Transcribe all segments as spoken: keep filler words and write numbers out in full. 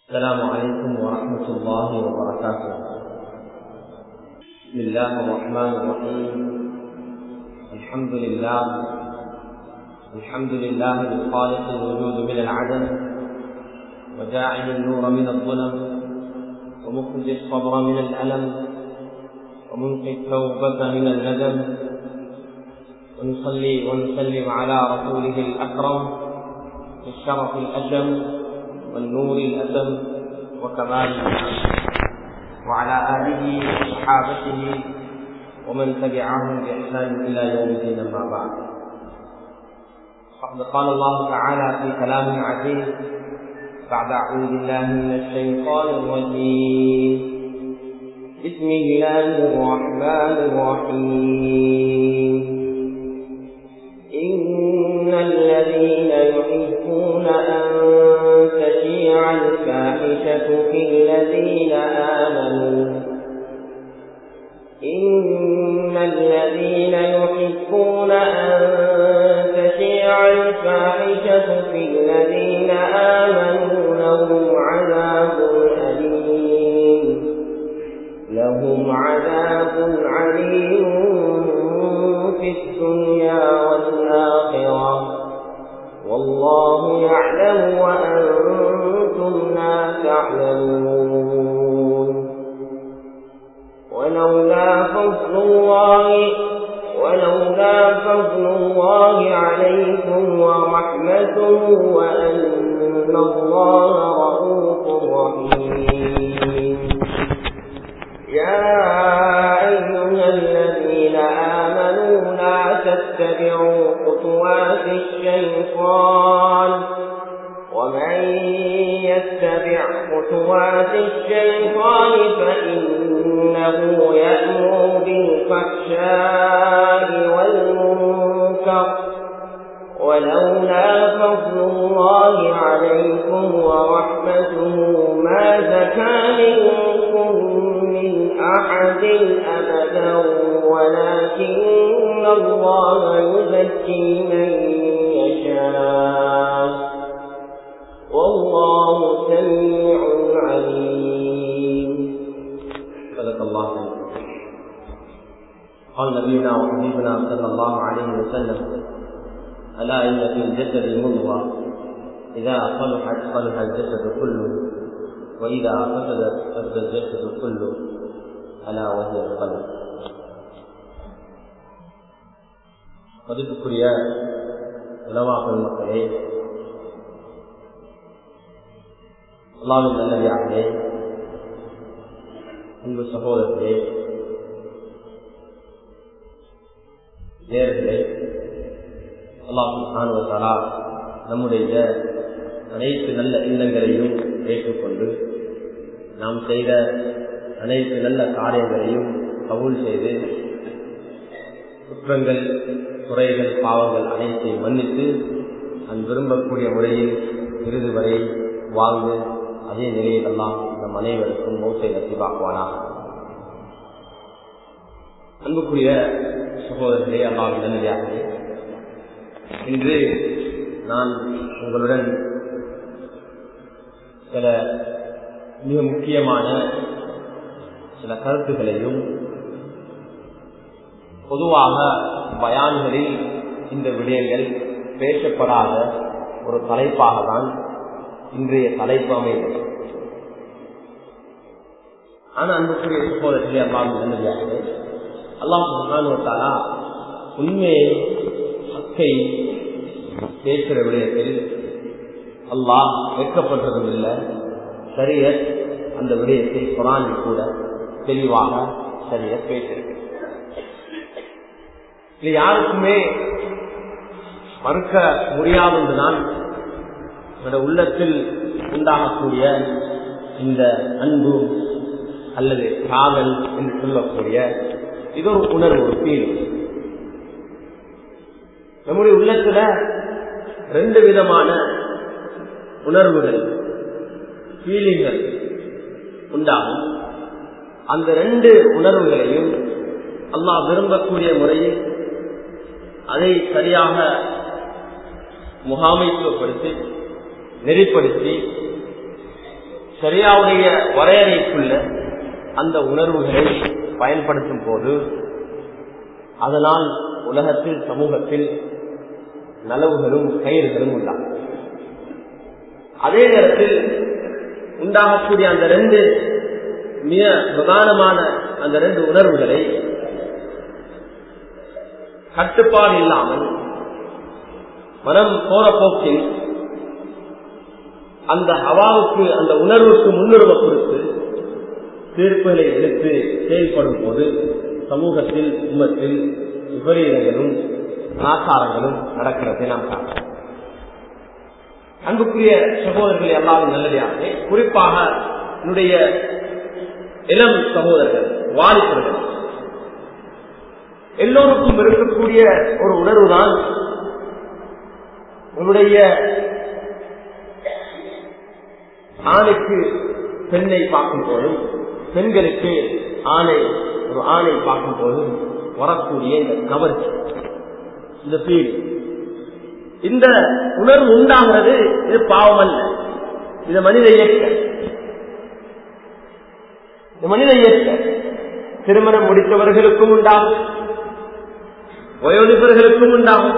السلام عليكم ورحمة الله وبركاته. بسم الله الرحمن الرحيم. الحمد لله الحمد لله الخالق الوجود من العدم، وجاعل النور من الظلم، ومخرج الصبر من الألم، ومنقي التوبة من الندم. ونصلي ونسلم على رسوله الأكرم بالشرف الأجم والنور الأتم وكمال الإنعام، وعلى آله وصحابته ومن تبعهم بإحسان إلى يوم الدين. أما بعد، فقد قال الله تعالى في كلامه العزيز بعد أعوذ بالله من الشيطان الرجيم: بسم الله الرحمن الرحيم. إن الذين يحبون أن تشيع الفاحشة في الذين آمنوا إن الذين يحبون أن تشيع الفاحشة في الذين آمنوا لهم عذاب أليم لهم عذاب عليم في الدنيا والآخرة، والله يعلم وأنتم لا تعلمون. ولولا فضل الله ولولا فضل الله عليكم ورحمته وأن الله رؤوف رحيم. يا أيها الذين آمنوا لا تتبعوا خطوات الشيطان، ومن يتبع خطوات الشيطان فإنه يأمر بالفحشاء والمنكر، ولولا فضل الله عليكم ورحمته ما زكى منكم من أحد أبدا، ولكن الله يزكي من يشاء، والله سميع عليم. صدق الله. قال نبينا وحبيبنا صلى الله عليه وسلم: ألا إن في الجسد مضغة إذا صلحت صلح الجسد كله، وإذا فسدت فسد الجسد كله، ألا وهي القلب. மதிப்புக்குரிய உலமாக்கள் மக்களே, அல்லாஹ்வின் நல்லடியார்களே, அன்பு சகோதரர்களே, நேயர்களே, அல்லாஹ் சுப்ஹானஹு வ தஆலா நம்முடைய அனைத்து நல்ல எண்ணங்களையும் ஏற்றுக்கொண்டு நாம் செய்த அனைத்து நல்ல காரியங்களையும் கபூல் செய்து குற்றங்கள், குறைகள், பாவங்கள் அனைத்தையும் மன்னித்து நான் விரும்பக்கூடிய முறையில் இறுதி வரை வாழ்ந்து அதே நிலையில் எல்லாம் நம் அனைவருக்கும் மௌத்தை நசீபாக்குவானாக. அன்புக்குரிய சகோதரர்களே, அல்லாஹ்வின் நல்லடியார்களே, இன்று நான் உங்களுடன் சில மிக முக்கியமான சில கருத்துக்களையும் பொதுவாக பயான்களில் இந்த விடயங்கள் பேசப்படாத ஒரு தலைப்பாக தான் இன்றைய தலைப்பு அமைந்தது. ஆனால் அன்புக்குரிய சகோதரர்களே, அல்லாஹ்வின் நல்லடியார்களே, அல்லாஹ் சுப்ஹானஹு வ தஆலா உண்மையை ஹக்கை பேசுகிற விடயத்தில் அல்லாஹ் வெட்கப்பட்டதும் இல்லை. ஷரியத் அந்த விடயத்தை குர்ஆனில் கூட தெளிவாக ஷரியத் பேசியிருக்கு. இது யாருக்குமே மறுக்க முடியாது என்றுதான் உள்ளத்தில் உண்டாகக்கூடிய இந்த அன்பு அல்லது காதல் என்று சொல்லக்கூடிய இது ஒரு உணர்வு, ஒரு ஃபீலிங். நம்முடைய உள்ளத்துல ரெண்டு விதமான உணர்வுகள், ஃபீலிங்கள் உண்டாகும். அந்த ரெண்டு உணர்வுகளையும் அல்லாஹ் விரும்பக்கூடிய முறையில் அதை சரியாக முகாமைத்துவப்படுத்தி நெறிப்படுத்தி ஷரியாவுடைய வரையறைக்குள்ள அந்த உணர்வுகளை பயன்படுத்தும் போது அதனால் உலகத்தில் சமூகத்தில் நலவுகளும் கயிறுகளும் உண்டாகும். அதே நேரத்தில் உண்டாகக்கூடிய அந்த ரெண்டு மிக பிரதானமான அந்த ரெண்டு உணர்வுகளை கட்டுப்பாடு இல்லாமல் மனம் போற போக்கில் அந்த ஹவாவுக்கு அந்த உணர்வுக்கு முன்னுரிமை கொடுத்து தீர்ப்புகளை எடுத்து செயல்படும் போது சமூகத்தில் உம்மத்தில் விபரீதங்களும் ஆசாரங்களும் நடக்கிறதை நாம் காணலாம். அன்புக்குரிய சகோதரர்கள் எல்லாரும் நல்லதாகவே, குறிப்பாக என்னுடைய இளம் சகோதரர்கள் வாலிபர்கள் எல்லோருக்கும் இருக்கக்கூடிய ஒரு உணர்வு தான் உன்னுடைய ஆணைக்கு பெண்ணை பார்க்கும் போதும் பெண்களுக்கு ஆணை ஒரு ஆணை பார்க்கும் போதும் வரக்கூடிய இந்த கவர்ச்சி, இந்த ஃபீல், இந்த உணர்வு உண்டாகிறது. இது பாவம் அல்ல, இது மனித இயக்க. இந்த மனித இயக்க திருமணம் முடித்தவர்களுக்கும் உண்டாகும், வயோதிபர்களுக்கும் உண்டாகும்,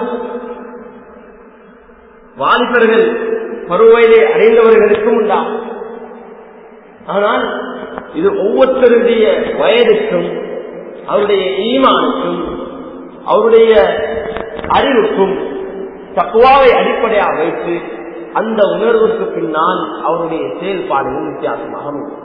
வாலிபர்கள் பருவயிலே அடைந்தவர்களுக்கும் உண்டாகும். ஆனால் இது ஒவ்வொருத்தருடைய வயதுக்கும் அவருடைய ஈமானுக்கும் அவருடைய அறிவுக்கும் தக்வாவை அடிப்படையாக வைத்து அந்த உணர்வுக்கு பின்னால் அவருடைய செயல்பாடுகள் வித்தியாசமாக உள்ளது.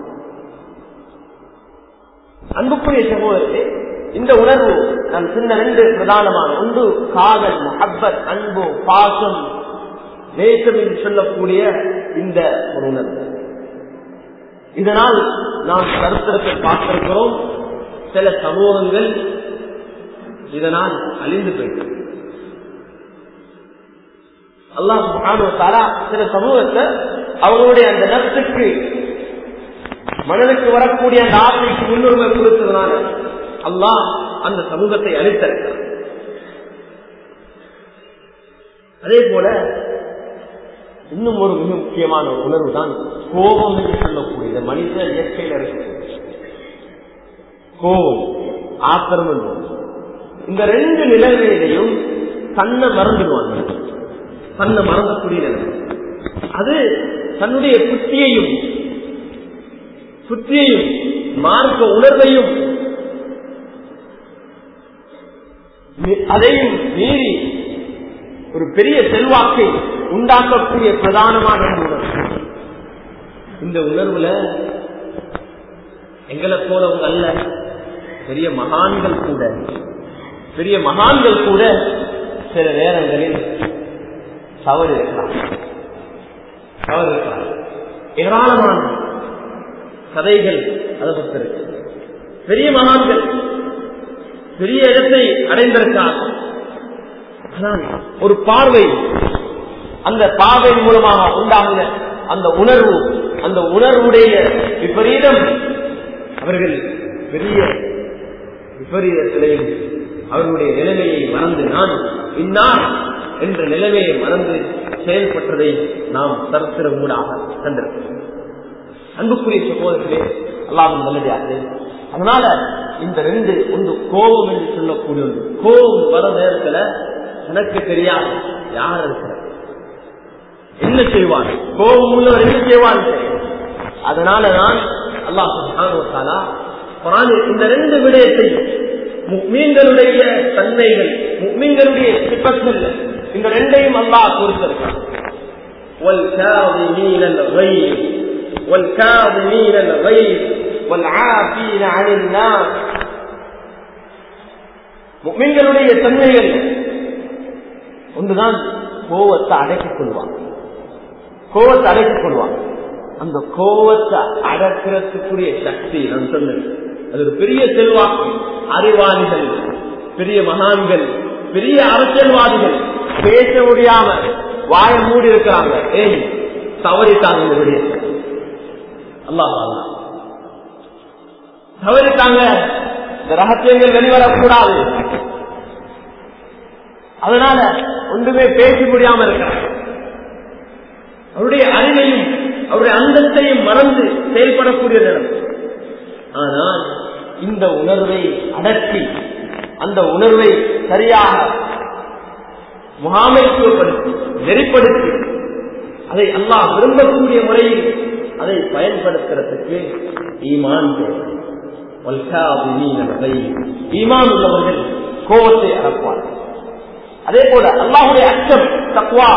அன்புக்குரிய சகோதரர்களே, இந்த உணர்வு நான் சின்ன ரெண்டு பிரதானமான ஒன்று காதல், முஹப்பத், அன்பு, பாசம், நேசம் என்று சொல்லக்கூடிய இந்த ஒரு உணர்வு. இதனால் நாம் சரித்திரத்தில் பார்த்திருக்கிறோம், சில சமூகங்கள் இதனால் அழிந்து போயிட்டது. அல்லாஹ் சுப்ஹானஹு வ தஆலா சில சமூகத்தை அவங்களுடைய அந்த நப்சுக்கு மனதுக்கு வரக்கூடிய அந்த ஆசைக்கு முன்னுரிமை கொடுத்ததுனால அல்லாஹ் அந்த சமூகத்தை அழித்திருக்கிறார். அதே போல இன்னும் ஒரு மிக முக்கியமான ஒரு உணர்வு தான் கோபம் என்று சொல்லக்கூடிய மனித இயற்கையில் இருக்கக்கூடிய கோபம், ஆத்திரம் என்பது. இந்த ரெண்டு நிலைகளிலையும் தன்னை மறந்துடுவாங்க, தன்னை மறந்தக்கூடிய நிலை. அது தன்னுடைய புத்தியையும் புத்தியையும் மார்க்க உணர்வையும் அதையும் மீறி ஒரு பெரிய செல்வாக்கை உண்டாக்கக்கூடிய பிரதானமான உணர்வு. இந்த உணர்வுல எங்களை போலவங்க அல்ல, பெரிய மகான்கள் கூட பெரிய மகான்கள் கூட சில நேரங்களில் தவறு இருக்கலாம் தவறு இருக்கலாம் ஏராளமான கதைகள் அதை பற்றிருக்கு. பெரிய மகான்கள் பெரிய இடத்தை அடைந்திருக்கார். ஆனால் ஒரு பார்வை, அந்த பார்வை மூலமாக உண்டாகின அந்த உணர்வு, அந்த உணர்வுடைய விபரீதம் அவர்கள் பெரிய விபரீதத்திலையும் அவர்களுடைய நிலைமையை மறந்து நான் இன்னார் என்ற நிலைமையை மறந்து செயல்பட்டதை நாம் சரித்திர ஊடாக கண்டிருக்கிறோம். அன்புக்குரிய சகோதரர்களே, அல்லாஹ்வின் நல்லடியார்களே, அதனால இந்த ரெண்டு ஒன்று கோபம் என்று சொல்லக்கூடிய ஒன்று. கோபம் வர நேரத்துல எனக்கு தெரியாது யார் இருக்கிறார், என்ன செய்வான், கோபம் உள்ளவர் என்ன செய்வான். அதனாலதான் அல்லாஹ் சுப்ஹானஹு வ தஆலா குர்ஆனில் இந்த ரெண்டு விடயத்தை, முஃமின்களுடைய தன்மைகள், முஃமின்களுடைய சிஃபத்துகள், இந்த ரெண்டையும் அல்லாஹ் குறிப்பிட்டிருக்கிறார். வல் காதிமீனல் கைஸ் வல் காதிமீனல் கைஸ் வல் ஆஃபீன அனின் நாஸ். முஃமின்களுடைய தன்மைகள் ஒன்றுதான் கோவத்தை அடக்கிக் கொள்வாங்க, கோவத்தை அடக்கிக் கொள்வாங்க. அந்த கோவத்தை அடக்கிறதுக்குரிய சக்தி நான் சொன்னேன், அது ஒரு பெரிய செல்வாக்கு. அறிவாளிகள், பெரிய மகான்கள், பெரிய அரசியல்வாதிகள் பேச முடியாம வாய மூடி இருக்கிறாங்க. ஏய், தவறிட்டாங்க, இந்த விடயத்தை அல்லாஹ் தவறிட்டாங்க, இந்த ரகசியங்கள் வெளிவரக்கூடாது. அதனால ஒன்றுமே பேச முடியாம இருக்கிறாங்க. அவருடைய அறிவையும் அவருடைய அந்தத்தையும் மறந்து செயல்படக்கூடிய நேரம். ஆனால் இந்த உணர்வை அடக்கி அந்த உணர்வை சரியாக முகாமைத்துவப்படுத்தி நெறிப்படுத்தி அதை அல்லாஹ் விரும்பக்கூடிய முறையில் அதை பயன்படுத்துறதுக்கு ஈமான் தேவை. ஈமான் உள்ளவர்கள் கோபத்தை அடப்பார்கள். அதே போல அல்லாஹுடைய அச்சம் தக்வா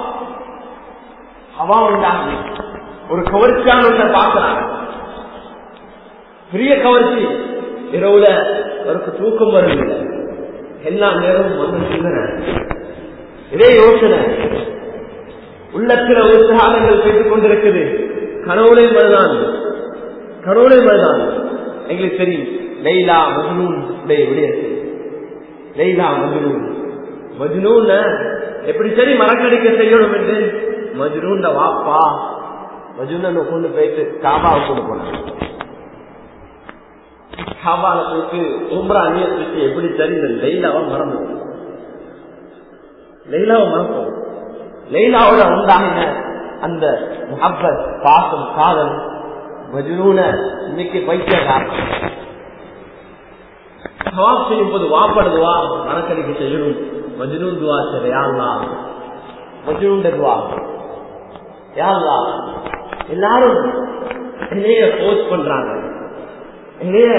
அவா உண்டாங்க. ஒரு கவர்ச்சியான ஒன்றை பார்க்கிறாங்க, பெரிய கவர்ச்சி, இரவுல அவருக்கு தூக்கம் வருவதில்லை, எல்லா நேரமும் வந்து சிந்தனை, இதே யோசனை, உள்ளத்துல உற்சாகங்கள் பேசிக் கொண்டிருக்குது, கனவுளை மறுதான் கனவுளை மறுதான் எங்களுக்கு தெரியும். லைலா மஜ்னூன் விடயத்தில் லைலா மஜ்னூன் மஜ்னூன் எப்படி சரி மறக்கடிக்க செய்யணும் என்று மஜ்னூன் வாப்பா மஜ்னூனை கொண்டு போயிட்டு காபாவை கொண்டு போனாங்க. காபால போயிட்டு உம்ரா நியத்துக்கு எப்படி சரி இந்த லைலாவை மறந்து லைலாவை மறப்போம். லைலாவோட உண்டாகின அந்த முஹப்பத் பாசம் காதல் மஜ்னூன இன்னைக்கு பைத்தியக்காரன். சவாப் செய்யும் போது வாப்படுதுவா மறக்கடிக்க செய்யணும். மஜ்னூன் துவா சரி யாருலா மஜ்னூன் துவா யாருலா எல்லாரும் என்னைய போஸ்ட் பண்றாங்க, என்னைய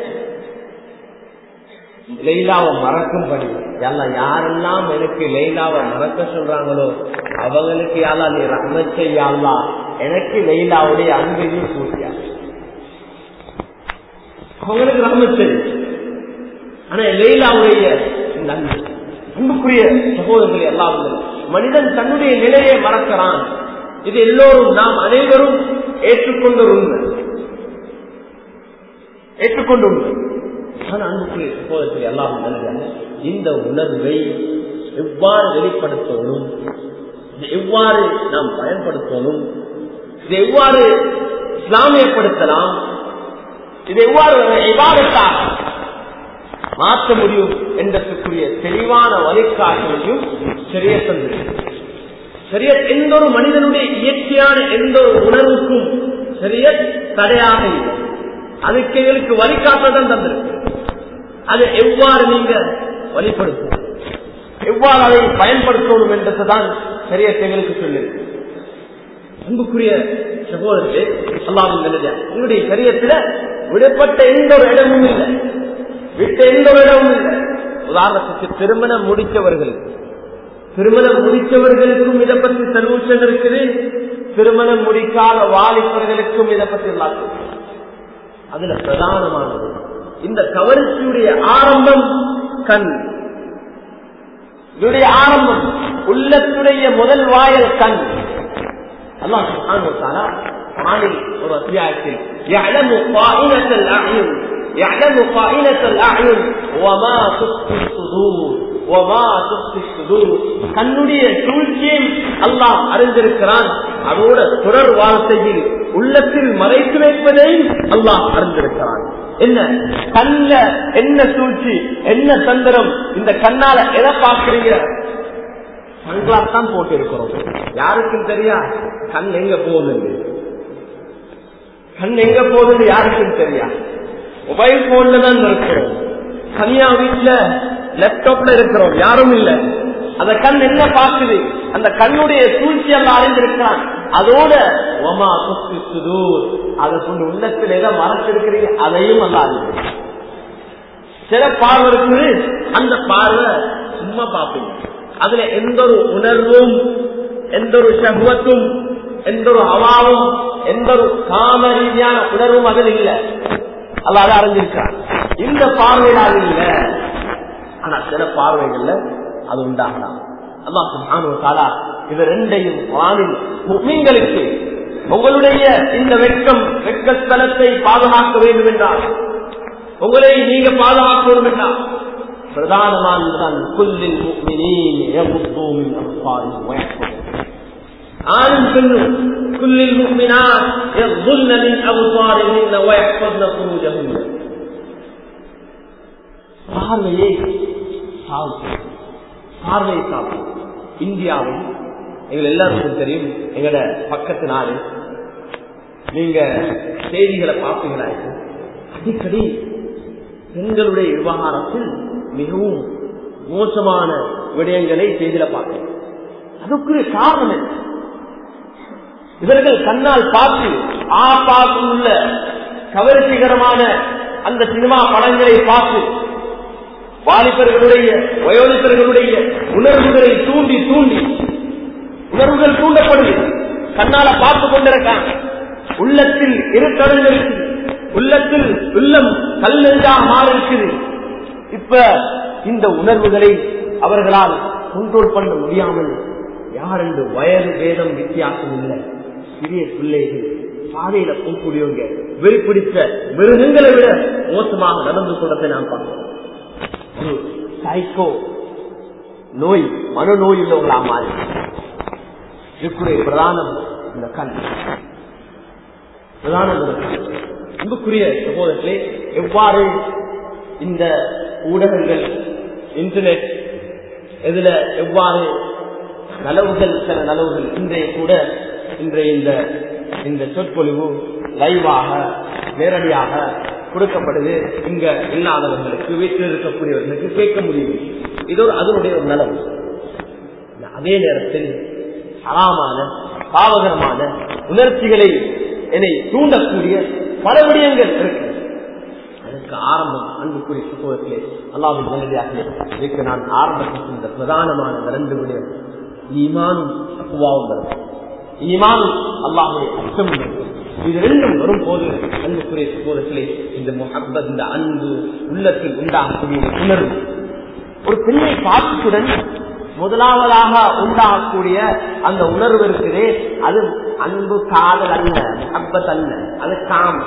லைலாவை மறக்கும்படி எல்லாம் யாரெல்லாம் எனக்கு லைலாவை மறக்க சொல்றாங்களோ அவங்களுக்கு யாரா நீ ரஹ்மத் செய்யலா, எனக்கு லைலாவுடைய அன்பையும் பூர்த்தியா அவங்களுக்கு ரஹ்மத் செய்யும். ஆனா லைலாவுடைய இந்த அன்பு அன்புக்குரிய சகோதரர்கள் எல்லாம் மனிதன் தன்னுடைய நிலையை மறக்கிறான். இது எல்லோரும் நாம் அனைவரும் ஏற்றுக்கொண்ட உண்மை ஏற்றுக்கொண்ட உண்மை ஆனா அன்புக்குரிய சகோதரர்கள் எல்லாம் இந்த உணர்வை எவ்வாறு வெளிப்படுத்தணும், எவ்வாறு நாம் பயன்படுத்தணும், இதை எவ்வாறு இஸ்லாமியப்படுத்தலாம், இதை எவ்வாறு இபாதத்தாக மாற்ற முடியும் என்பதற்குரிய தெளிவான வழிகாட்டலையும் ஷரியத் தந்திருக்கு. ஷரியத் எந்த ஒரு மனிதனுடைய இயற்கையான எந்த ஒரு உணர்வுக்கும் ஷரியத் தடையாக இல்லை, அதுக்கு எங்களுக்கு வழிகாட்டதான் தந்திருக்கு. அதை எவ்வாறு நீங்க வழிபடுத்தணும், எவ்வாறு அதை பயன்படுத்தணும் என்றதுதான் ஷரியத் எங்களுக்கு சொல்லிருக்கு. அன்புக்குரிய சகோதரர்களே, அல்லாஹ்வின் நல்லடியார்களே, உங்களுடைய ஷரியத்துல விடப்பட்ட எந்த ஒரு இடமும் இல்லை, விட்ட எந்த ஒரு இடமும் இல்லை. உதாரணத்துக்கு திருமணம் முடித்தவர்களுக்கு திருமணம் முடித்தவர்களுக்கும் இதை பற்றி சொல்யூஷன் இருக்குது, திருமணம் முடிக்காத வாலிபர்களுக்கும் இதை பற்றி அதுல பிரதானமானது இந்த கவர்ச்சியுடைய ஆரம்பம் கண். இதனுடைய ஆரம்பம் உள்ளத்துடைய முதல் வாயல் கண். அல்லாஹ் சுப்ஹானஹு வ தஆலா குர்ஆனில் ஒரு அத்தியாயத்தில் يعلم خائنة الأعين يعلم خائنة الأعين وما تخفي الصدور وما تخفي الصدور கண்ணுடைய சூழ்ச்சியை அல்லாஹ் அறிந்திருக்கிறான். அதோட தொடர் வார்த்தையில் உள்ளத்தில் மறைத்து வைப்பதை அல்லாஹ் அறிந்திருக்கிறான். என்ன கண்ல என்ன சூழ்ச்சி என்ன தந்திரம், இந்த கண்ணால எதை பார்க்கிறீங்க? சன்கிளாஸ் தான் போட்டு இருக்கிறோம், யாருக்கும் தெரியா கண் எங்க போகுது, கண் எங்க போகுது யாருக்கும் தெரியா. மொபைல் போன்ல தான் இருக்கிறோம், தனியா வீட்டுல லேப்டாப்ல இருக்கிறோம், யாரும் இல்ல. அந்த கண் என்ன பார்க்குது, அந்த கண்ணுடைய சூழ்ச்சி எல்லாம் அறிந்திருக்கிறான். அதோட ஒமா சுத்து அதை கொண்டு உள்ளத்தில் எதை மறைச்சிருக்கிறீங்க அதையும் அல்ல அறிந்து. சில பார்வை இருக்குது, அந்த பார்வை சும்மா பார்ப்பீங்க, அதுல எந்த ஒரு உணர்வும் எந்த ஒரு சகுவத்தும் எந்த ஒரு அவாவும் எந்த ஒரு காம ரீதியான உணர்வும் அதில் இல்லை, அல்ல அதை அறிஞ்சிருக்கிறான். இந்த பார்வையில அது இல்லை, ஆனா சில பார்வைகள்ல அது உண்டாகலாம். அல்லாஹ் சுப்ஹானஹு வ தஆலா இது ரெண்டையும் குர்ஆனில் முஃமின்களுக்கு உங்களுடைய இந்த வெட்கம் வெட்கஸ்தலத்தை பாதுகாக்க வேண்டும் என்றால், உங்களை நீங்க பாதுகாக்க வேண்டும் என்றால் பிரதானமான குல்லில் முஃமினீன் யகுது மின் அப்சாரிஹிம் வ யஹ்ஃபது ஆணும் பெண்ணும் குல்லில் முஃமினாத் யகுதுன மின் அப்சாரிஹின் வ யஹ்ஃபதுன ஃபுரூஜஹும். பார்வையை சாப்பிடும், பார்வையை சாப்பிடும். இந்தியாவில் எங்கள் எல்லாருக்கும் தெரியும், எங்களோட பக்கத்து நாடு நீங்க செய்திகளை பார்ப்பீங்களா? அடிக்கடி பெண்களுடைய விவகாரத்தில் மிகவும் மோசமான விடயங்களை செய்தில பார்க்க. அதுக்குரிய காரணம் என்ன? இவர்கள் கண்ணால் பார்த்து ஆ பார்த்து உள்ள கவர்ச்சிகரமான அந்த சினிமா படங்களை பார்த்து வாலிபர்களுடைய வயோதிபர்களுடைய உணர்வுகளை தூண்டி தூண்டி உணர்வுகள் தூண்டப்படுது. கண்ணால பார்த்து கொண்டிருக்காங்க. உள்ளத்தில் இருத்தடல் இருக்குது. உள்ளத்தில் உள்ளம் கல்லெஞ்சாக மாறி இருக்குது. இப்ப இந்த உணர்வுகளை அவர்களால் கண்ட்ரோல் பண்ண முடியாமல் யார் என்று வயது வேதம் வித்தியாசம் இல்லை. சிறிய பிள்ளைகள் பாதையில போகக்கூடியவங்க வெறிப்பிடித்த மிருகங்களை விட மோசமாக நடந்து கொண்டதை நாம் பார்க்கிறோம். ஒரு சைக்கோ நோய், மனநோய் உள்ளவர்களா மாறி இதுக்குரிய பிரதானம் இந்த கண். பிரதானம் அன்புக்குரிய சகோதரர்களே, எவ்வாறு இந்த ஊடகங்கள் இன்டர்நெட் இதுல எவ்வாறு நலவுகள் சில நலவுகள் இன்றைய கூட இன்றைய இந்த இந்த சொற்பொழிவு லைவாக நேரடியாக கொடுக்கப்படுது. இங்க இல்லாதவர்களுக்கு வீட்டில் இருக்கக்கூடியவர்களுக்கு கேட்க முடியும். இது ஒரு அதனுடைய ஒரு நலவு. அதே நேரத்தில் ஹராமான பாவகரமான உணர்ச்சிகளை என்னை தூண்டக்கூடிய பல விடயங்கள் இருக்கு. அதற்கு ஆரம்பம் அன்புக்குரிய சகோதரர்களே, அல்லாஹ்வின் நல்லடியாக இதுக்கு நான் ஆரம்பத்தில் இந்த பிரதானமான இரண்டு விடயம் ஈமானும் தக்வாவும் வரும். ஈமானும் அல்லாஹ்வுடைய அச்சம் வரும். இது ரெண்டும் வரும் போது அன்புக்குரிய சகோதரர்களே, இந்த முஹப்பத், இந்த அன்பு உள்ளத்தில் உண்டாகக்கூடிய உணர்வு ஒரு பெண்ணை பார்த்துடன் முதலாவதாக உண்டாகக்கூடிய அந்த உணர்வு இருக்குதே, அது அன்பு காதல் அல்ல, முஹப்பத் அல்ல, அது காம்.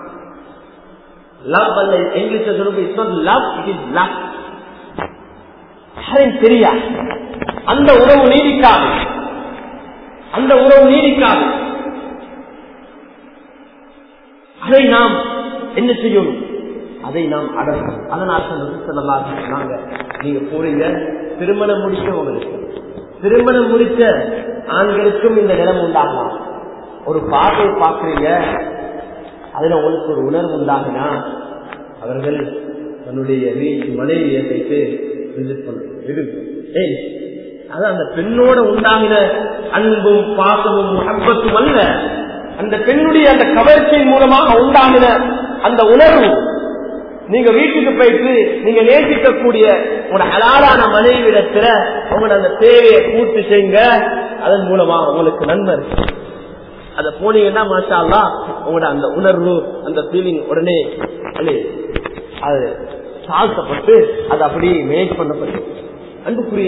லவ் அல்ல. இங்கிலீஷ்ல சொல்லுங்க, it's not love, it is love. யாரையும் தெரியாது. அந்த உறவு நீடிக்காது. அந்த உறவு நீடிக்காது. அதை நாம் என்ன செய்யணும்? அதை நாம் அடக்கணும். அதனால் சொன்னாங்க, நீங்க போறீங்க திருமணம் முடிச்சவங்களுக்கு, திருமணம் முடிச்ச ஆண்களுக்கும் இந்த நிலம் உண்டாகலாம். ஒரு பார்வை பார்க்கிறீங்க, அதுல உங்களுக்கு ஒரு உணர்வு உண்டாகுனா அவர்கள் தன்னுடைய வீட்டு மனைவியை வைத்து விசிட் பண்ணுங்க. ஏய், அது அந்த பெண்ணோட உண்டாகின அன்பும் பாசமும் முஹப்பத்தும் அல்ல, அந்த பெண்ணுடைய அந்த கவர்ச்சியின் மூலமாக உண்டாகின அந்த உணர்வு. நீங்க வீட்டுக்கு போயிட்டு நீங்க நேசிக்கக்கூடிய உங்களோட ஹலாலான மனைவிடத்துல உங்களோட அந்த தேவையை பூர்த்தி செய்யுங்க. அதன் மூலமா உங்களுக்கு நன்மை இருக்கு. அத போனீங்கன்னா மாஷா அல்லாஹ் உங்களோட அந்த உணர்வு, அந்த ஃபீலிங் உடனே அது தாழ்த்தப்பட்டு அது அப்படியே மேனேஜ் பண்ணப்பட்டு. அன்புக்குரிய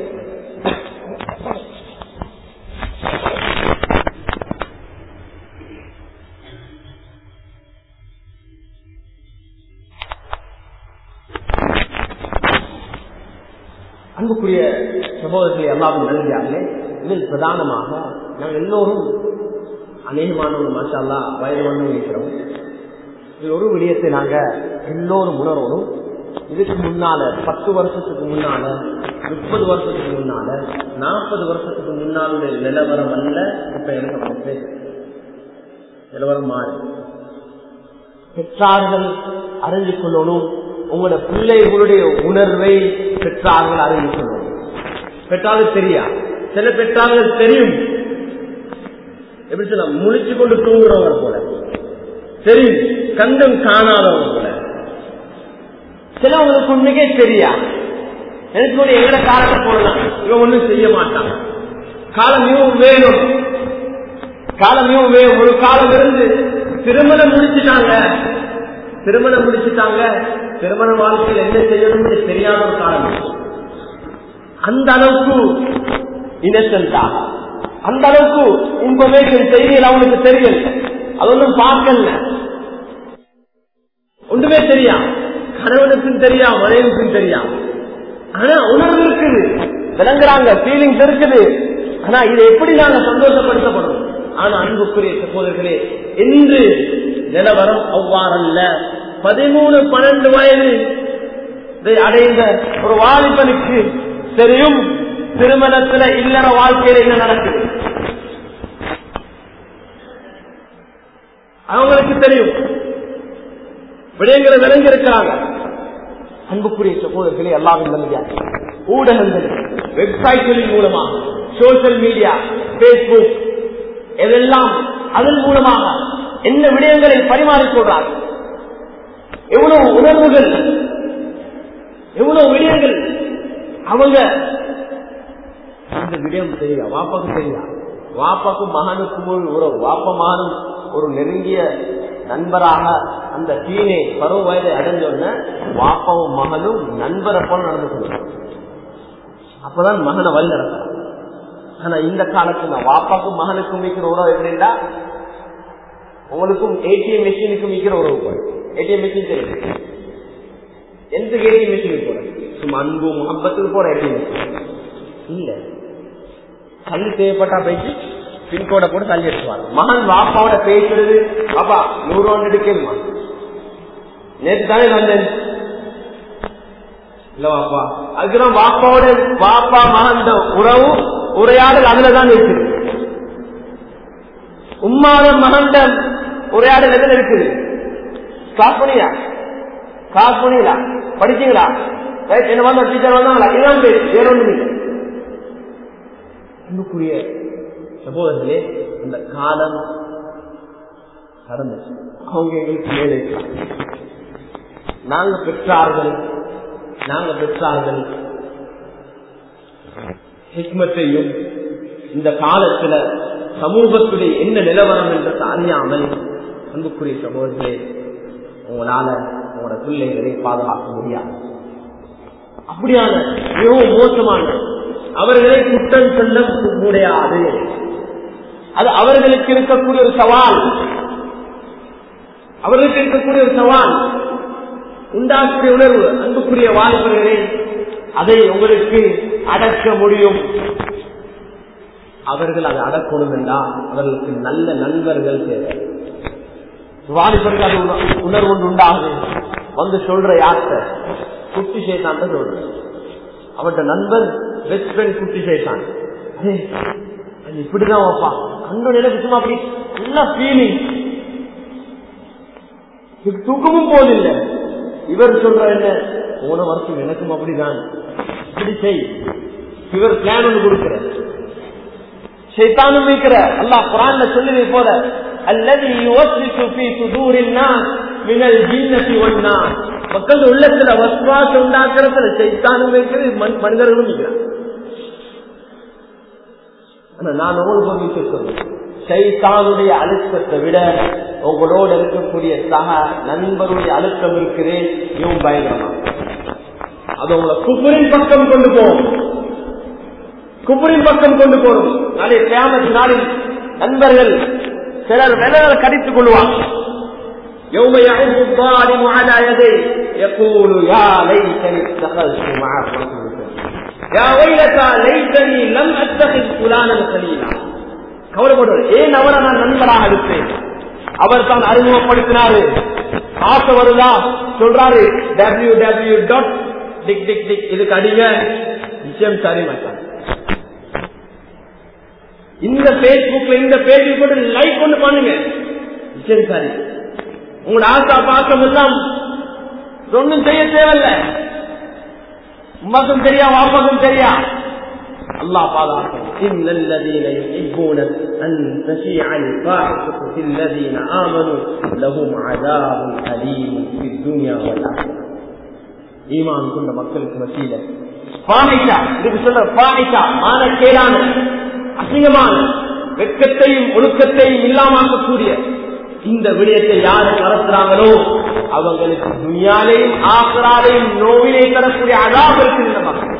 அன்புக்குரிய சகோதரர்களை அல்லாஹ்வின் நல்லடியார்களே, இதில் பிரதானமாக நாங்கள் எல்லோரும் அநேகமானவர்கள் மாஷா அல்லாஹ் வயதானவர்கள் இருக்கிறோம். இது ஒரு விடயத்தை நாங்க எல்லோரும் உணர்வோம். இதுக்கு முன்னால பத்து வருஷத்துக்கு முன்னால, முப்பது வருஷத்துக்கு முன்னால, நாற்பது வருஷத்துக்கு முன்னால நிலவரம் அல்ல இப்ப எனக்கு நிலவரம் மாறி. பெற்றார்கள் அறிந்து கொள்ளணும். உங்களோட பிள்ளைகளுடைய உணர்வை பெற்றார்கள் அறிந்து கொள்ளணும். பெற்றார்கள் தெரியா, சில பெற்றார்கள் தெரியும். எப்படி சொல்ல, முழிச்சு கொண்டு தூங்குறவங்க போல தெரியும், கண்டம் காணாதவங்க போல. சிலவங்களுக்கு உண்மைக்கே தெரியா, எனக்கு எங்கட காலத்தை போடலாம், இவன் ஒண்ணும் செய்ய மாட்டான். காலம் மிகவும் வேணும், காலம் மிகவும் வேணும். ஒரு காலம் இருந்து திருமணம் முடிச்சுட்டாங்க, திருமணம் முடிச்சுட்டாங்க, திருமண வாழ்க்கையில் என்ன செய்யணும்னு தெரியாத ஒரு காலம். அந்த அளவுக்கு இன்னசென்டாக, அந்த அளவுக்கு இன்ஃபர்மேஷன் செய்தியில் அவனுக்கு தெரியல, அது ஒன்றும் பார்க்கல, ஒன்றுமே தெரியா. கணவனுக்கும் தெரியா, மனைவிக்கும் தெரியா. ஆனா உணர்வு இருக்குது, விளங்குறாங்க, ஃபீலிங்ஸ் இருக்குது. ஆனா இதை எப்படி நாங்க சந்தோஷப்படுத்தப்படும்? ஆனா அன்புக்குரிய சகோதரர்களே, இன்று நிலவரம் அவ்வாறல்ல. பதிமூணு பன்னெண்டு வயது அடைந்த ஒரு வாலிபனுக்கு தெரியும் திருமணத்துல இல்லற வாழ்க்கையில என்ன நடக்குது. அவங்களுக்கு தெரியும், விடயங்களை விளங்கியிருக்கிறாங்க. அன்புக்குரிய சகோதரர்களே, எல்லாரும் நல்லதா ஊடகங்கள், வெப்சைட்களின் மூலமாக, சோசியல் மீடியா, பேஸ்புக், இதெல்லாம் அதன் மூலமாக என்ன விடயங்களை பரிமாறிக்கொள்றார்கள். எவ்வளவு உணர்வுகள், எவ்வளவு விடயங்கள். அவங்க அந்த விடயம் தெரியா, வாப்பாக்கு தெரியா, வாப்பாக்கும் மகனுக்கும் ஒரு உறவு, வாப்ப மகனும் ஒரு நெருங்கிய நண்பராக அந்த டீனே பருவ வயதை அடைஞ்சோன்னு வாப்பாவும் மகனும் நண்பரை போல நடந்து கொள்ளும். அப்பதான் மகனை வழி நடக்கிறான். ஆனா இந்த காலத்துல வாப்பாக்கும் மகனுக்கும் வைக்கிற உறவு எப்படின்னா, உங்களுக்கும் ஏடிஎம் மிஷினுக்கும் வைக்கிற உறவு போல. ஏடிஎம் மிஷின் தெரியும், எந்த ஏடிஎம் மிஷினுக்கு போற சும்மா அன்பு முகப்பத்துக்கு போற ஏடிஎம் மிஷின் இல்ல. கல்வி தேவைப்பட்டா போயிட்டு பின்கோட போட்டு தள்ளி எடுத்துவாங்க. மகன் வாப்பாவோட பேசுறது, பாப்பா நூறு ரூபா எடுக்கணுமா, நேற்று தானே வந்தேன் இல்ல வாப்பா. அதுக்குதான் வாப்பாவோட வாப்பா மகன் உறவு உரையாடல் அதுலதான் இருக்குது. உம்மாத மகன் உரையாடல் எதுல இருக்குது? கிளாஸ் பண்ணியா, கிளாஸ் பண்ணீங்களா, படிச்சீங்களா, என்ன வந்த டீச்சர் வந்தாங்களா, இதுதான் பேரு, வேற ஒண்ணும் இல்லை. அன்புக்குரிய சகோதரர்களே, இந்த காலம் கடந்துச்சு. அவங்க எங்களுக்கு மேலே நாங்க பெற்றார்கள், நாங்க பெற்றார்கள் ஹிக்மத்தையும் இந்த காலத்துல சமூகத்துடைய என்ன நிலவரம் என்றதை அறியாமல், அன்புக்குரிய சகோதரர்களே, உங்களால உங்களோட பிள்ளைகளை பாதுகாக்க முடியாது. அப்படியான மிகவும் மோசமான அவர்களை குற்றம் சொல்ல முடியாது. அது அவர்களுக்கு இருக்கக்கூடிய ஒரு சவால், அவர்களுக்கு இருக்கக்கூடிய ஒரு சவால், உண்டாக்கூடிய உணர்வு. அன்புக்குரிய வாலிபர்களே, அதை உங்களுக்கு அடக்க முடியும். அவர்கள் அதை அடக்கணும் என்றால் அவர்களுக்கு நல்ல நண்பர்கள் தேவை. வாலிபர்கள் அது உணர்வு ஒன்று உண்டாகுது. வந்து சொல்ற யார்கிட்ட? குட்டி சேத்தான் சொல்ற. அவர்கிட்ட நண்பர் பெஸ்ட் ஃப்ரெண்ட் குட்டி சேத்தான். இப்படிதான் வைப்பா கண்ணு எனக்கு சும்மா அப்படி நல்ல ஃபீலிங், தூக்கமும் போதில்லை. இவர் சொல்ற என்ன, போன வருஷம் எனக்கும் அப்படிதான், இப்படி செய். இவர் பிளான் ஒன்று கொடுக்கிற, ஷைத்தானும் வைக்கிற. அல்லாஹ் குர்ஆன்ல சொல்லுவே போல, அல்லதி யுவஸ்விசு ஃபீ சுதூரின் நாஸ் மினல் ஜின்னதி வன் நாஸ். மக்கள் உள்ளத்துல வஸ்வாஸ் உண்டாக்குறதுல ஷைத்தானும் வைக்கிறது, மனிதர்களும் வைக்கிறாங்க. நான் உங்களுக்கு சொல்றேன், ஷைத்தானுடைய அழுத்தத்தை விட உங்களோட இருக்கக்கூடிய சக நண்பருடைய அழுத்தம் இருக்கிறேன் இவன் பயங்கரமா. அது உங்களை குபுரின் பக்கம் கொண்டு போகும், குபுரின் பக்கம் கொண்டு போகும். நாளை கியாமத் நாளில் நண்பர்கள் சிலர் விரலை கடித்துக் கொள்வாங்க. يوم يعض الظالم على يديه يقول يا ليتني اتخذت مع رسول يا ويلتى ليتني لم اتخذ فلانا خليلا. கவலைப்படுவார், ஏன் அவரை நான் நண்பராக எடுத்தேன், அவர் தான் அறிமுகப்படுத்தினாரு, ஆசை வருதா சொல்றாரு, W W dot tick tick tick இதுக்கு அடிங்க, நிச்சயம் சரி மாட்டாங்க. இந்த பேஸ்புக்ல இந்த பேஜ் போட்டு லைக் ஒண்ணு பண்ணுங்க, நிச்சயம் சரி. உங்களோட ஆசா பாக்கம் எல்லாம் ஒன்னும் செய்ய தேவையில்லை. உமக்கும் தெரியா, வாப்பக்கும் தெரியா. அல்லாஹ் பாதுகாக்கும். இன்னல்லதீன யுஹிப்பூன அன் தஷீஅ அல்-ஃபாஹிஷத்து ஃபில்லதீன ஆமனூ லஹும் அஸாபுன் அலீம் ஃபித் துன்யா வல் ஆখিরাহ. ஈமான் கொண்ட மக்களுக்கு மத்தியில ஃபாஹிஷா, இதுக்கு சொல்ற ஃபாஹிஷா மானக்கேடான, அசிங்கமான, வெட்கத்தையும் ஒழுக்கத்தையும் இல்லாமக்கக்கூடிய இந்த விடயத்தை யாரு நடத்துறாங்களோ அவங்களுக்கு துனியாலையும் ஆகிராலையும் நோவிலே தரக்கூடிய அதாப் இருக்கின்ற மக்கள்.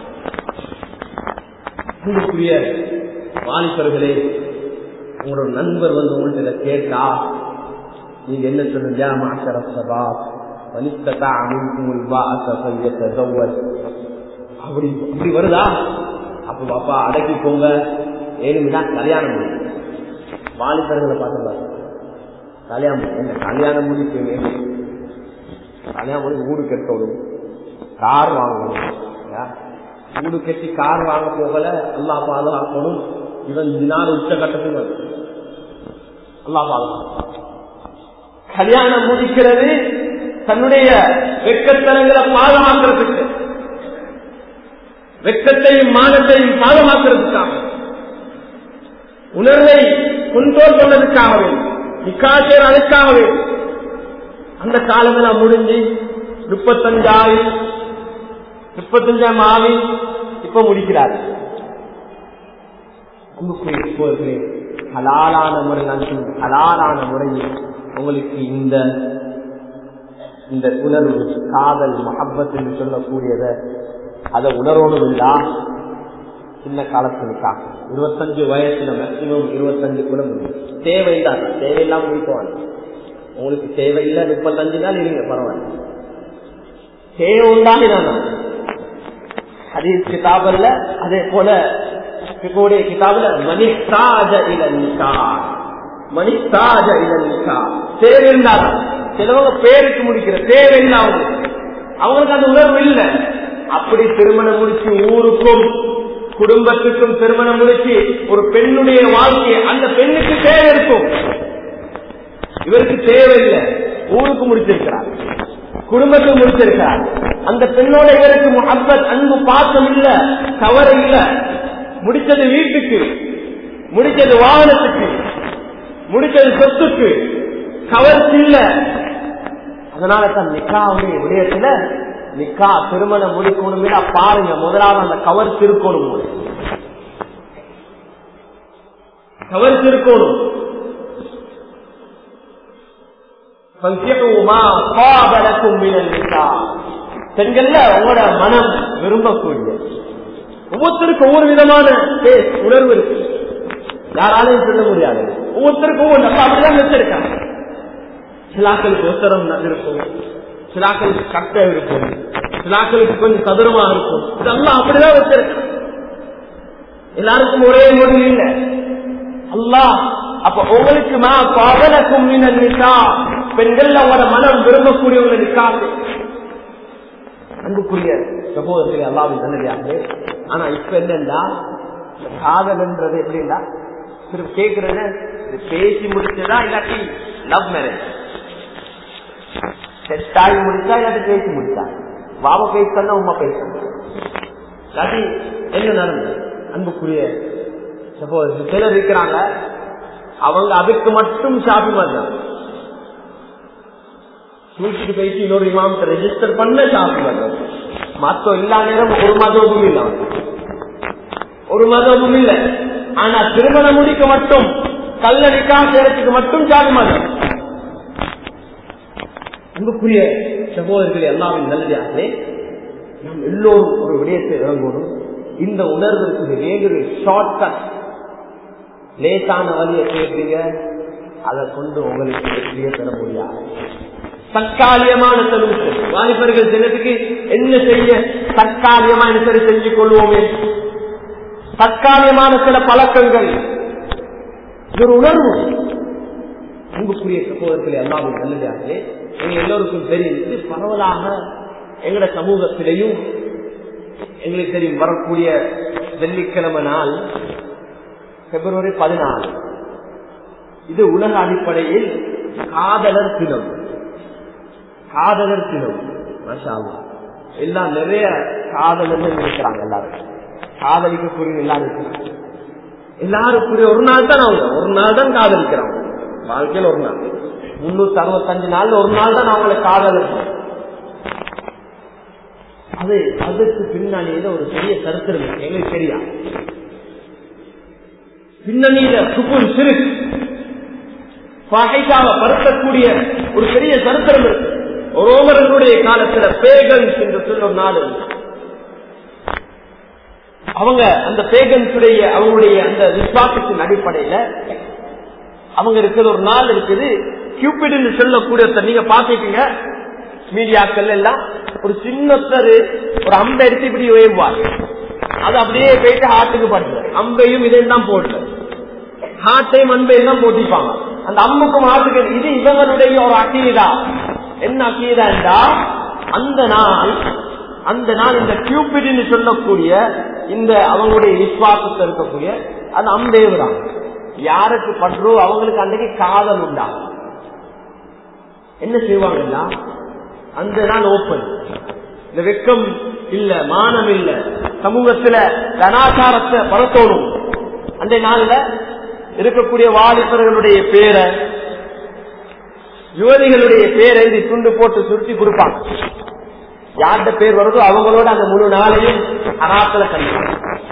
உங்களுக்குரிய வாலிபர்களே, உங்களோட நண்பர் வந்து உங்கள்கிட்ட கேட்டா நீங்க என்ன சொல்லுங்க? அப்படி அப்படி வருதா? அப்ப பாப்பா அடக்கி போங்க, ஏழுமினா கல்யாணம் முடியும். வாலிபர்களை பார்த்து கல்யாணம் என்ன கல்யாணம் முடிக்க வேண்டும், கல்யாணம் முடிஞ்சு வீடு கட்டணும், கார் வாங்கணும். வீடு கட்டி கார் வாங்க போகல, அல்லாஹ் பாதுகாக்கணும். இவன் தினார் உச்ச கட்டத்துக்கு வருது, அல்லாஹ் பாதுகாக்கணும். கல்யாணம் முடிக்கிறது தன்னுடைய வெட்கத்தனங்களை பாதுகாக்கிறதுக்கு, வெட்கத்தையும் மானத்தையும் பாதுகாக்கிறதுக்காக, உணர்வை கொண்டோல் கொண்டதுக்காகவே, நிக்காசேர் அதுக்காகவே அந்த காலங்கள் முடிஞ்சு முப்பத்தஞ்சாயிரம் முப்பத்தஞ்சாம் ஆவி இப்ப முடிக்கிறார். ஹலாலான முறை ஹலாலான முறையில் உங்களுக்கு இந்த இந்த உணர்வு காதல் மஹப்பத் என்று சொல்லக்கூடியத அதை உணர்வோடும் இல்லா சின்ன காலத்துக்கா இருபத்தஞ்சு வயசுல மேக்சிமம் இருபத்தஞ்சு கூட தேவையில்லை, தேவையில்லாம முடிப்போம். உங்களுக்கு தேவையில்லை முப்பத்தஞ்சு நாள் இருங்க பரவாயில்ல. தேவை உண்டாகினாங்க ஹதீஸ் கிதாபல்ல அதே போல கிதாபுல மணித்தாஜ இலன்கா மணித்தாஜ இலன்கா தேவை இருந்தாங்க. சிலவங்க பேருக்கு முடிக்கிற தேவை இல்லாம அவங்களுக்கு அந்த உணர்வு இல்லை. அப்படி திருமணம் முடிச்சு ஊருக்கும் குடும்பத்துக்கும் திருமணம் முடிச்சு ஒரு பெண்ணுடைய வாழ்க்கை அந்த பெண்ணுக்கு தேவை இருக்கும். இவருக்கு தேவையில்லை, ஊருக்கு முடிச்சிருக்கிறார், குடும்பத்துக்கு முடிச்சிருக்கிறார். அந்த பெண்ணோட இவருக்கு முஹப்பத் அன்பு பாசம் இல்ல, கவலை இல்ல. முடிச்சது வீட்டுக்கு, முடிச்சது வாகனத்துக்கு, முடிச்சது சொத்துக்கு, கவர்ச்சி இல்ல. அதனால தான் நிக்காவுடைய விடயத்துல நிக்கா திருமணம் முடிக்கணும் பாருங்க, முதலாவது அந்த கவர்ச்சி இருக்கணும், கவர்ச்சி இருக்கணும். பெண்கள்ல உங்களோட மனம் விரும்பக்கூடிய ஒவ்வொருத்தருக்கும் ஒவ்வொரு விதமான உணர்வு இருக்கு, யாராலையும் சொல்ல முடியாது. ஒவ்வொருத்தருக்கும் ஒவ்வொரு நம்ம அப்படிதான் வச்சிருக்காங்க. சிலாக்களுக்கு ஒத்தரம் இருக்கும், சிலாக்களுக்கு கட்ட இருக்கும், சிலாக்களுக்கு கொஞ்சம் சதுரமா இருக்கும். இதெல்லாம் அப்படிதான் வச்சிருக்காங்க. எல்லாருக்கும் ஒரே மொழி இல்லை. அல்லாஹ் அப்ப உங்களுக்கு மா பவலக்கும் மினன் நிசா, பெண்கள் அவங்களோட மனம் விரும்பக்கூடியவங்க நிக்காது. அன்புக்குரிய சகோதரர்களே, அல்லாஹ்வின் நல்லடியார்களே, ஆனா இப்ப என்னன்னா காதல்ன்றது எப்படின்னா திரும்ப கேட்கறது பேசி முடிச்சதா இல்லாட்டி லவ் மேரேஜ், செட் ஆகி முடிச்சா இல்லாட்டி பேசி முடிச்சா, வாவ பேசணும் உமா பேசணும் இல்லாட்டி என்ன நடந்தது. அன்புக்குரிய சகோதரர்கள் சிலர் இருக்கிறாங்க, அவங்க அதுக்கு மட்டும் ஷாப்பி மாட்டாங்க, தூக்கிட்டு போயிட்டு இன்னொரு இமாமத்தை ரெஜிஸ்டர் பண்ண ஷாப்பி மாட்டாங்க. மத்தம் இல்லா நேரம் ஒரு மதமும் இல்லை, ஒரு மதமும் இல்லை. ஆனா திருமணம் முடிக்க மட்டும் கல்லடிக்கா சேரத்துக்கு மட்டும் ஷாப்பி மாட்டாங்க. அன்புக்குரிய சகோதரர்களே, எல்லாரும் நல்லதாகவே நாம் எல்லோரும் ஒரு விடயத்தை இறங்கணும். இந்த உணர்வுக்கு வேறு ஷார்ட் கட், லேசான வழியை கேட்பீங்க, அதை கொண்டு உங்களுக்கு வெற்றியை பெற முடியாது. தற்காலிகமான செலவு வாலிபர்கள் சிலத்துக்கு என்ன செய்ய தற்காலிகமான சரி செஞ்சு கொள்வோமே, தற்காலிகமான சில பழக்கங்கள், ஒரு உணர்வு. அன்புக்குரிய சகோதரர்களே, எல்லாரும் நல்லதாகவே எங்க எல்லோருக்கும் தெரிந்து பரவலாக எங்கட சமூகத்திலையும் எங்களுக்கு தெரியும் வரக்கூடிய வெள்ளிக்கிழமை நாள் பிப்ரவரி பதினாலு, இது உலக அடிப்படையில் காதலர் தினம். காதலர் தினம் மாஷா அல்லாஹ், எல்லாம் நிறைய காதலர்கள் இருக்கிறாங்க. எல்லாரும் காதலிக்கக்கூடிய எல்லாரும் எல்லாருக்குரிய ஒரு நாள் தான் அவங்க ஒரு நாள் தான் காதலிக்கிறாங்க வாழ்க்கையில். ஒரு நாள் முன்னூத்தி அறுபத்தஞ்சு நாள் ஒரு நாள் தான் அவங்களை காதலர். அது அதற்கு பின்னணியில ஒரு பெரிய சரித்திரம் எங்களுக்கு தெரியாது. பின்னணியில சுகுன் சிறு பகைக்காக படுத்தக்கூடிய ஒரு பெரிய சரித்திரம் இருக்கு. ரோமர்களுடைய காலத்துல பேகன்ஸ் என்று சொல்லும் நாடு, அவங்க அந்த பேகன்ஸுடைய அவங்களுடைய அந்த விசுவாசத்தின் அடிப்படையில அவங்க இருக்கிற ஒரு நாள் இருக்குது. கியூபிட்னு சொல்லக்கூடிய நீங்க பாத்துட்டீங்க மீடியாக்கள் எல்லாம், ஒரு சின்னத்தரு ஒரு அம்பை எடுத்து இப்படி உயர்வார், அது அப்படியே போயிட்டு ஹார்ட்டுக்கு படுறது. அம்பையும் இதையும் தான் போடல, ஹார்ட்டையும் அம்பையும் தான் போட்டிப்பாங்க. அந்த அம்புக்கும் ஹார்ட்டுக்கு இது இவங்களுடைய ஒரு அக்கீதா. என்ன அக்கீதா என்றா, அந்த நாள் அந்த நாள் இந்த கியூபிட்னு சொல்லக்கூடிய இந்த அவங்களுடைய விசுவாசத்தை இருக்கக்கூடிய அந்த அம்பே விடாங்க. யாருக்கு பண்றோ அவங்களுக்கு அன்றைக்கு காதல் உண்டாகும். என்ன செய்வாங்கன்னா அந்த நாள் ஓப்பன், இந்த வெக்கம் இல்ல, மானம் இல்ல, சமூகத்துல கலாச்சாரத்தை பரத்தோணும். அந்த நாள்ல இருக்கக்கூடிய வாலிபர்களுடைய பேரை, யுவதிகளுடைய பேரை துண்டு போட்டு சுருட்டி கொடுப்பாங்க. யார்கிட்ட பேர் வருதோ அவங்களோட அந்த முழு நாளையும் அராத்துல கழிப்பாங்க.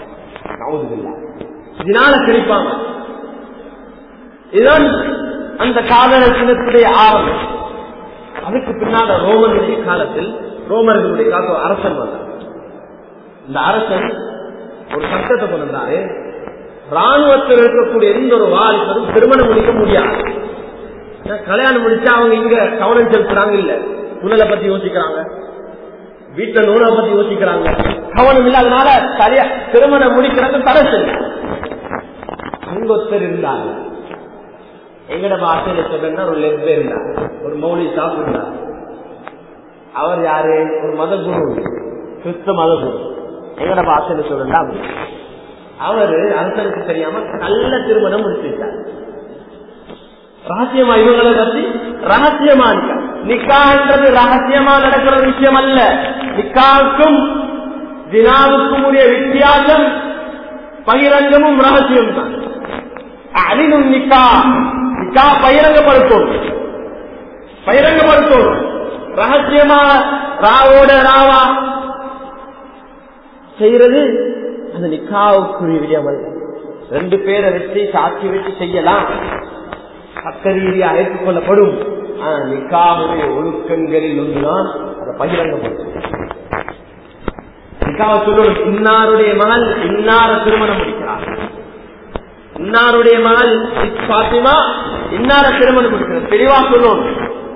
இதனால கழிப்பாங்க. இதுதான் அந்த காதல சின்னத்துடைய ஆரம்பம். அதுக்கு பின்னால ரோமனுடைய காலத்தில், ரோமர்களுடைய காலத்தில் அரசன் வந்தார். இந்த அரசன் ஒரு சட்டத்தை கொண்டாரு, ராணுவத்தில் இருக்கக்கூடிய எந்த ஒரு வாலிபரும் திருமணம் முடிக்க முடியாது. கல்யாணம் முடிச்சா அவங்க இங்க கவனம் செலுத்துறாங்க இல்ல, புனலை பத்தி யோசிக்கிறாங்க, வீட்டுல நூலை பத்தி யோசிக்கிறாங்க, கவனம் இல்ல. அதனால சரியா திருமணம் முடிக்கிறது தடை செய்ய. அங்கொத்தர் இருந்தாங்க. எங்கட பாசையில சொல்றா ஒரு லெப் இருந்தார், ஒரு மௌலி சாப் இருந்தார். அவர் யாரு? ஒரு மத குரு, கிறிஸ்தவ மத குரு. எங்கட பாசையில சொல்றா அவரு அரசனுக்கு தெரியாம நல்ல திருமணம் முடிச்சிருக்கார். ரகசியமா இவங்களை பத்தி ரகசியமா இருக்கா. நிக்கான்றது ரகசியமா நடக்கிற விஷயம் அல்ல. நிக்காவுக்கும் தினாவுக்கும் உரிய வித்தியாசம் பகிரங்கமும் ரகசியம் தான். அழினும் நிக்கா, நிக்கா பகிரங்கப்படுத்தும், பகிரங்கப்படுத்தும். ரகசியமா ராவோட ராவா செய்யறது அந்த நிக்காவுக்குரிய விடயம் அல்ல. ரெண்டு பேரை வச்சு சாட்சி வச்சு செய்யலாம், சட்டரீதியா ஏற்றுக்கொள்ளப்படும். நிக்காவுடைய ஒழுக்கங்களில் ஒன்றுதான் அதை பகிரங்கப்படுத்தும். நிக்காவை சொல்லணும், இன்னாருடைய மகள் இன்னார திருமணம் முடிக்கிறார், இன்னாருடைய மகள் பாத்திமா இன்னார திருமணம் முடிக்கிறார், தெளிவா சொல்லணும்.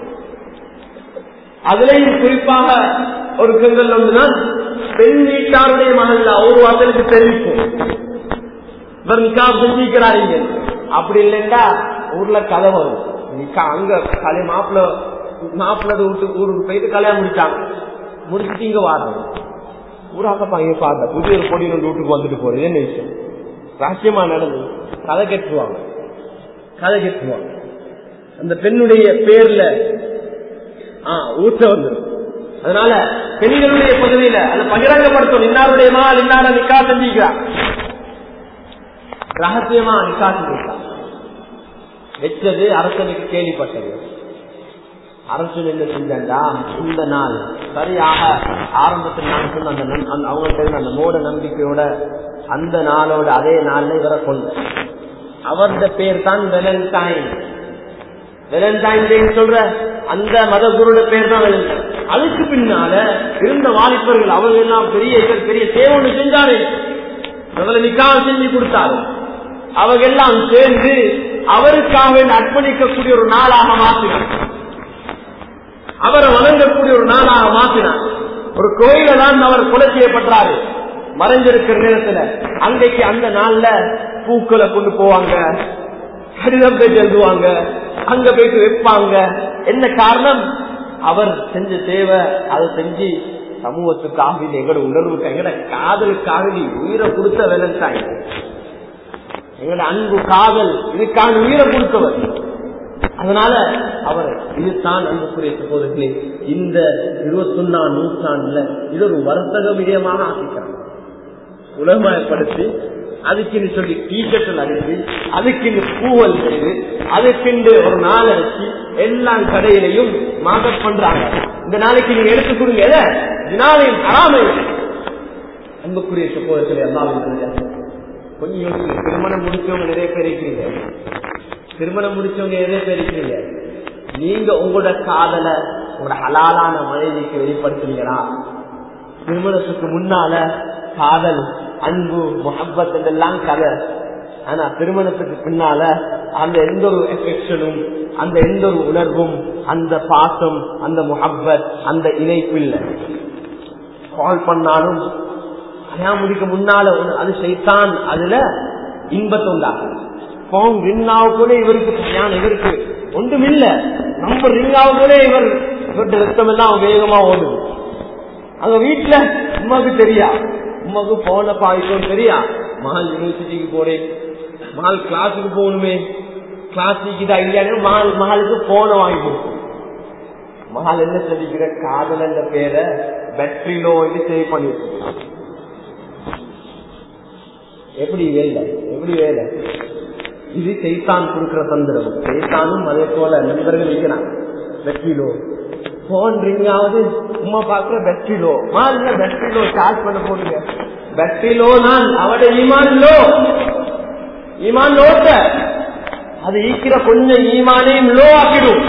அதுலேயும் குறிப்பாக ஒழுக்கங்கள் ஒன்றுதான் பெண் வீட்டாருடைய மகள் ஒரு வாசலுக்கு தெரிவிக்கும், இவர் நிக்கா செஞ்சிருக்கிறாரீங்க. அப்படி இல்லைண்டா ஊர்ல கதை வரும். நிக்கா அங்க கலை மாப்பிள்ள மாப்பிள்ள வீட்டுக்கு ஊருக்கு போயிட்டு கல்யாணம் முடிச்சாங்க, முடிச்சுட்டு இங்க வாடுறது ஊராக்கப்பா இங்க பாருங்க, புதிய ஒரு பொடி ரெண்டு வீட்டுக்கு வந்துட்டு போறது என்ன விஷயம் ரகசியமா நடந்து கதை கெட்டுவாங்க, கதை கெட்டுவாங்க. அந்த பெண்ணுடைய பேர்ல ஆஹ் ஊற்ற வந்துடும். அதனால பெண்களுடைய பகுதியில அதை பகிரங்கப்படுத்தும். இன்னாருடைய மகள் இன்னார நிக்கா செஞ்சிக்கிறார், ரகசியமா நிக்கா செஞ்சிருக்கார். வச்சது அரசனுக்கு கேள்விப்பட்டது. அரசன் என்ன செஞ்சா இந்த நாள் சரியாக ஆரம்பத்தில் நான் சொன்ன அந்த அவங்கள்ட்ட அந்த மூட நம்பிக்கையோட அந்த நாளோட அதே நாள்ல இவரை கொண்டு அவருடைய பேர் தான் வெலண்டைன். வெலண்டைன் டே சொல்ற அந்த மத குருட பேர் தான் வெலண்டைன். அதுக்கு பின்னால இருந்த வாலிபர்கள் அவங்க எல்லாம் பெரிய பெரிய சேவை செஞ்சாரு, முதல்ல நிக்காக செஞ்சு கொடுத்தாரு. அவங்க எல்லாம் சேர்ந்து அவருக்காக அர்ப்பணிக்கக்கூடிய ஒரு நாளாக மாற்றினார், அவரை வணங்கக்கூடிய ஒரு நாளாக மாற்றினார். ஒரு கோயில தான் அவர் கொலை செய்யப்பட்டாரு மறைஞ்சிருக்கிற நேரத்துல. அன்றைக்கு அந்த நாள்ல பூக்களை கொண்டு போவாங்க, கடிதம் போயிட்டு எழுதுவாங்க, அங்க போயிட்டு வைப்பாங்க. என்ன காரணம்? அவர் செஞ்ச தேவை அதை செஞ்சு சமூகத்துக்காக எங்களோட உணர்வுக்கு எங்கட காதலுக்காக உயிரை கொடுத்த வேலைத்தாய், எங்களோட அன்பு காதல் இதுக்கான உயிரை கொடுத்தவர். அதனால அவர் இதுதான் அன்புக்குரிய சகோதரர்களே இந்த இருபத்தி ஒன்னாம் நூற்றாண்டுல இது ஒரு வர்த்தக விடயமாக ஆசிக்கிறார். உலகமயப்படுத்தி அதுக்கு சொல்லி டீஷர்ட்கள் அடிச்சு அதுக்கு பூவல் செய்து அதுக்கு ஒரு நாள் அடிச்சு எல்லாம் கடையிலையும் மார்க்கெட் பண்றாங்க. இந்த நாளைக்கு நீங்க எடுத்து கொடுங்க தினாலையும் அறாமை. அன்புக்குரிய சகோதரர்களே எல்லாம் கொஞ்சம் யோசிங்க. திருமணம் முடிச்சவங்க நிறைய பேர் இருக்கிறீங்க, திருமணம் முடிச்சவங்க நிறைய பேர் இருக்கிறீங்க. நீங்க உங்களோட காதலை உங்களோட ஹலாலான மனைவிக்கு வெளிப்படுத்துறீங்களா? திருமணத்துக்கு முன்னால காதல் அன்பு முஹப்பத் எல்லாம் கதை. ஆனா திருமணத்துக்கு பின்னால அந்த எந்த ஒரு எஃபெக்ஷனும் அந்த எந்த ஒரு உணர்வும் அந்த பாசம் அந்த முஹப்பத் அந்த இணைப்பு இல்லை. கால் பண்ணாலும் கல்யாணம் முடிக்க முன்னால அது செய்தான் அதுல இன்பத்தை உண்டாகும். போன் ரிங்காவ கூட இவருக்கு கல்யாணம் இவருக்கு ஒன்றும் இல்ல, நம்ம ரிங்காவ கூட இவர் இவருடைய ரத்தம் எல்லாம் வேகமா ஓடுது. அங்க வீட்டுல உமாக்கு தெரியா, உமாக்கு போன பாய்க்கும் தெரியா, மகள் யூனிவர்சிட்டிக்கு போறேன், மகள் கிளாஸுக்கு போகணுமே, கிளாஸ் தான் இல்லையா, மகள் மகளுக்கு போன வாங்கி கொடுக்கும். மகால் என்ன சொல்லிக்கிற காதல் என்ற பேரை பேட்டரியிலோ இது சேவ் பண்ணி எப்படி வேலை எப்படி வேலை இது சைத்தான் கொடுக்கிற சந்தர்ப்பம். சைத்தானும் அதே போல நண்பர்கள் இருக்கிறான். பேட்டரியிலோ போன் ரிங்காவது சும்மா பாக்குற பேட்டரியிலோ மாதிரி பேட்டரியிலோ சார்ஜ் பண்ண போடுங்க. பேட்டரியிலோ நான் அவட ஈமான் லோ ஈமான் லோட்ட அது ஈக்கிற கொஞ்சம் ஈமானையும் லோ ஆக்கிடும்.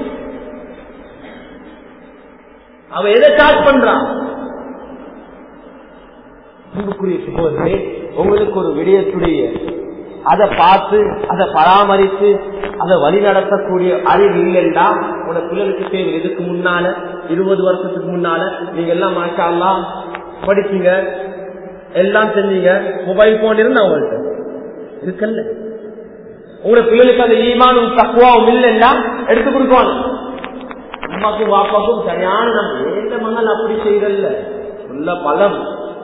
அவ எதை சார்ஜ் பண்றான்? உங்களுக்கு ஒரு விடயத்துடைய அதை பார்த்து அதை பராமரித்து அதை வழி நடத்தக்கூடிய அறிவு இல்லைன்னா உன பிள்ளைகளுக்கு தேவை. இதுக்கு முன்னால இருபது வருஷத்துக்கு முன்னால நீங்க எல்லாம் மாஷா அல்லாஹ் படிச்சீங்க, எல்லாம் செஞ்சீங்க, மொபைல் போன் இருந்து அவங்கள்ட்ட இருக்கல்ல. உங்களோட பிள்ளைகளுக்கு அந்த ஈமானும் தக்குவாவும் இல்லைன்னா எடுத்து கொடுக்குவாங்க. அம்மாக்கும் வாப்பாக்கும் சரியான நம்ம ஏந்த மகள் அப்படி செய்யறல்ல உள்ள பலம்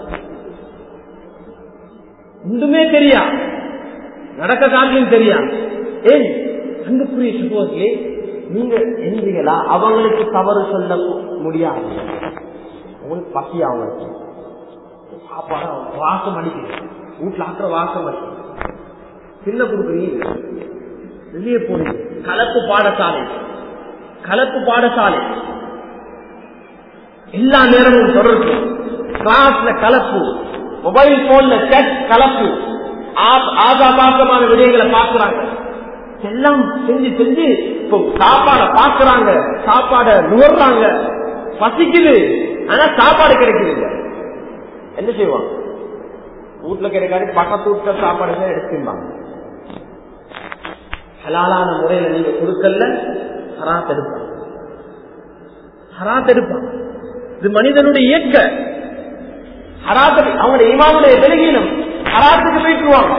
ஒன்றுமே தெரியா, நடக்க காட்டிலும் தெரியா. ஏன் அன்புக்குரிய சகோதரியே, நீங்க எந்திரிகளா அவங்களுக்கு தவறு சொல்ல முடியாது. அவங்களுக்கு பசி அவங்களுக்கு சாப்பாடு வாசம் அடிக்குது, வீட்டுல ஆக்குற வாசம் அடிக்குது. சின்ன கொடுக்குறீங்க வெளியே போறீங்க, கலப்பு பாடசாலை கலப்பு பாடசாலை எல்லா நேரமும் தொடர்பு, கிளாஸ்ல கலப்பு, மொபைல் போன்ல செட் கலப்பு, ஆகாபாசமான விடயங்களை பாக்குறாங்க. எல்லாம் செஞ்சு செஞ்சு சாப்பாட பாக்குறாங்க, சாப்பாட நுகர்றாங்க, பசிக்குது. ஆனா சாப்பாடு கிடைக்குது இல்ல. என்ன செய்வாங்க? வீட்டுல கிடைக்காது பக்கத்து வீட்டுல சாப்பாடு எடுத்துப்பாங்க. ஹலாலான முறையில நீங்க கொடுக்கல ஹராத் எடுப்பாங்க, ஹராத் எடுப்பாங்க. இது மனிதனுடைய இயக்க. ஹராத்து அவங்களுடைய ஈமானுடைய விலகீனம், ஹராத்துக்கு போயிட்டுருவாங்க.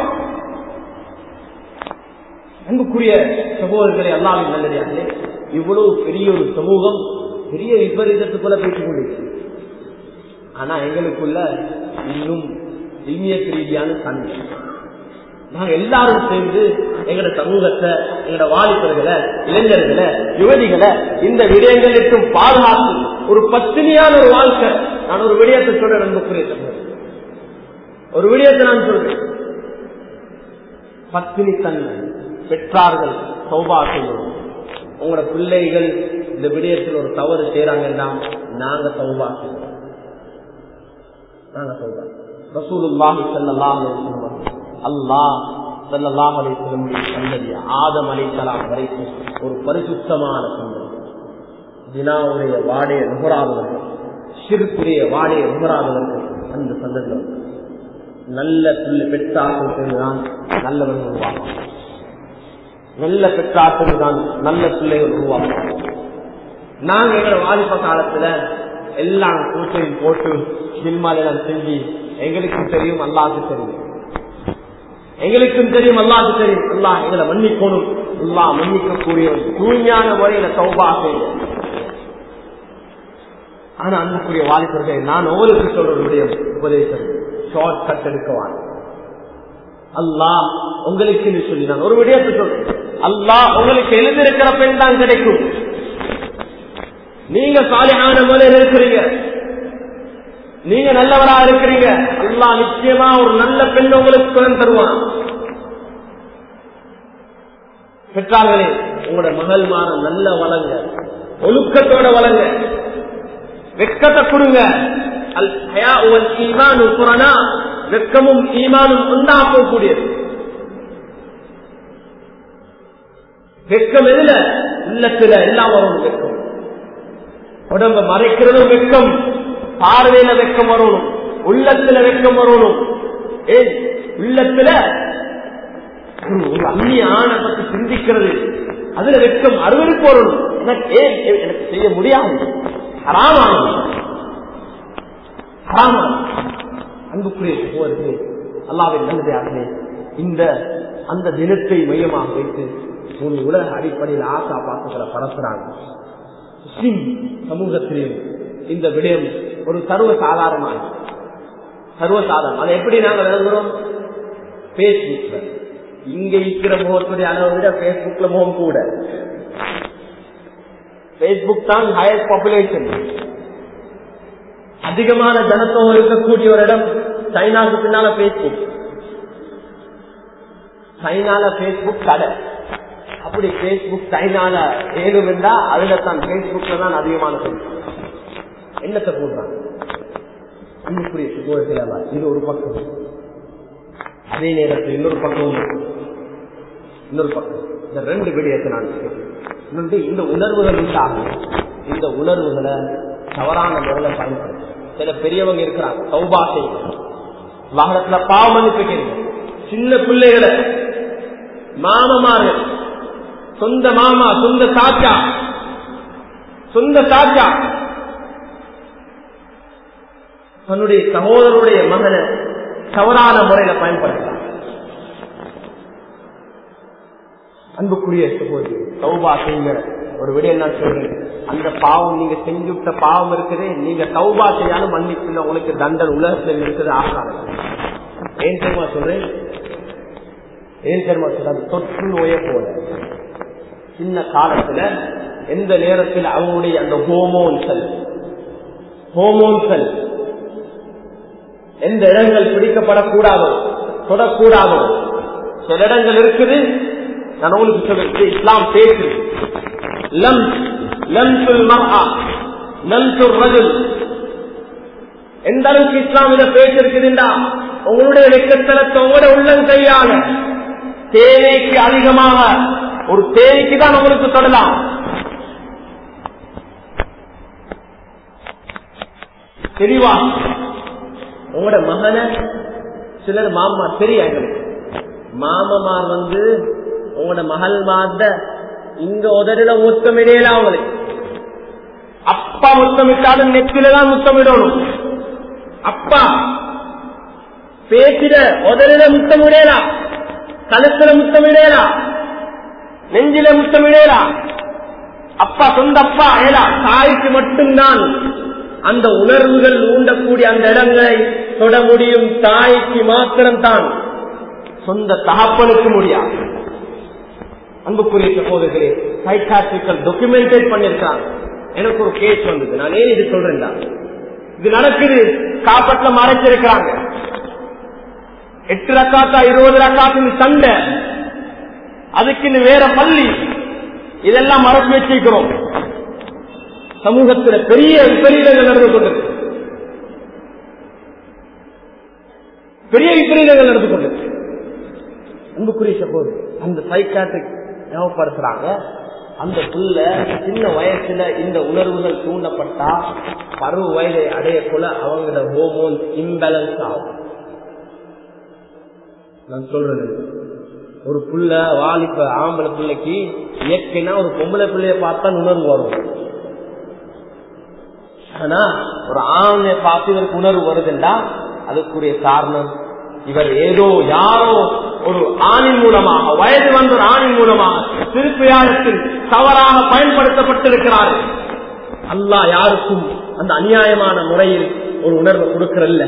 அன்புக்குரிய சகோதரர்களை அல்லாஹ்வின் நல்லடியார்களே, இவ்வளவு பெரிய ஒரு சமூகம் பெரிய விபரீதத்துக்குள்ள போயிட்டு கொண்டிருக்கு. ஆனா எங்களுக்குள்ள இன்னும் இல்மியத் ரீதியான தன்மை. நாங்க எல்லாரும் சேர்ந்து எங்கட சமூகத்தை, எங்கட வாலிபர்களை, இளைஞர்களை, யுவதிகளை இந்த விடயங்களுக்கும் பாதுகாத்து ஒரு பத்தினியான ஒரு வாழ்க்கை. நான் ஒரு விடயத்தை சொல்றேன் அன்புக்குரிய சகோதரர், ஒரு விடயத்தை நான் சொல்றேன். பத்தினி தன்மை பெற்றார்கள் சௌபா செய்யணும். உங்களோட பிள்ளைகள் இந்த விடயத்தில் ஒரு தவறு செய்யறாங்கன்னா நாங்க சௌபா செய்யணும். நாங்க சௌபா ரசூலுல்லாஹி ஸல்லல்லாஹு அலைஹி வஸல்லம் அல்லாஹ் ஸல்லல்லாஹு அலைஹி வஸல்லம் சந்ததி ஆதம் அலைஹிஸ்ஸலாம் வரைக்கும் ஒரு பரிசுத்தமான சந்ததி. தினாவுடைய வாடைய நுகராதவர்கள், ஷிர்க்குடைய வாடைய நுகராதவர்கள் அந்த சந்ததியில் நல்ல பிள்ளை பெற்றார்கள் தான் நல்லவர்கள் உருவாகும். நல்ல பெற்றார்கள் தான் நல்ல பிள்ளைகள் உருவாகும். நாங்க எங்களோட வாலிப காலத்துல எல்லாம் கூட்டையும் போட்டு சினிமாலாம் செஞ்சு எங்களுக்கும் தெரியும் அல்லாஹ்வுக்கு தெரியும், எங்களுக்கும் தெரியும் அல்லாஹ்வுக்கு தெரியும். அல்லாஹ் எங்களை மன்னிக்கணும், அல்லாஹ் மன்னிக்கக்கூடிய தூய்மையான முறையில தௌபா செய்யும். ஆனா அன்புக்குரிய வாலிபர்கள், நான் உங்களுக்கு சொல்ற விடயம் உபதேசம் ஷார்ட் கட் எடுக்கவான். அல்லாஹ் உங்களுக்கு சொல்லி நான் ஒரு விடயத்தை சொல்றேன். அல்லாஹ் உங்களுக்கு எழுதியிருக்கிற பெண் தான் கிடைக்கும். நீங்க சாலிஹான முறையில் இருக்கிறீங்க, நீங்க நல்லவரா இருக்கிறீங்க, அல்லாஹ் நிச்சயமா ஒரு நல்ல பெண் உங்களுக்கு குணம் தருவான். பெற்றார்களே, உங்களோட மகள் மான நல்ல வளங்க, ஒழுக்கத்தோட வளங்க, வெக்கத்தை கொடுங்க. அல் ஹயா வல் ஈமான் குரானா, வெக்கமும் ஈமானும் உண்டாக்கக்கூடியது. வெக்கம் எதுல? உள்ளத்துல எல்லாம் வரும் வெக்கம். உடம்ப மறைக்கிறதும் வெக்கம், பார்வையில வெக்கம் வரணும், உள்ளத்துல வெக்கம் வரணும். ஏன் உள்ளத்துல ஒரு அந்நிய ஆணை பற்றி சிந்திக்கிறது, அதுல வெக்கம் அறுவருக்கு வரணும். எனக்கு ஏன் எனக்கு செய்ய முடியாது, ஹராமானது ஹராமானது. அன்புக்குரிய சகோதரர்களே, அல்லாஹ்வின் நல்லடியார்களே, இந்த அந்த தினத்தை மையமாக வைத்து ஒரு உலக அடிப்படையில் ஆசா பாக்குகளை பரப்புறாங்க. முஸ்லிம் சமூகத்திலேயும் இந்த விடயம் ஒரு சர்வ சாதாரணமான சர்வசாதாரணம். அதை எப்படி நாங்கள் விளங்குறோம்? பேஸ்புக்ல இங்க இருக்கிற முகத்துடைய அளவை விட பேஸ்புக்ல முகம் கூட. பேஸ்புக் தான் ஹையஸ்ட் பாப்புலேஷன், அதிகமான ஜனத்தொகை இருக்கக்கூடிய ஒரு இடம் சைனாவுக்கு பின்னால பேஸ்புக். சைனால பேஸ்புக் கடை. அப்படி பேஸ்புக் சைனால ஏழும் இருந்தா அதுல தான் பேஸ்புக்ல தான் அதிகமான என்னத்தை போடுறாங்க. இது ஒரு பக்கம். அதே நேரத்தில் இன்னொரு பக்கம் இன்னொரு பக்கம் இந்த ரெண்டு விடயத்தை நான் இன்னொன்று இந்த உணர்வுகள் உண்டாகும். இந்த உணர்வுகளை தவறான முறையில பயன்படுத்த சில பெரியவங்க இருக்கிறாங்க. தௌபா செய்ய வாகனத்துல பாவ மன்னிப்பு கேட்க சின்ன பிள்ளைகளை மாமமார்கள், சொந்த மாமா, சொந்த தாத்தா, சொந்த தாத்தா தன்னுடைய சகோதரருடைய மகனை தவறான முறையில பயன்படுத்த அன்புக்குரிய தௌபா செய்யுங்க. ஒரு விடயம் நான் சொல்றேன், அந்த பாவம் நீங்க செஞ்சுட்ட பாவம் இருக்குது, நீங்க தௌபா செய்யாலும் மன்னிப்பு உங்களுக்கு தண்டனை உலகத்தில் இருக்குது ஆகாது. ஏன் தெரியுமா சொல்றேன்? ஏன் தெரியுமா சொல்ற? தொற்று நோய போல சின்ன காலத்துல எந்த நேரத்தில் அவங்களுடைய அந்த ஹோமோன்கள் ஹோமோன்கள் எந்த இடங்கள் பிடிக்கப்படக்கூடாதோ தொடக்கூடாதோ சில இடங்கள் இருக்குது. நான் உங்களுக்கு சொல்றேன், இஸ்லாம் பேசு லம் லம்சுல் மர்ஆ லம்சுர் ரஜுல். எந்த அளவுக்கு இஸ்லாம் இதை பேசிருக்குதுண்டா, உங்களுடைய வெக்கத்தலத்தை உங்களோட உள்ளங்கையால தேவைக்கு அதிகமாக ஒரு தேவைக்கு தான் உங்களுக்கு தொடலாம். தெளிவா உங்களோட மகனை சிலர் மாமா தெரியும், எங்களுக்கு மாமமார் வந்து உங்களோட மகள் மாத இங்க உதறில முத்தமிடையில அவங்களுக்கு அப்பா முத்தமிட்டாலும் நெத்திலதான் முத்தமிடணும். அப்பா பேசிட உதறில முத்தமிடலாம், கழுத்துல முத்தமிடலாம், நெஞ்சில முத்தமிடலாம். அப்பா சொந்த அப்பா ஏலா, தாய்க்கு மட்டும்தான் அந்த உணர்வுகள் ஊண்டக்கூடிய அந்த இடங்களை தொட முடியும். தாய்க்கு மாத்திரம்தான், சொந்த தகப்பனுக்கு முடியாது. அன்புக்குரிய சகோதரர்களே, சைக்காட்ரிக்கல் டாக்குமெண்டேட் பண்ணிருக்காங்க. எனக்கு ஒரு கேஸ் வந்தது, நான் ஏன் இது சொல்றேன், இது நடக்குது. காப்பட்ல மறைச்சிருக்கிறாங்க, எட்டு ரக்காத்தா இருபது ரக்காத்து சண்டை, அதுக்கு வேற பள்ளி, இதெல்லாம் மறைச்சு வச்சிருக்கிறோம். சமூகத்தில் பெரிய விபரீதங்கள் நடந்து கொண்டது, பெரிய விபரீதங்கள் நடந்து கொண்டது. அன்புக்குரிய சகோதரர், அந்த சைக்காட்ரிக் ஞாபகப்படுத்துறாங்க, அந்த புள்ள சின்ன வயசுல இந்த உணர்வுகள் தூண்டப்பட்டா பருவ வயதை அடையக்குள்ள அவங்களோட ஹோமோன் இம்பேலன்ஸ் ஆகும். நான் சொல்றது, ஒரு புள்ள வாலிப்ப ஆம்பளை பிள்ளைக்கு இயற்கைனா ஒரு பொம்பளை பிள்ளைய பார்த்தா உணர்வு வரும். ஆனா ஒரு ஆணை பார்த்து இதற்கு உணர்வு வருதுண்டா அதுக்குரிய காரணம் இவர் ஏதோ யாரோ ஒரு ஆணின் மூலமாக, வயது வந்த ஒரு ஆணின் மூலமாக திருப்பியாளத்தில் தவறாக பயன்படுத்தப்பட்டிருக்கிறார். அல்லாஹ் யாருக்கும் அந்த அநியாயமான முறையில் ஒரு உணர்வை கொடுக்கிறல்ல.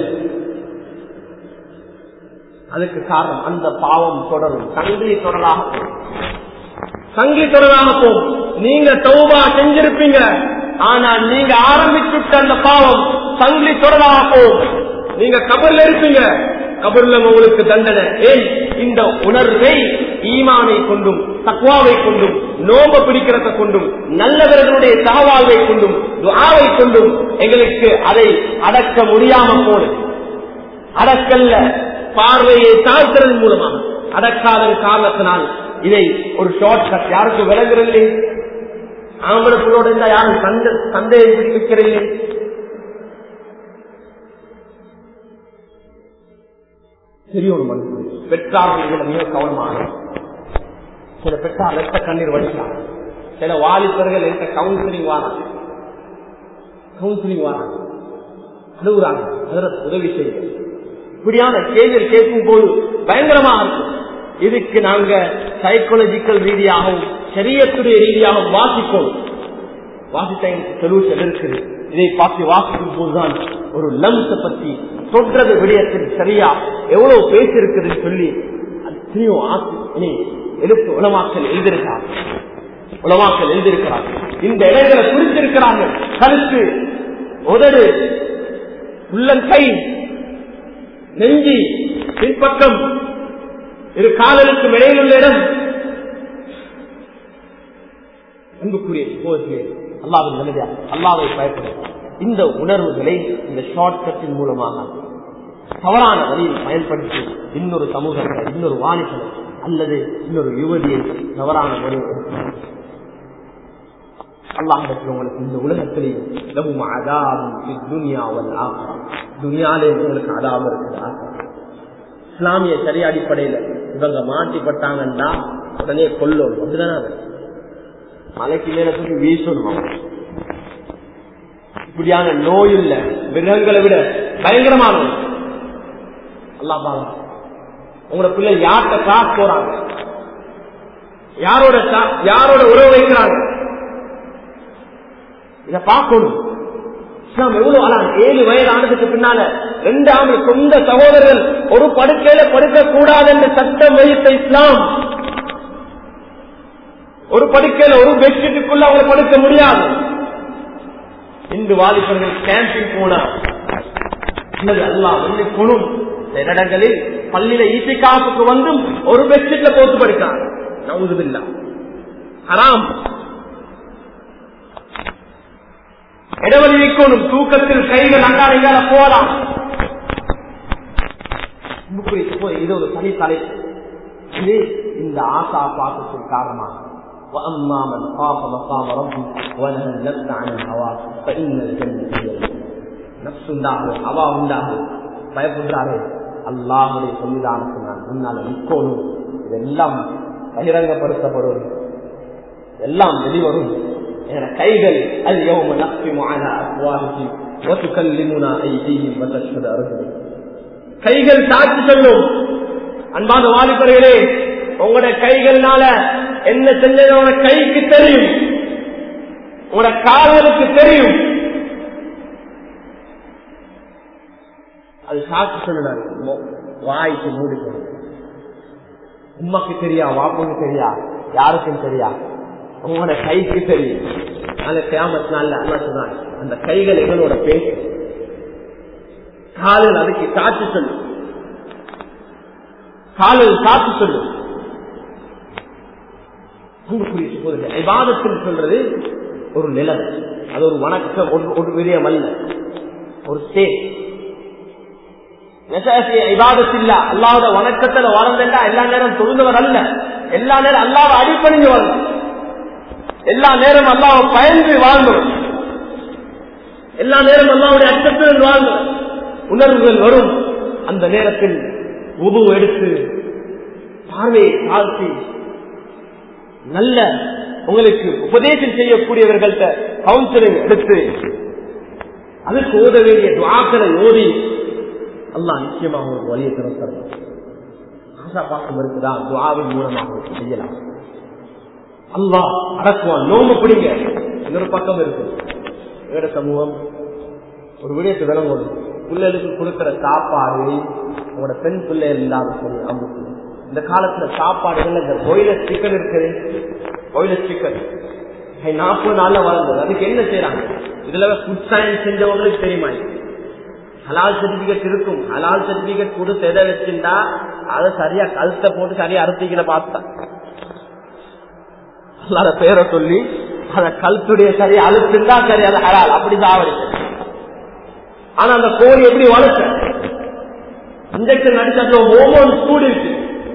அதுக்கு காரணம் அந்த பாவம் தொடரும், சங்கிலி தொடராக சங்கிலி தொடராக போகும். நீங்க தௌபா செஞ்சிருப்பீங்க, ஆனா நீங்க ஆரம்பிச்சுட்ட அந்த பாவம் சங்கிலி தொடராக போகும். நீங்க கபர்ல இருப்பீங்க, கபர்ல உங்களுக்கு தண்டனை. ஏன்? இந்த உணர்வை ஈமானை கொண்டும் தக்வாவை கொண்டும் நோம்ப பிடிக்கிறத கொண்டும் நல்லவர்களுடைய சகவாழ்வை கொண்டும் துஆவை கொண்டும் எங்களுக்கு அதை அடக்க முடியாம போது, அடக்கல்ல பார்வையை தாழ்த்துறது மூலமாக அடக்காத காரணத்தினால் இதை ஒரு ஷார்ட் கட் யாருக்கு விளங்குறதில்லை. ஆம்பளங்களோட இருந்தா யாரும் சந்தேகம் பிடிக்கிறதில்லை. பெரிய ஒரு மனுஷன் பெற்றார்கள் மிக கவனமாக. சில பெற்றார் ரத்த கண்ணீர் வடிக்கிறார், சில வாலிபர்கள் எந்த கவுன்சிலிங் வாராங்க கவுன்சிலிங் வாராங்க அழுகுறாங்க, அதற்கு உதவி செய்ய. இப்படியான கேள்விகள் கேட்கும் போது பயங்கரமாக இருக்கும். இதுக்கு நாங்க சைக்காலஜிக்கல் ரீதியாகவும் சரியத்துடைய ரீதியாகவும் வாசிப்போம். வாசித்த சொல்யூஷன் இருக்குது. இதை பார்த்து வாசிக்கும் போதுதான் ஒரு லம்ஸ பத்தி சொல்றது விடயத்தில் சரியா எவ்வளவு பேசிருக்குதுன்னு சொல்லி எழுத்து உலமாக்கல் எழுதிருக்காங்க. உலமாக்கள் எழுதியிருக்கிறார்கள். இந்த இடங்களை குறித்திருக்கிறார்கள். கருத்து, உதடு, உள்ளங்கை, நெஞ்சி, பின்பக்கம், இரு காலனுக்கு இடையில் உள்ள இடம். அன்புக்குரிய சகோதரர்களே, அல்லாஹ்வின் நல்லடியார், அல்லாஹ்வை பயப்படும் இந்த உணர்வுகளை இந்த ஷார்ட் கட்டின் மூலமாக தவறான வழியில் பயன்படுத்தி இன்னொரு சமூகத்தை, இன்னொரு வாணிகளை அல்லது இன்னொரு யுவதியை தவறான வழியில் அல்லாஹ் உங்களுக்கு இந்த உலகத்திலே துனியாலே உங்களுக்கு அதாபம் இருக்கிறார். இஸ்லாமிய சரி அடிப்படையில் இவங்க மாட்டிப்பட்டாங்கன்னா உடனே கொல்லணும். அப்படிதானே மலைக்கு மேல தூக்கி வீசணும். இப்படியான நோய் இல்ல, மிருகங்களை விட பயங்கரமான அல்லாஹ் பாருங்க. உங்களோட பிள்ளை யார்கிட்ட காசு போறாங்க, யாரோட யாரோட உறவு வைக்கிறாங்க, இதை பார்க்கணும். இஸ்லாம் எவ்வளவு அழகான ஏழு வயது ஆனதுக்கு பின்னால ரெண்டு ஆண்டு சொந்த சகோதரர்கள் ஒரு படுக்கையில படுக்க கூடாது என்று சட்டம் வைத்த இஸ்லாம். ஒரு படுக்கையில ஒரு பெட்ஷீட்டுக்குள்ள அவங்க படுக்க முடியாது. இந்து வாலிபர்கள் கேம்பிங் போனா அல்லாஹ் கொணும் இடங்களில் பள்ளியில ஈசிகாசுக்கு வந்தும் ஒரு பெட்ஷீட்ல போட்டு படுக்காங்க. நவுதுபில்லாஹ் ஹராம். இடவெளி வைக்கணும். தூக்கத்தில் கைகள் அங்கால போகலாம். இது ஒரு தனி தலைப்பு. இது இந்த ஆசா பாசத்தின் காரணமாக பயப்படுறாரு. அல்லாஹுடைய சொல்லிதான் நான் முன்னால நிற்கணும். இதெல்லாம் பகிரங்கப்படுத்தப்படும், எல்லாம் வெளிவரும். கைகள் கைகள் சாட்சி சொல்லும். அன்பான வாலிபர்களே, உங்களோட கைகள்னால என்ன செஞ்சது உங்களோட கைக்கு தெரியும், உங்களோட கால்களுக்கு தெரியும். அது சாட்சி சொல்லுறாரு. வாய்க்கு மூடிக்கணும். உமாக்கு தெரியா, வாப்புக்கு தெரியா, யாருக்கும் தெரியா, உங்களோட கைக்கு தெரியும். அந்த கியாமத் நாள்ல அல்லாஹ் சொல்றான், அந்த கைகள் எங்களோட பேசு, காலில் அதுக்கு சாட்சி சொல்லு, காலில் சாட்சி சொல்லு. இபாதத்தில் சொல்றது ஒரு நிலம், அது ஒரு வணக்கம், ஒரு விடயம் அல்ல, ஒரு ஸ்டேட். இபாதத்தில் அல்லாஹ்வோட வணக்கத்துல வாழ்ந்தா எல்லா நேரம் தொழுந்தவர் அல்ல, எல்லா நேரம் அல்லாஹ்வை அடிப்பணிஞ்சு வாழ்ந்தோம், எல்லா நேரம் அல்லாஹ்வை பயந்து வாழ்ந்தோம், எல்லா நேரம் அல்லாஹ்வுடைய அச்சத்துடன் வாழ்ந்தோம். உணர்வுகள் வரும். அந்த நேரத்தில் உது எடுத்து பார்வையை தாழ்த்தி நல்ல உங்களுக்கு உபதேசம் செய்யக்கூடியவர்கள்ட்ட கவுன்சிலிங் எடுத்து அதுக்கு ஓத வேண்டிய துஆக்களை ஓதி அல்லாஹ் நிச்சயமாக ஒரு வழியை திறக்கிறார். ஆசா பாக்கம் இருக்குதா, துஆவின் மூலமாக செய்யலாம். அல்லாஹ் அடக்குவான். நோம்பு பிடிங்க. இன்னொரு பக்கம் இருக்கு. வேற சமூகம் ஒரு விடயத்தை விளங்கணும். பிள்ளைகளுக்கு கொடுக்கிற சாப்பாடு உங்களோட பெண் பிள்ளை இல்லாத சொல்லி அமுக்கு. இந்த காலத்துல சாப்பாடுகள் இந்த பாய்லர் சிக்கன் இருக்குது, பாய்லர் சிக்கன் நாற்பது நாள்ல வளர்ந்தது. அதுக்கு என்ன செய்யறாங்க? இதுல ஃபுட் சயின்ஸ் செஞ்சவங்களுக்கு தெரியுமா? ஹலால் சர்டிபிகேட் இருக்கும். ஹலால் சர்டிபிகேட் கொடுத்து எதை வச்சுட்டா அதை சரியா கழுத்தை போட்டு சரியா அறுத்திக்கிற பார்த்தா அல்லாத பேரை சொல்லி அத கழுத்துடைய சரியா அழுத்துண்டா சரி அது ஹலால், அப்படி சாவடிச்சு. ஆனா அந்த கோழி எப்படி வளர்க்க இன்ஜெக்ஷன் அடிச்சா ஹோமோன் கூடிருக்கு.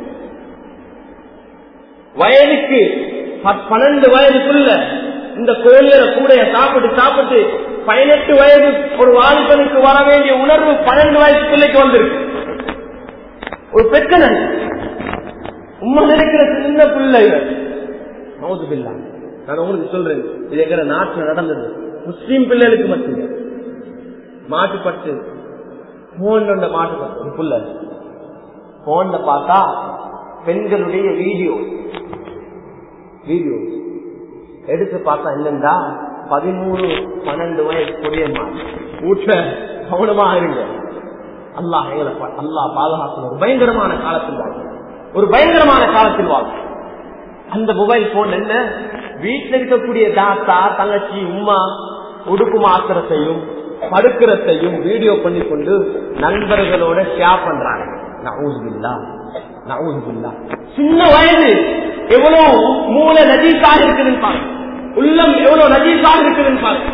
வயதுக்கு பன்னெண்டு வயதுக்குள்ள இந்த கோழியில கூட சாப்பிட்டு சாப்பிட்டு பதினெட்டு வயது ஒரு வாலிபனுக்கு வர வேண்டிய உணர்வு பன்னெண்டு வயசு பிள்ளைக்கு வந்திருக்கு. ஒரு பிரச்சனை உண்மை நினைக்கிற சின்ன பிள்ளைகள் மௌதுபில்லா. நான் உங்களுக்கு சொல்றேன், இது எங்கிற நாட்டில் நடந்தது. முஸ்லீம் பிள்ளைகளுக்கு மட்டுமே மாட்டுப்பட்டு போன்ல மாட்டுப்பட்டு ஒரு புள்ள போன்ல பார்த்தா பெண்களுடைய வீடியோ வீடியோ எடுத்து பார்த்தா என்னண்டா பதிமூணு பன்னெண்டு வயசு புரியமா ஊட்ட கவனமா இருங்க. அல்லாஹ் எங்களை அல்லாஹ் பாதுகாப்பு. ஒரு பயங்கரமான காலத்தில் வாழ்க்கை, ஒரு பயங்கரமான காலத்தில் வாழ்க்கை. அந்த மொபைல் போன் என்ன வீட்டுல இருக்கக்கூடிய தாத்தா தங்கச்சி உமா உடுப்பு மாத்திரத்தையும் படுக்கிறதையும் வீடியோ பண்ணி கொண்டு நண்பர்களோட ஷேர் பண்றாங்க. நவுதுபில்லா நவுதுபில்லா. சின்ன வயது எவ்வளவு மூல நஜீஸாக இருக்குதுன்னு பாருங்க, உள்ளம் எவ்வளவு நஜீஸாக இருக்குதுன்னு பாருங்க.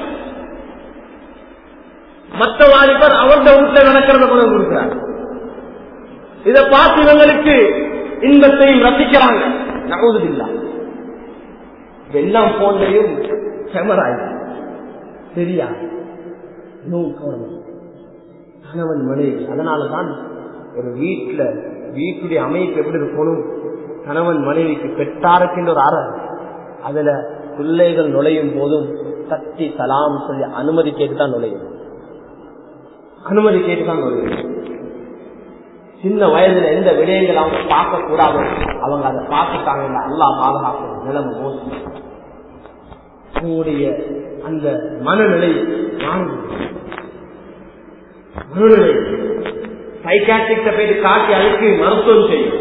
மற்ற வாலிபர் அவருடைய வீட்டுல நடக்கிறத கொண்டு கொடுக்கிறாங்க. இதை பார்த்து இவங்களுக்கு இன்பத்தையும் ரசிக்கிறாங்க. நவுதுபில்லா. எல்லாம் போன்லையும் கேமரா சரியா கணவன் மனைவி. அதனாலதான் ஒரு வீட்டுல வீட்டுடைய அமைப்பு எப்படி இருக்கணும், கணவன் மனைவிக்கு பெற்றாருக்கின்ற ஒரு அறை, அதுல பிள்ளைகள் நுழையும் போதும் தட்டி சலாம் சொல்லி அனுமதி கேட்டுதான் நுழையும், அனுமதி கேட்டுதான் நுழையும். சின்ன வயதுல எந்த விடயங்கள் அவங்க பார்க்க கூடாது, அவங்க அதை பார்த்துட்டாங்க. அல்லாஹ் பாதுகாக்கணும். நிலைமை மோசம். உங்களுடைய அந்த மனநிலை மனநிலை சைக்காட்ரிக்ட போயிட்டு காட்டி அதுக்கு மருத்துவம் செய்யும்.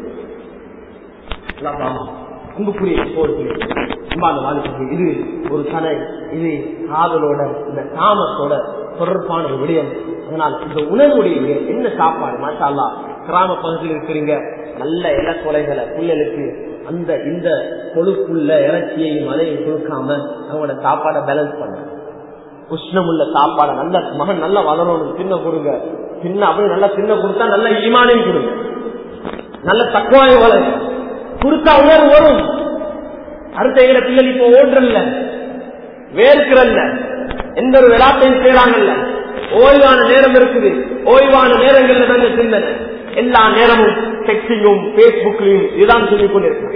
இது ஒரு கலை, இது காதலோட இந்த காமத்தோட தொடர்பான ஒரு விடயம். அதனால இந்த உணர்வுடைய என்ன சாப்பாடு மாஷா அல்லாஹ் கிராம பகுதியில் இருக்கிறீங்க, நல்ல இலக்கொலைகளை பிள்ளைகளுக்கு அந்த இந்த கொழுப்புள்ள இறைச்சியையும் அதையும் கொடுக்காம அவங்களோட சாப்பாடை பேலன்ஸ் பண்ண, உஷ்ணமுள்ள சாப்பாடை நல்ல மகன் நல்லா வளரணும் தின்ன கொடுங்க. தின்ன அப்படி நல்லா தின்ன கொடுத்தா நல்ல ஈமானையும் கொடுங்க, நல்ல தக்குவாயும் வளர கொடுத்தா உணர்வு வரும். அடுத்த எங்களை பிள்ளை இப்போ ஓடுறல்ல வேர்க்கிறல்ல எந்த ஒரு விளையாட்டையும் செய்யறாங்கல்ல, ஓய்வான நேரம் இருக்குது, ஓய்வான நேரங்கள்ல தாங்க சிந்தனை. எல்லா நேரமும் டெக்ஸ்டிங்கும் பேஸ்புக்லையும் இதுதான் சொல்லிக் கொண்டிருக்காங்க.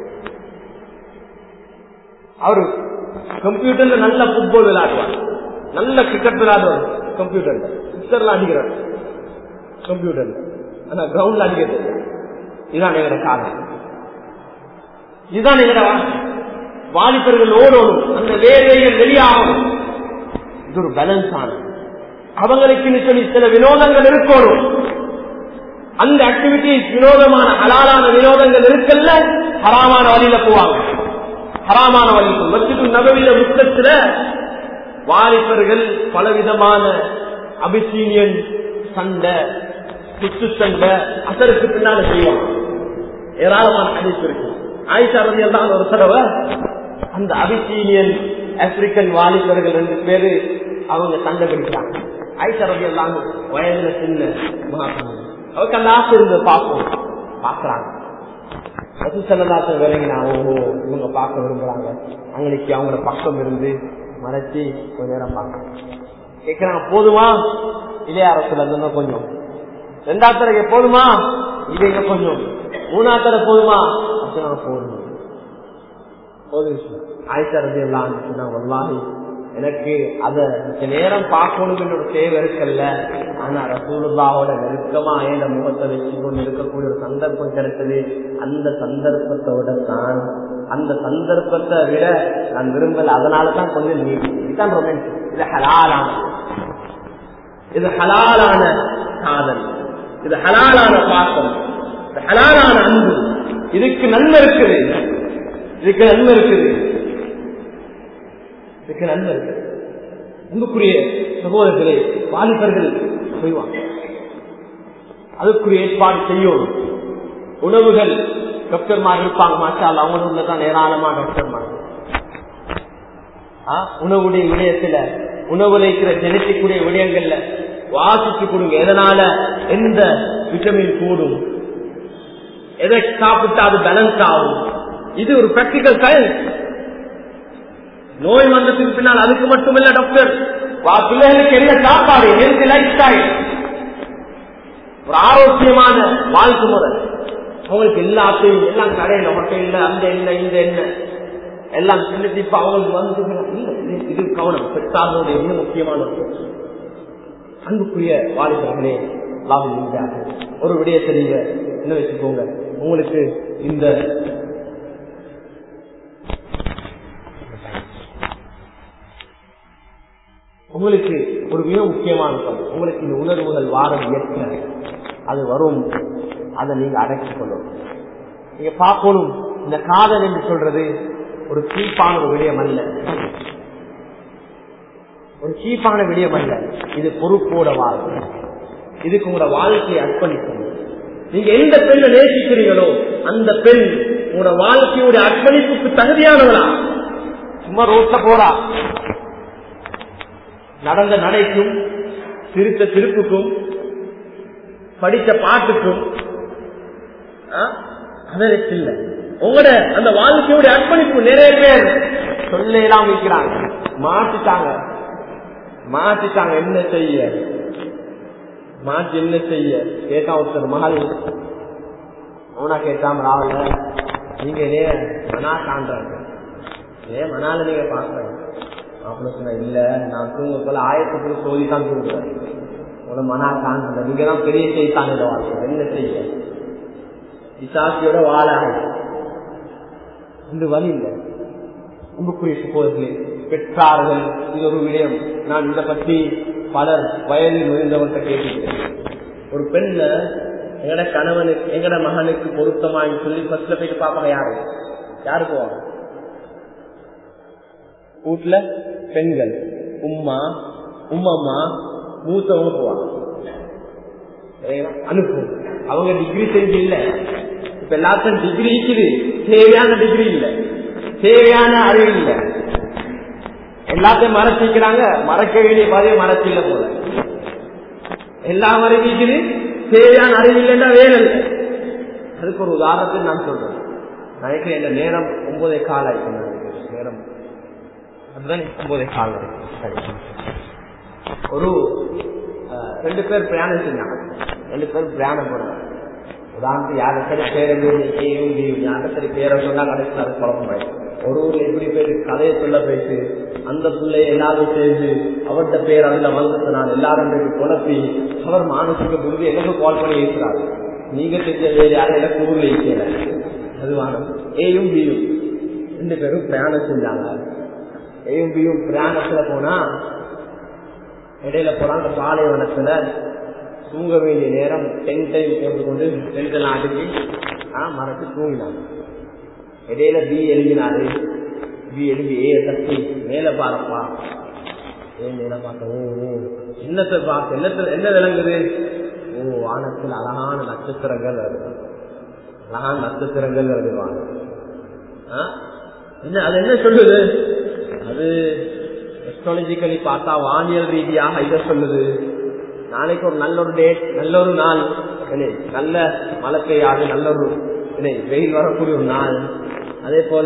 அவரு கம்ப்யூட்டர்ல நல்ல புட்பால் விளையாடுவார், நல்ல கிரிக்கெட் விளையாடுவார். கம்ப்யூட்டர்ல சிஸ்டர்ல அடிக்கிறார், கம்ப்யூட்டர்ல ஆனா கிரவுண்ட்ல அடிக்கிறது. இதுதான் எங்களோட காலம், இதுதான் எங்களோட வாலிபர்கள் ஓடணும், அந்த வேலைகள் வெளியாகணும். இது ஒரு பேலன்ஸ் ஆன அவங்களுக்கு சொல்லி சில வினோதங்கள் இருக்கணும். அந்த ஆக்டிவிட்டிஸ் வினோதமான ஹலாலான வினோதங்கள் இருக்கல்ல, ஹராமான வழியில போவாங்க. ஹராமான வழியில் மஸ்ஜிது நபவியில முத்தத்துல வாலிபர்கள் பலவிதமான அபிசீனியன் சண்டை, குத்து சண்டை அசருக்கு பின்னால செய்வாங்க. ஏராளமான ஹதீஸ் இருக்கு. ஆயிஷா ரலியல்லாஹு ஒரு தடவை அந்த அபிசீனியன் ஆப்பிரிக்கன் வாலிபர்கள் ரெண்டு பேரு அவங்க சண்டை பிடிக்கிறாங்க. ஆயிஷா ரலியல்லாஹு வயதுல சின்ன மகாத்மா, அவருக்கு அந்த ஆசை இருந்து பார்ப்போம் பாக்குறாங்க. விளங்கினா ஓஹோ இவங்க பார்க்க விரும்புறாங்க, அவங்களுக்கு அவங்களோட பக்கம் இருந்து மறைச்சி கொஞ்ச நேரம் பார்க்க கேட்கிறாங்க. போதுமா இல்லையா அரசுல இருந்தா கொஞ்சம், ரெண்டாவது தடவை போதுமா இது எங்க கொஞ்சம், மூணாவது தடவை போதுமா போதும் போதும். ஆயிஷா ரலியல்லாஹு சொன்னாங்க, வல்லாஹி எனக்கு அத நேரம் பார்க்கணும் ஒரு தேவை இருக்கல்ல, ஆனா ரசூலுல்லாஹோட நெருக்கமா ஏன முகத்தை வச்சு கொண்டு இருக்கக்கூடிய ஒரு சந்தர்ப்பம் கிடைச்சது. அந்த சந்தர்ப்பத்தோட தான் அந்த சந்தர்ப்பத்தை விட நான் விரும்பல, அதனாலதான் கொஞ்சம் நீதி. இதுதான் ரொமான்ஸ். இது ஹலாலான, இது ஹலாலான காதல், இது ஹலாலான பாசம், இது ஹலாலான அன்பு. இதுக்கு நன்மை இருக்குது, இதுக்கு நன்மை இருக்குது, இதுக்கு நன்மை இருக்குது. அன்புக்குரிய சகோதரர்களே, வாலிபர்கள் செய்வாங்க, அதுக்குரிய ஏற்பாடு செய்யணும். உணவுகள் டாக்டர்மார் இருப்பாங்க, மாஷால் அவங்க தான் ஏராளமான டாக்டர்மார். உணவுடைய விடயத்துல உணவுல இருக்கிற ஜெனட்டிக்குடைய விடயங்கள்ல வாசிச்சு கொடுங்க. எதனால எந்த விட்டமின் கூடும், எதை சாப்பிட்டா அது பேலன்ஸ் ஆகும். இது ஒரு பிராக்டிகல் சயின்ஸ். நோய் வந்ததுக்கு பின்னால் அதுக்கு மட்டுமில்ல டாக்டர், பிள்ளைகளுக்கு என்ன சாப்பாடு, ஹெல்த் லைஃப் ஸ்டைல், ஒரு ஆரோக்கியமான வாழ்க்கை முறை. அவங்களுக்கு எல்லாத்தையும் எல்லாம் கடையில ஹோட்டல்ல அந்த எண்ணெய் இந்த எண்ணெய் எல்லாம் சின்ன இப்ப அவங்களுக்கு வந்து இது கவனம் பெற்றார்களுடைய மிக முக்கியமான அன்புக்குரிய வாலிபர்களே. லாபம் ஒரு விடயத்தை நீங்க என்ன வச்சுக்கோங்க, உங்களுக்கு இந்த உங்களுக்கு ஒரு மிக முக்கியமான பங்கு, உங்களுக்கு இந்த உணர்வுகள் வாரம் ஏற்க அது வரும், அதை நீங்க அடக்கிக் கொள்ளணும். நீங்க பார்க்கணும், இந்த காதல் என்று சொல்றது ஒரு சீப்பான ஒரு விடயம் அல்ல, ஒரு சீப்பான விடயம் அல்ல. இது பொறுப்போட வாழ்க்கை. இதுக்கு உங்களோட வாழ்க்கையை அர்ப்பணிக்கணும். நீங்க எந்த பெண்ணை நேசிக்கிறீங்களோ அந்த பெண் உங்களோட வாழ்க்கையோட அர்ப்பணிப்புக்கு தகுதியானவளா? சும்மா ரோட்ல போறா, நடந்த நடைக்கும் சிரித்த திருப்புக்கும் படித்த பாட்டுக்கும் அதற்கு இல்லை. உங்களோட அந்த வாழ்க்கையோட அர்ப்பணிப்பு நிறைய பேர் சொல்லலாம் வைக்கிறாங்க, மாற்றிட்டாங்க மாற்றிட்டாங்க என்ன செய்ய மாற்றி என்ன செய்ய கேட்டா ஒருத்தர் மகள் அவனா கேட்டாம ராவல நீங்க ஏன் மனா காண்றாங்க, ஏன் மனால நீங்க பாக்குறாங்க அப்படின்னு சொன்ன இல்ல நான் தூங்க போல ஆயிரத்துக்குள்ள சோதி தான் தூங்குறேன், உங்களை மனா காண்ற நீங்க தான் பெரிய செய்தாங்க இந்த வாழ்க்கை என்ன செய்ய விசாசியோட வாழ இந்த வழி இல்லை. அன்புக்குரிய சகோதரர்களே, பெற்றார்கள் இது ஒரு விடயம். நான் இதை பற்றி பலர் வயலில் நுழைந்தவர்கிட்ட கேட்டுக்கிறேன். ஒரு பெண்ண எங்கட கணவனுக்கு எங்கட மகனுக்கு பொருத்தமாய் சொல்லி பஸ்ல போயிட்டு பாப்பாங்க. யாரு யாரு போவாங்க? வீட்டுல பெண்கள் உம்மா உம்மம்மா மூத்தவங்க போவாங்க. அனுப்பும். அவங்க டிகிரி செஞ்சு இல்ல, இப்ப எல்லாத்தையும் டிகிரி இருக்குது, தேவையான டிகிரி இல்ல, தேவையான அறிவு இல்ல, எல்லாத்தையும் மறைச்சிக்கிறாங்க. மறைக்க வேண்டிய பதிவு மறைச்சில்ல போல எல்லா மறைக்குது, தேவையான அறிவு இல்லைன்னா வேலை இல்லை. அதுக்கு ஒரு உதாரணத்தை நான் சொல்றேன். நினைக்கிறேன் இந்த நேரம் ஒன்பதே கால் ஆயிடுச்சு, நேரம் அதுதான் ஒன்பதே கால். ஒரு ரெண்டு பேர் பிரயாணம் செஞ்சாங்க, ரெண்டு பேர் பிரயாணம் போறாங்க. உதாரணத்துக்கு யாருக்கு பேரும் யாருக்கு பேரை சொன்னா கடைசி அது குழப்பம். ஒரு ஊர்ல எப்படி பேரு கதையை சொல்ல போயிட்டு அந்த பிள்ளைய எல்லாரும் சேர்ந்து அவர்கிட்ட பேர் அதுல வந்ததுனால எல்லாரும் குழப்பி அவர் மானசுக்கு புரிஞ்சு எனக்கு கால் பண்ணி இருக்கிறாரு, நீங்க செஞ்ச வேறு யாரும் எனக்கு ஊர்ல இருக்கிற அதுவான ஏயும் பியும் ரெண்டு பேரும் பிரயாணம் செஞ்சாங்க. ஏயும் பியும் பிரயாணத்துல போனா இடையில போறாங்க பாலைவனத்துல தூங்க வேண்டிய நேரம் டென் டைம் போட்டுக்கொண்டு டென்ட் எல்லாம் அடுக்கி மறைச்சு தூங்கினாங்க. இடையில பி எழுதினாரு, பி எழுதி ஏ தட்டி மேல பாருப்பா, ஏன் மேல பார்க்க என்னத்தை பார்க்க என்ன என்ன விளங்குது? ஓ வானத்தில் அழகான நட்சத்திரங்கள் வருது, அழகான நட்சத்திரங்கள் வருவாங்க. என்ன அது என்ன சொல்லுது? அது அஸ்ட்ராலஜிக்கலி பார்த்தா வானியல் ரீதியாக இதை சொல்லுது. நாளைக்கு ஒரு நல்ல ஒரு டேட், நல்ல ஒரு நாள், நல்ல மழை பெய்யாது, நல்ல ஒரு வெயில் வரக்கூடிய ஒரு நாள். அதே போல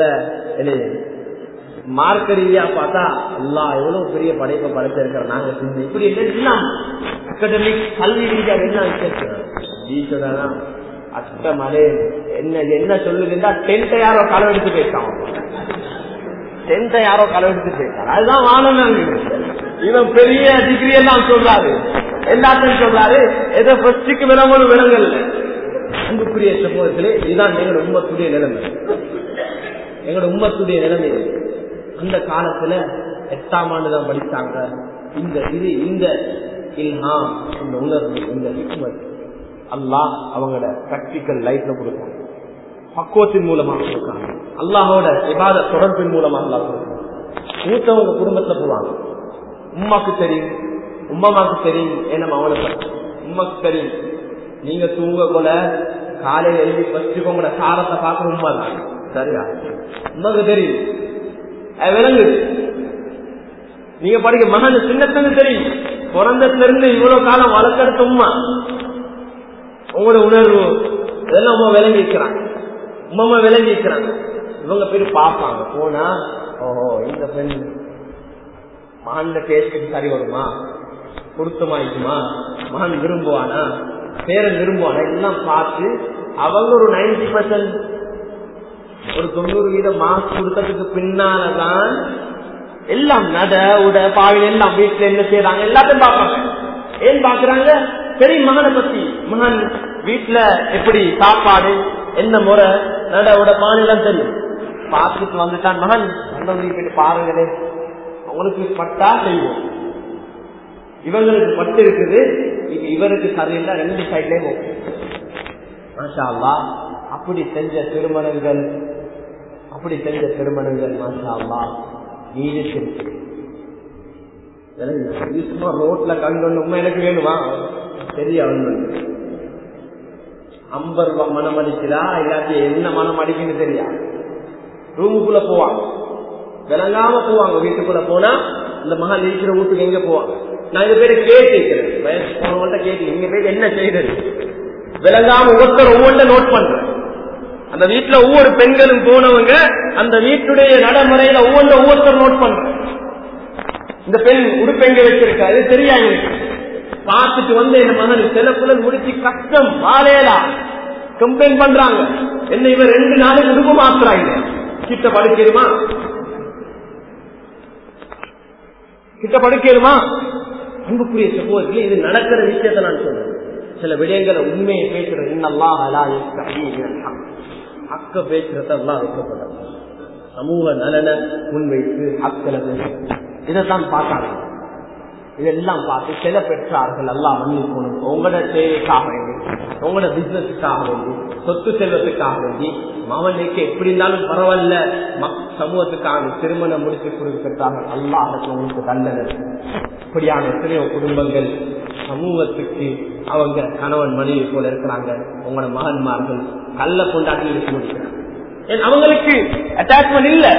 மார்க்க ரீதியா பார்த்தா எல்லாம் எவ்வளவு பெரிய படைப்பை படைத்திருக்கிற நாங்க செஞ்சு இப்படி எல்லாம் அகாடமிக் கல்வி ரீதியா என்ன விசேஷம் அஷ்ட மழை என்ன என்ன சொல்லுதுன்னா டென்த்தை யாரோ களவெடுத்து போயிட்டான், டென்த்தை யாரோ களவெடுத்து போயிட்டான். அதுதான் வானம். இவன் பெரிய டிகிரி எல்லாம் சொல்றாரு, எல்லாத்தையும் சொல்றாரு, ஏதோ ஃபர்ஸ்டுக்கு விளம்பரம் விலங்கல். அன்புக்குரிய சமூகத்திலே இதுதான் எங்களோட உம்மத்துடைய நிலைமை, எங்களோட உம்மத்துடைய நிலைமை. அந்த காலத்துல எட்டாம் ஆண்டு தான் படித்தாங்க. இந்த இது இந்த இல்ஹாம், இந்த உணர்வு, இந்த ஹிக்மத் அல்லாஹ் அவங்களோட பிராக்டிக்கல் லைஃப்ல கொடுத்தாங்க, பக்குவத்தின் மூலமாக கொடுக்காங்க, அல்லாஹோட இபாதத் தொடர்பின் மூலமாக அல்லாஹ் கொடுத்தாங்க. மூத்தவங்க குடும்பத்துல போவாங்க, உம்மாக்கு தெரியும், உம்மாக்கு தெரியும், ஏன்னா அவனுக்கு உம்மாக்கு தெரியும். நீங்க தூங்க போல காலையில எழுதி பஸ்ட் உங்களோட சாரத்தை பார்க்க உண்மை தான் சரியா, உமக்கு தெரியும் விலங்கு. நீங்க படிக்க மகன் சின்னத்துல தெரியும், பிறந்ததுல இருந்து இவ்வளவு காலம் வளர்க்கறது உண்மை, உங்களோட உணர்வு இதெல்லாம் உமா விளங்கி இருக்கிறாங்க, உமா விளங்கி இருக்கிறாங்க. இவங்க பேரு பார்ப்பாங்க போனா, ஓஹோ இந்த பெண் மகன் பேசுறது சரி வருமா, பொருத்தமாயிக்குமா, மகன் விரும்புவானா, பேரன் விரும்புவானா, எல்லாம் பார்த்து அவங்க ஒரு நைன்டி பர்சன்ட் ஒரு தொண்ணூறு வீதம் மார்க் கொடுத்ததுக்கு பின்னாலதான் எல்லாம் நட உட பாவில் எல்லாம் வீட்டுல என்ன செய்யறாங்க எல்லாத்தையும் பார்ப்பாங்க. ஏன் பாக்குறாங்க? பெரிய மகனை பத்தி, மகன் வீட்டுல எப்படி சாப்பாடு, என்ன முறை, நட உட பாவிலாம் தெரியும். பார்த்துட்டு வந்துட்டான் மகன், போயிட்டு பாருங்களே, அவங்களுக்கு பட்டா செய்வோம், இவங்களுக்கு பட்டு இருக்குது, இவருக்கு சரியில்லை, ரெண்டு சைட்லயும் ஓகே. மாஷா அல்லாஹ் அப்படி செஞ்ச திருமணங்கள், அப்படி அப்படி செஞ்ச திருமணங்கள் மாஷா அல்லாஹ் நீதி சும்மா ரோட்ல கண்டு உண்மை எனக்கு வேணுமா சரியா வந்து ஐம்பது ரூபாய் மனம் அடிக்கிறா இல்லாட்டி என்ன மனம் அடிக்குன்னு தெரியா ரூமுக்குள்ள போவாங்க விளங்காம போவாங்க வீட்டுக்குள்ள போனா இந்த மகன் இருக்கிற வீட்டுக்கு எங்க போவாங்க நான் இந்த பேரை கேட்டிருக்கிறேன் வயசு போனவங்கள்ட்ட கேட்டு எங்க பேர் என்ன செய்தது விளங்காம ஒவ்வொருத்தர் ஒவ்வொன்றை நோட் பண்றேன் அந்த வீட்டுல ஒவ்வொரு பெண்களும் போனவங்க அந்த வீட்டுடைய நடைமுறையில ஒவ்வொன்ற ஒவ்வொருத்தர் நோட் பண்றேன் இந்த பெண் உடுப்பெங்க வச்சிருக்கா இது தெரியாது பார்த்துட்டு வந்து என் மகன் சில புலன் முடிச்சு கஷ்டம் வாழையலா கம்ப்ளைண்ட் பண்றாங்க என்ன இவன் ரெண்டு நாளைக்கு உடுப்பு மாத்துறாங்க கிட்ட படுக்கிறமா கிட்ட படுக்கிறமா அன்புக்குரிய சகோதரர்களே இது நடக்கிற விஷயத்தை நான் சொல்றேன் சில விடயங்களை உண்மையை பேசுறது இன்னல்லாஹ் லா யஸ்தஹீ மினல் ஹக் ஹக்க பேசுறத அல்லாஹ் வைக்கப்பட்டார் சமூக நலனை முன்வைத்து ஹக்களை பேசுறது இதைத்தான் பார்த்தாங்க இதெல்லாம் பார்த்து சில பெற்றார்கள் எல்லாம் மன்னிக்கணும் உங்களோட தேவைக்காக வேண்டி உங்களோட பிசினஸுக்காக வேண்டி சொத்து செல்வத்துக்காக வேண்டி மகனுக்கு எப்படி இருந்தாலும் பரவாயில்ல சமூகத்துக்காக திருமணம் முடித்து கொடுக்கிறார்கள் அல்லாஹ் உங்களுக்கு தண்டனை இப்படியான எத்தனையோ குடும்பங்கள் சமூகத்துக்கு அவங்க கணவன் மனைவி போல இருக்கிறாங்க உங்களோட மகன்மார்கள் கல்ல கொண்டாட்டி இருக்க முடிக்கிறாங்க அவங்களுக்கு அட்டாச்மெண்ட் இல்ல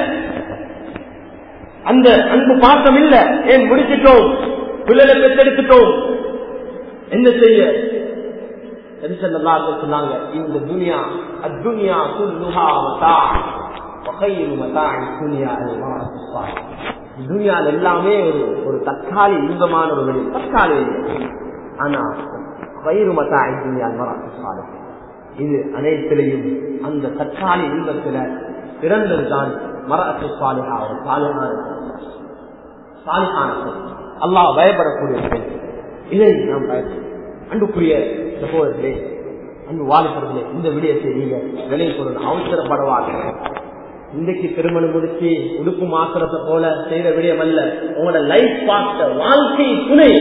அந்த அன்பு பாசம் இல்ல ஏன் முடிச்சிட்டோம் பிள்ளைகளை பெற்றெடுத்துட்டோம் என்ன செய்ய சொன்னாங்க இந்த துனியா அத்துனியா குல்லுஹா மதா வகைரு மதாஇ துனியா அல்-மாரஃபா துனியால எல்லாமே ஒரு ஒரு தற்காலி இன்பமான ஒரு வழி தற்காலி ஆனா வகைரு மதாஇ துனியா அல்-மாரஃபா இது அனைத்திலையும் அந்த தற்காலி இன்பத்துல பிறந்ததுதான் மரஅத்து சாலிஹா ஒரு சாலிஹான சாலிஹான அல்லாஹ் பயப்படக்கூடிய இதை நாம் அன்புக்குரிய சகோதரர்களே அன்பு வாலிபர்களே இந்த விடயத்தை நீங்க விலை பொருள் அவசரப்படவாங்க இன்றைக்கு திருமணம் முடிச்சு உடுப்பு மாத்திரத்தை போல செய்த விடயம் அல்ல உங்களோட லைஃப் பார்ட்னர் வாழ்க்கை துணை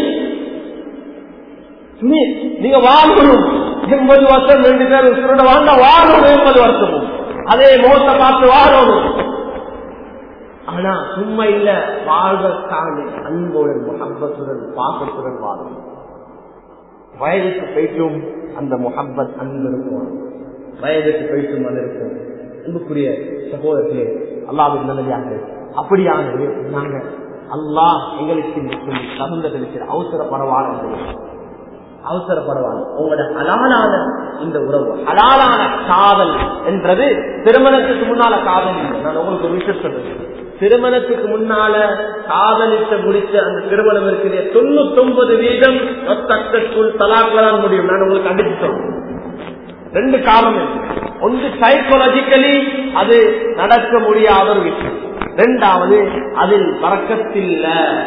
துணை நீங்க வாழணும் எண்பது வருஷம் ரெண்டு பேரும் உசுரோட வாழ்ந்தா வாழணும் எண்பது வருஷமும் அதே மோச பார்த்து வாழணும் ஆனா சும்மா இல்ல வாழ்வதற்கான அன்புடன் முகப்பத்துடன் பாசத்துடன் வாழணும் வயதுக்கு போயிட்டும் அந்த முகப்பத் அன்பு இருக்கும் வயதுக்கு போயிட்டும் அது இருக்கும் அன்புக்குரிய சகோதரர்களே அல்லாஹ்வின் நல்லடியார்களே அப்படியான நாங்க அல்லாஹ் எங்களுக்கு தகுந்த தெளிக்கிற அவசர பரவாயில்லை அவசர பரவாயில்லை உங்களோட ஹலாலான இந்த உறவு ஹலாலான காதல் என்றது திருமணத்துக்கு முன்னால காதல் இல்லை நான் உங்களுக்கு ஒரு விஷயம் சொல்றேன் திருமணத்துக்கு முன்னால காதலித்த முடிச்ச அந்த திருமணம் இருக்கிற தொண்ணூத்தி ஒன்பது வீதம் தலாக்களான் முடியும் நான் உங்களுக்கு அடிச்சு சொல்றேன் ரெண்டு காரணம் ஒன்று சைக்காலஜிக்கலி அது நடக்க முடியாத ஒரு விஷயம் இரண்டாவது அதில் வரக்கத்தில்ல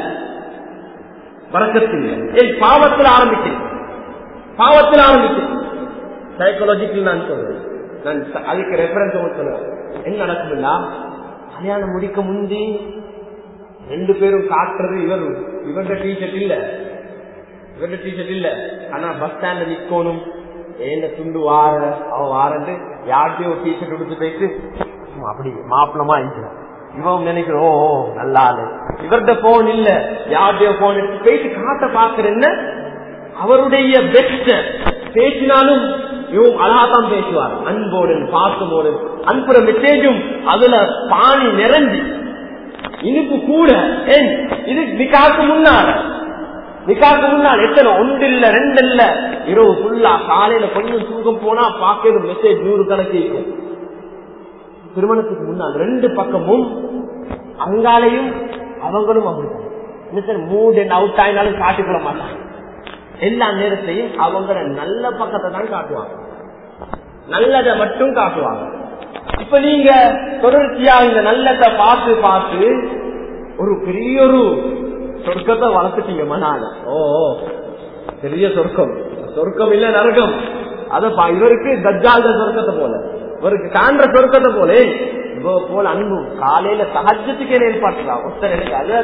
வரக்கத்தில்லை என் பாவத்தில் ஆரம்பிக்கிறேன் பாவத்தில் ஆரம்பிக்கிறேன் சைக்காலஜிக்கல் நான் சொல்றேன் நான் அதுக்கு ரெஃபரன்ஸ் சொல்றேன் என்ன நடக்குதுன்னா கல்யாணம் முடிக்க முந்தி ரெண்டு பேரும் காட்டுறது இவர் இவருடைய டிஷர்ட் இல்ல இவருடைய டிஷர்ட் இல்ல ஆனா பஸ் ஸ்டாண்ட்ல நிக்கணும் ஏந்த துண்டு வார அவ வாரண்டு யார்கிட்டயும் ஒரு டிஷர்ட் எடுத்து போயிட்டு அப்படி மாப்பிளமா இருக்கிறான் இவன் நினைக்கிறோம் ஓ நல்லா இவர்கிட்ட போன் இல்ல யார்கிட்டயோ போன் எடுத்து போயிட்டு காட்ட பாக்குறேன்னு அவருடைய பெஸ்ட் பேசினாலும் இவங்க அழகாதான் பேசுவார் அன்போடு பாசமோடு அன்புற மெசேஜும் அதுல பாணி நிறைஞ்சி இனிப்பு கூட ஏன் இது நிக்காக்கு முன்னால நிக்காக்கு முன்னால் எத்தனை ஒன்று இல்ல ரெண்டு இல்ல இரவு ஃபுல்லா காலையில கொஞ்சம் தூக்கம் போனா பாக்கிறது மெசேஜ் நூறு கணக்கு இருக்கும் திருமணத்துக்கு முன்னால் ரெண்டு பக்கமும் அங்காலையும் அவங்களும் அப்படித்தான் மூட் அண்ட் அவுட் ஆயினாலும் காட்டிக்கொள்ள மாட்டாங்க எல்லா நேரத்தையும் அவங்கள நல்ல பக்கத்தை தான் காட்டுவாங்க நல்லதை மட்டும் காட்டுவாங்க இப்ப நீங்க தொடர்ச்சியா இந்த நல்லதை பார்த்து பார்த்து ஒரு பெரிய ஒரு சொர்க்கத்தை வளர்த்துட்டீங்க மனால ஓ பெரிய சொர்க்கம் சொர்க்கம் இல்ல நரகம் அத இவருக்கு தஜ்ஜால் சொர்க்கத்தை போல இவருக்கு காண்ற சொர்க்கத்தை போல இவ போல அன்பு காலையில சஹஜத்துக்கு ஏற்பாட்டுலாம் ஒருத்தர் எனக்கு அத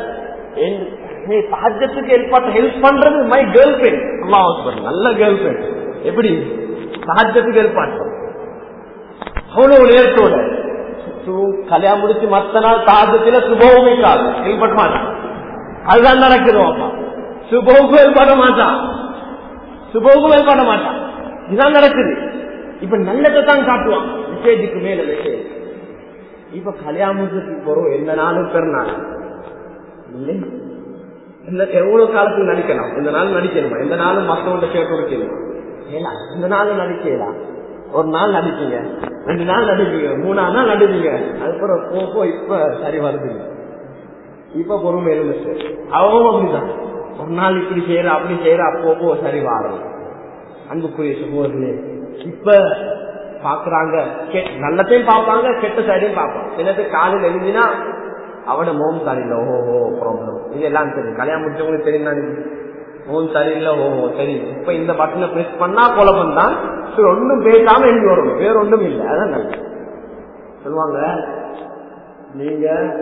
சஹஜத்துக்கு ஏற்பாட்டு ஹெல்ப் பண்றது மை கேர்ள் ஃபிரெண்ட் அல்லாஹ் நல்ல கேர்ள் ஃபிரெண்ட் எப்படி சஹஜத்துக்கு ஏற்பாட்டு அவ்வளவு நேரத்தோட கல்யாணம் முடிச்சு மத்த நாள் தாக்கத்துல சுபவுமே காது ஏற்பட மாட்டான். அதுதான் நடக்குது. அப்பா சுபவுக்கு ஏற்பட மாட்டான், சுபவுக்கு ஏற்பட மாட்டான். இதுதான் நடக்குது. இப்ப நல்லதை தான் காட்டுவான், மெசேஜுக்கு மேல மெசேஜ். இப்ப கல்யாணத்துக்கு போறோம், எந்த நாளும் பெருநாள் எவ்வளவு காலத்துக்கு நடிக்கலாம், இந்த நாள் நடிக்கணுமா, எந்த நாளும் மத்தவங்க சேர்த்து கொடுக்கணுமா, இந்த நாளும் நடிக்கலாம். ஒரு நாள் நடிப்பீங்க, ரெண்டு நாள் நடிப்பீங்க, மூணாவது நாள் நடிப்பீங்க, அதுக்கப்புறம் போப்போ இப்ப சரி வருதுங்க. இப்ப பொறுமை இருந்துச்சு. அவவும் அப்படிதான், ஒரு நாள் இப்படி செய்யற அப்படி செய்யற அப்போ சரி வாரம். அன்புக்குரிய சகோதரர்களே, இப்ப பாக்குறாங்க, நல்லத்தையும் பார்ப்பாங்க, கெட்ட சைடையும் பார்ப்பாங்க. எனக்கு காலையில் எழுதினா அவட மோம் சரியில்லை, ஓஹோ ப்ராப்ளம், இது எல்லாம் தெரியும். கல்யாணம் முடிச்சவங்களுக்கு தெரியும் தானே, மோம் சரியில்லை, ஓஹோ சரி. இப்ப இந்த பட்டனை பிரஸ் பண்ணா குழப்பம் தான், ஒன்றும் பேசாம எழுதி வரும், வேற ஒன்றும் இல்லை. அதான் நல்லது சொல்லுவாங்க. நீங்க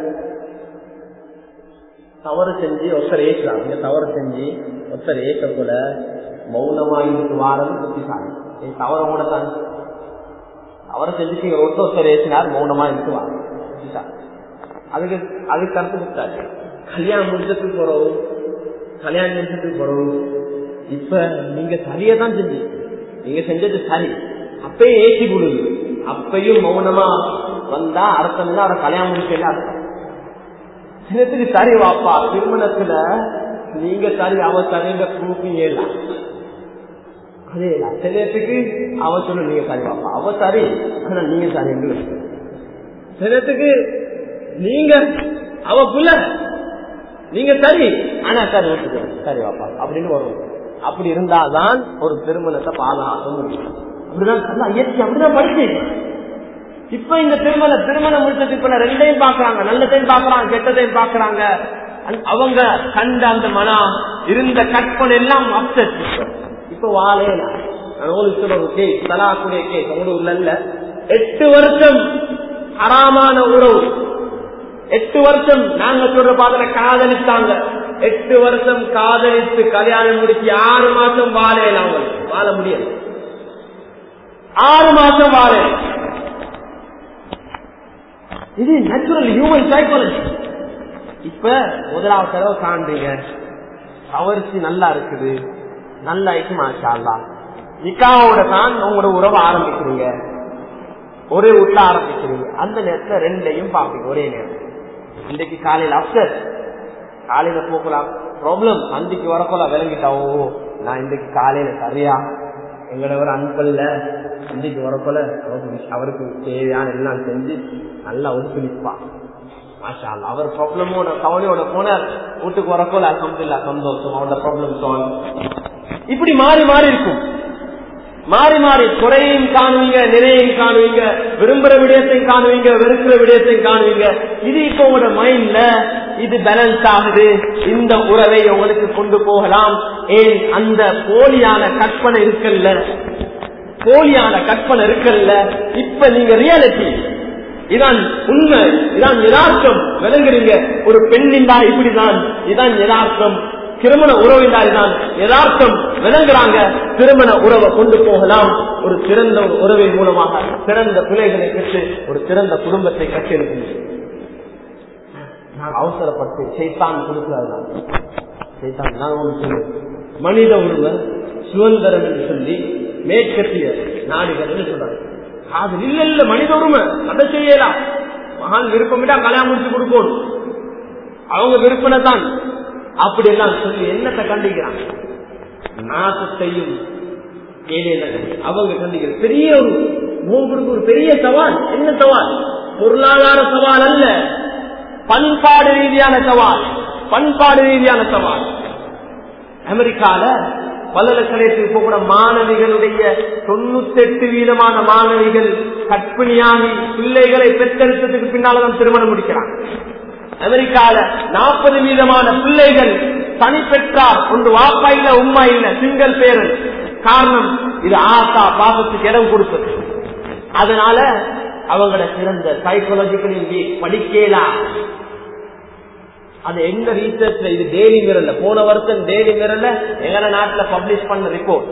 தவறு செஞ்சு ஒருத்தர் ஏற்கலாம், நீங்க தவறு செஞ்சு ஒருத்தர் ஏற்க போல மௌனமா இருந்து வாரம் புத்திசாலி. தவறோட தான் அவரை செஞ்சுட்டு ஒருத்தர் ஏற்றினார், மௌனமா இருந்து வாரம் புத்திசாலி. அதுக்கு அதுக்கு கருத்து கொடுத்தாரு. கல்யாணம் முடிச்சதுக்கு போறோம், கல்யாணம் முடிச்சதுக்கு போறோம். இப்ப நீங்க சரியதான் செஞ்சு, நீங்க செஞ்சது சரி, அப்பயும் ஏற்றி கொடுது, அப்பயும் மௌனமா வந்தா அர்த்தம் இல்லை அவரை கல்யாணம் முடிச்சல அர்த்தம். சிலத்துக்கு சரி வாப்பா, திருமணத்துல நீங்க சரி அவ சரிங்க ப்ரூஃபிங் ஏலாம், அதே சிலத்துக்கு அவ சொல்ல நீங்க சரி வாப்பா, அவ சரி ஆனா நீங்க சரி என்று. சிலத்துக்கு நீங்க அவ புள்ள நீங்க சரி ஆனா சரி சரி வாப்பா அப்படின்னு வரும். அப்படி இருந்தாதான் ஒரு திருமணத்தை பாதுகாக்க முடியும். அப்படிதான் இயற்கை, அப்படிதான் படிச்சு. இப்ப இந்த திருமண திருமணம் முடிச்சதுக்கு இப்ப ரெண்டையும் பாக்குறாங்க, நல்லதையும் பாக்குறாங்க, கெட்டதையும் பாக்குறாங்க. அவங்க கண்ட அந்த மனம் இருந்த கற்பனை எல்லாம் அப்செட். இப்ப வாழையில தலாக்குடைய கேஸ் அவங்க ஊர்ல எட்டு வருஷம் அறாமான உறவு, எட்டு வருஷம் நாங்க சொல்ற பாத்துல காதலித்தாங்க. எட்டு வருஷம் காதலித்து கல்யாணம் முடிச்சு ஆறு மாசம் வாழையில அவங்களுக்கு வாழ முடியாது, ஆறு மாசம் வாழ. இது நேச்சுரல் ஹியூமன் சைக்காலஜி. இப்ப முதலாவது தடவை காண்றீங்க, கவர்ச்சி நல்லா இருக்குது, நல்லா இருக்கு, மாஷா அல்லாஹ். நிக்காவோட தான் உங்களோட உறவை ஆரம்பிக்கிறீங்க, ஒரே வீட்டுல ஆரம்பிக்கிறீங்க. அந்த நேரத்துல ரெண்டையும் பாப்பீங்க ஒரே நேரம். இன்றைக்கு காலையில அப்சர், காலையில போக்கலாம் ப்ராப்ளம், அன்றைக்கு வரப்போல விளங்கிட்டாவோ நான் இன்றைக்கு காலையில சரியா எங்களோட அன்பல்ல இன்றைக்கு வரப்போல அவருக்கு தேவையான எல்லாம் செஞ்சு நல்லா ஒத்துழைப்பான். மாஷா அல்லாஹ். அவர் ப்ராப்ளமோட கவலையோட போனார், வீட்டுக்கு வரப்போல அல்ஹம்துலில்லாஹ் சந்தோஷம், அவரோட ப்ராப்ளம் சால்வ். இப்படி மாறி மாறி இருக்கும், மாறி மாறி குறையையும் காணுவீங்க, நிறையையும் காணுவீங்க, விரும்புற விடயத்தையும் காணுவீங்க, வெறுக்கிற விடயத்தையும் காணுவீங்க. இது இப்ப உங்களோட மைண்ட்ல இது பேலன்ஸ் ஆகுது. இந்த உறவை உங்களுக்கு கொண்டு போகலாம். ஏன் அந்த போலியான கற்பனை இருக்கல்ல, போலியான கற்பனை இருக்கல்ல. இப்ப நீங்க ரியாலிட்டி, இதான் உண்மை, இதான் யதார்த்தம் விளங்குறீங்க. ஒரு பெண்ணின்டா இப்படிதான், இதான் யதார்த்தம். திருமண உறவினால்தான் யதார்த்தம் விளங்குறாங்க. திருமண உறவை கொண்டு போகலாம். ஒரு சிறந்த ஒரு உறவின் மூலமாக சிறந்த பிள்ளைகளை பெற்று ஒரு சிறந்த குடும்பத்தை கட்டியிருக்கின்றோம். நான் அவசரப்பட்டு சைத்தான் கொடுக்கிறார்கள். சைத்தான் நான் சொல்லுவேன், மனித உரிமை சுதந்திரம் என்று சொல்லி மேற்கத்திய நாடுகள் என்று சொல்றாங்க. அது இல்ல இல்ல மனித உரிமை அதை செய்யலாம். மகான் விருப்பமிட்டா கல்யாணம் முடிச்சு கொடுக்கணும், அவங்க விருப்பனை தான் அப்படி எல்லாம் சொல்லி என்னத்தை கண்டிக்கிறாங்க? நாசத்தையும் அவங்க கண்டிக்கிற பெரிய ஒரு மூன்று ஒரு பெரிய சவால். என்ன சவால்? பொருளாதார சவால் அல்ல, பண்பாடு ரீதியான சவால். பண்பாடு ரீதியான சவால். அமெரிக்கால பல்கலைக்கழகத்தில் போகிற மாணவிகளுடைய தொண்ணூத்தி எட்டு வீதமான மாணவிகள் கற்பிணியாகி பிள்ளைகளை பெற்றெடுத்ததுக்கு பின்னால்தான் திருமணம் முடிக்கிறாங்க. அமெரிக்கால நாற்பது வீதமான பிள்ளைகள் தனி பெற்றார், ஒன்று வாப்பா இல்ல உம்மா இல்ல, சிங்கிள் பேரண்ட். காரணம் இது ஆசா பாசத்துக்கு இடம் கொடுப்பது. அதனால அவங்கள சிறந்த சைக்காலஜிக்கலி படிக்கலாம். அது எங்க ரீசர்ச்ல, இது டெய்லி மிரர்ல போன வருஷம் டெய்லி மிரர்ல எங்க நாட்டுல பப்ளிஷ் பண்ண ரிப்போர்ட்,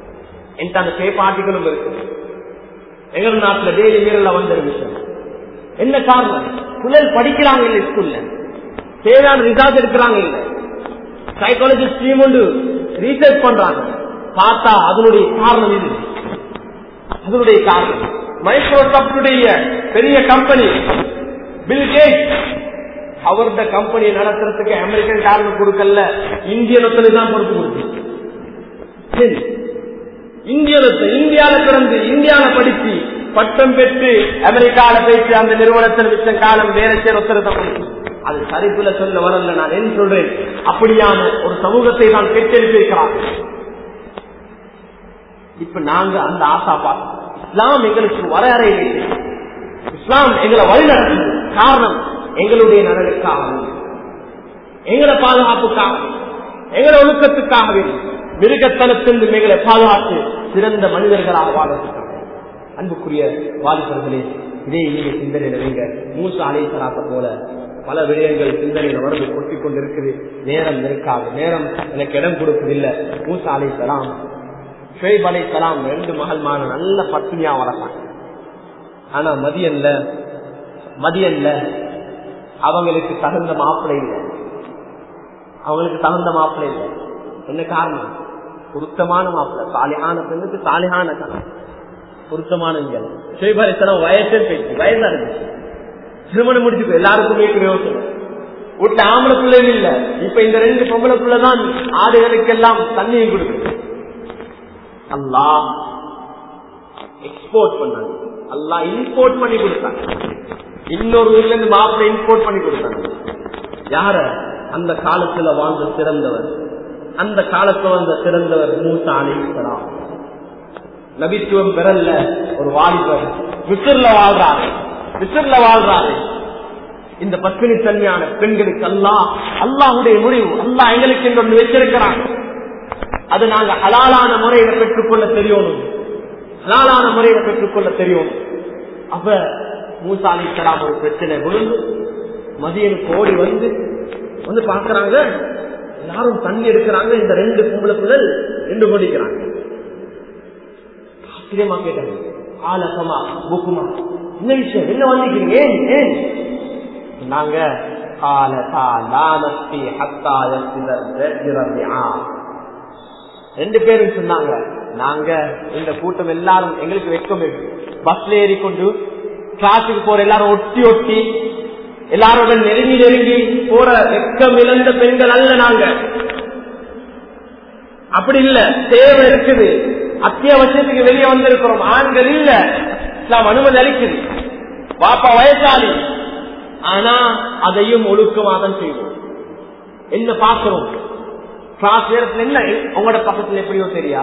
என்கிட்ட அந்த பேப்பர் ஆர்டிகளும் இருக்கு. எங்க நாட்டுல டெய்லி மிரர்ல வந்த விஷயம் என்ன காரணம்? புள்ளல் படிக்கிறாங்க இல்ல, ஸ்கூல்ல தேவையான ரிசல்ட் எடுக்கிறாங்க இல்ல, சைக்காலஜி ஸ்ட்ரீம் ஒன்று ரீசர்ச் பண்றாங்க, பார்த்தா அதனுடைய காரணம் இது. அதனுடைய காரணம் மைக்ரோசாப்டுடைய பெரிய கம்பெனி பில் கேட்ஸ் அவருடைய கம்பெனியை நடத்துறதுக்கு அமெரிக்கன் காரணம் கொடுக்கல, இந்தியனத்துல தான் பொறுப்பு கொடுத்து. சரி, இந்தியனத்தை இந்தியால பிறந்து இந்தியால படிச்சு பட்டம் பெற்று அமெரிக்கால போயிட்டு அந்த நிறுவனத்தில் விட்ட காலம் வேற சேர் ஒத்துறத அது சரிப்புல சொல்ல வரல. நான் என்ன சொல்றேன், அப்படியான ஒரு சமூகத்தை நான் பெற்றெடுத்திருக்கிறான். இப்ப நாங்க அந்த ஆசா பார்த்தோம். இஸ்லாம் எங்களுக்கு வரையறை இல்லை, இஸ்லாம் எங்களை வழிநடத்தும். காரணம் எங்களுடைய நலனுக்காக, எங்களை பாதுகாப்புக்காக, எங்களை ஒழுக்கத்துக்காகவே மிருகத்தனத்திலிருந்து எங்களை பாதுகாத்து சிறந்த மனிதர்களாக வாழ்வதற்காக. அன்புக்குரிய வாலிபர்களே, இதே நீங்க சிந்தனையில நீங்க மூசா அலைஹிஸ்ஸலாத்தை போல பல விடயங்கள் சிந்தனையில வரது கொட்டிக் கொண்டிருக்குது. நேரம் இருக்காது, நேரம் எனக்கு இடம் கொடுப்பதில்லை. மூசா அலைஹிஸ்ஸலாம் ஷுவைப் அலைஹிஸ்ஸலாம் ரெண்டு மகள்மான நல்ல பத்னியா வளர்த்தாங்க. ஆனா மதியன்ல மதியன்ல அவங்களுக்கு தகுந்த மாப்பிள்ளை இல்லை, அவங்களுக்கு தகுந்த மாப்பிள்ளை இல்லை. என்ன காரணம்? பொருத்தமான மாப்பிள்ளை, சாலிஹான பெண்ணுக்கு சாலிஹான கணவன், பொருத்தமான ஷுவைப் அலைஹிஸ்ஸலாம் வயசே பேச்சு வயசா இருக்கு, திருமணம் முடிச்சு எல்லாருக்குமே யோசனை. வீட்டுல ஆம்பளை பிள்ளைகள் இல்ல, இப்ப இந்த ரெண்டு பொம்பளை பிள்ளைதான் ஆடுகளுக்கெல்லாம் தண்ணியை கொடுக்குது. அல்லாஹ் எக்ஸ்போர்ட் பண்ணாங்க, அல்லாஹ் இம்போர்ட் பண்ணி கொடுத்தாங்க. இன்னொரு ஊர்ல இருந்து மாப்பிள்ளை இம்போர்ட் பண்ணி கொடுத்தாங்க. யார? அந்த காலத்துல வாழ்ந்த சிறந்தவர், அந்த காலத்துல வாழ்ந்த சிறந்தவர் மூசா அலைஹிஸ்ஸலாம். நபித்துவம் பெறல ஒரு வாலிபர் மிஸ்ர்ல வாழ்றாரு, மிஸ்ர்ல வாழ்றாரு. இந்த பத்தினி தன்மையான பெண்களுக்கு அல்லாஹ் அல்லாஹ்வுடைய முடிவு, அல்லாஹ் எங்களுக்கு என்று ஒன்று வச்சிருக்கிறாங்க. அது நாங்க ஹலாலான முறையில பெற்றுக்கொள்ள தெரியணும், ஹலாலான முறையில பெற்றுக்கொள்ள தெரியும். அப்ப மூசா அலைஹிஸ்ஸலாம் ஒரு பிரச்சனை விழுந்து மதியனுக்கு ஓடி வந்து வந்து பாக்குறாங்க, எல்லாரும் தண்ணி எடுக்கிறாங்க. இந்த ரெண்டு பொம்பளைக்குள்ள ரெண்டு கொடிக்கிறாங்க. ஆச்சரியமா கேட்டாங்க, ஆலசமா புக்குமா, என்ன விஷயம், என்ன வந்திருக்கீங்க, ஏன் ஏன் நாங்க ரெண்டு பேரும் சொன்னாங்க, நாங்க இந்த கூட்டம் எல்லாரும் எங்களுக்கு வெக்கம், பஸ்ல ஏறிக்கொண்டு கிளாஸுக்கு போற எல்லாரும் ஒட்டி ஒட்டி எல்லாரோட நெருங்கி நெருங்கி போற வெக்கம் இழந்த பெண்கள் அல்ல நாங்க. அப்படி இல்ல, தேவை இருக்குது, அத்தியாவசியத்துக்கு வெளியே வந்திருக்கிறோம், ஆண்கள் இல்ல, இஸ்லாம் அனுமதி அளிக்குது. பாப்பா வயசாளி, ஆனா அதையும் ஒழுக்கமாக செய்வோம். என்ன பாக்குறோம், கிளாஸ் நேரத்துல என்ன உங்களோட பக்கத்துல எப்படியோ தெரியா,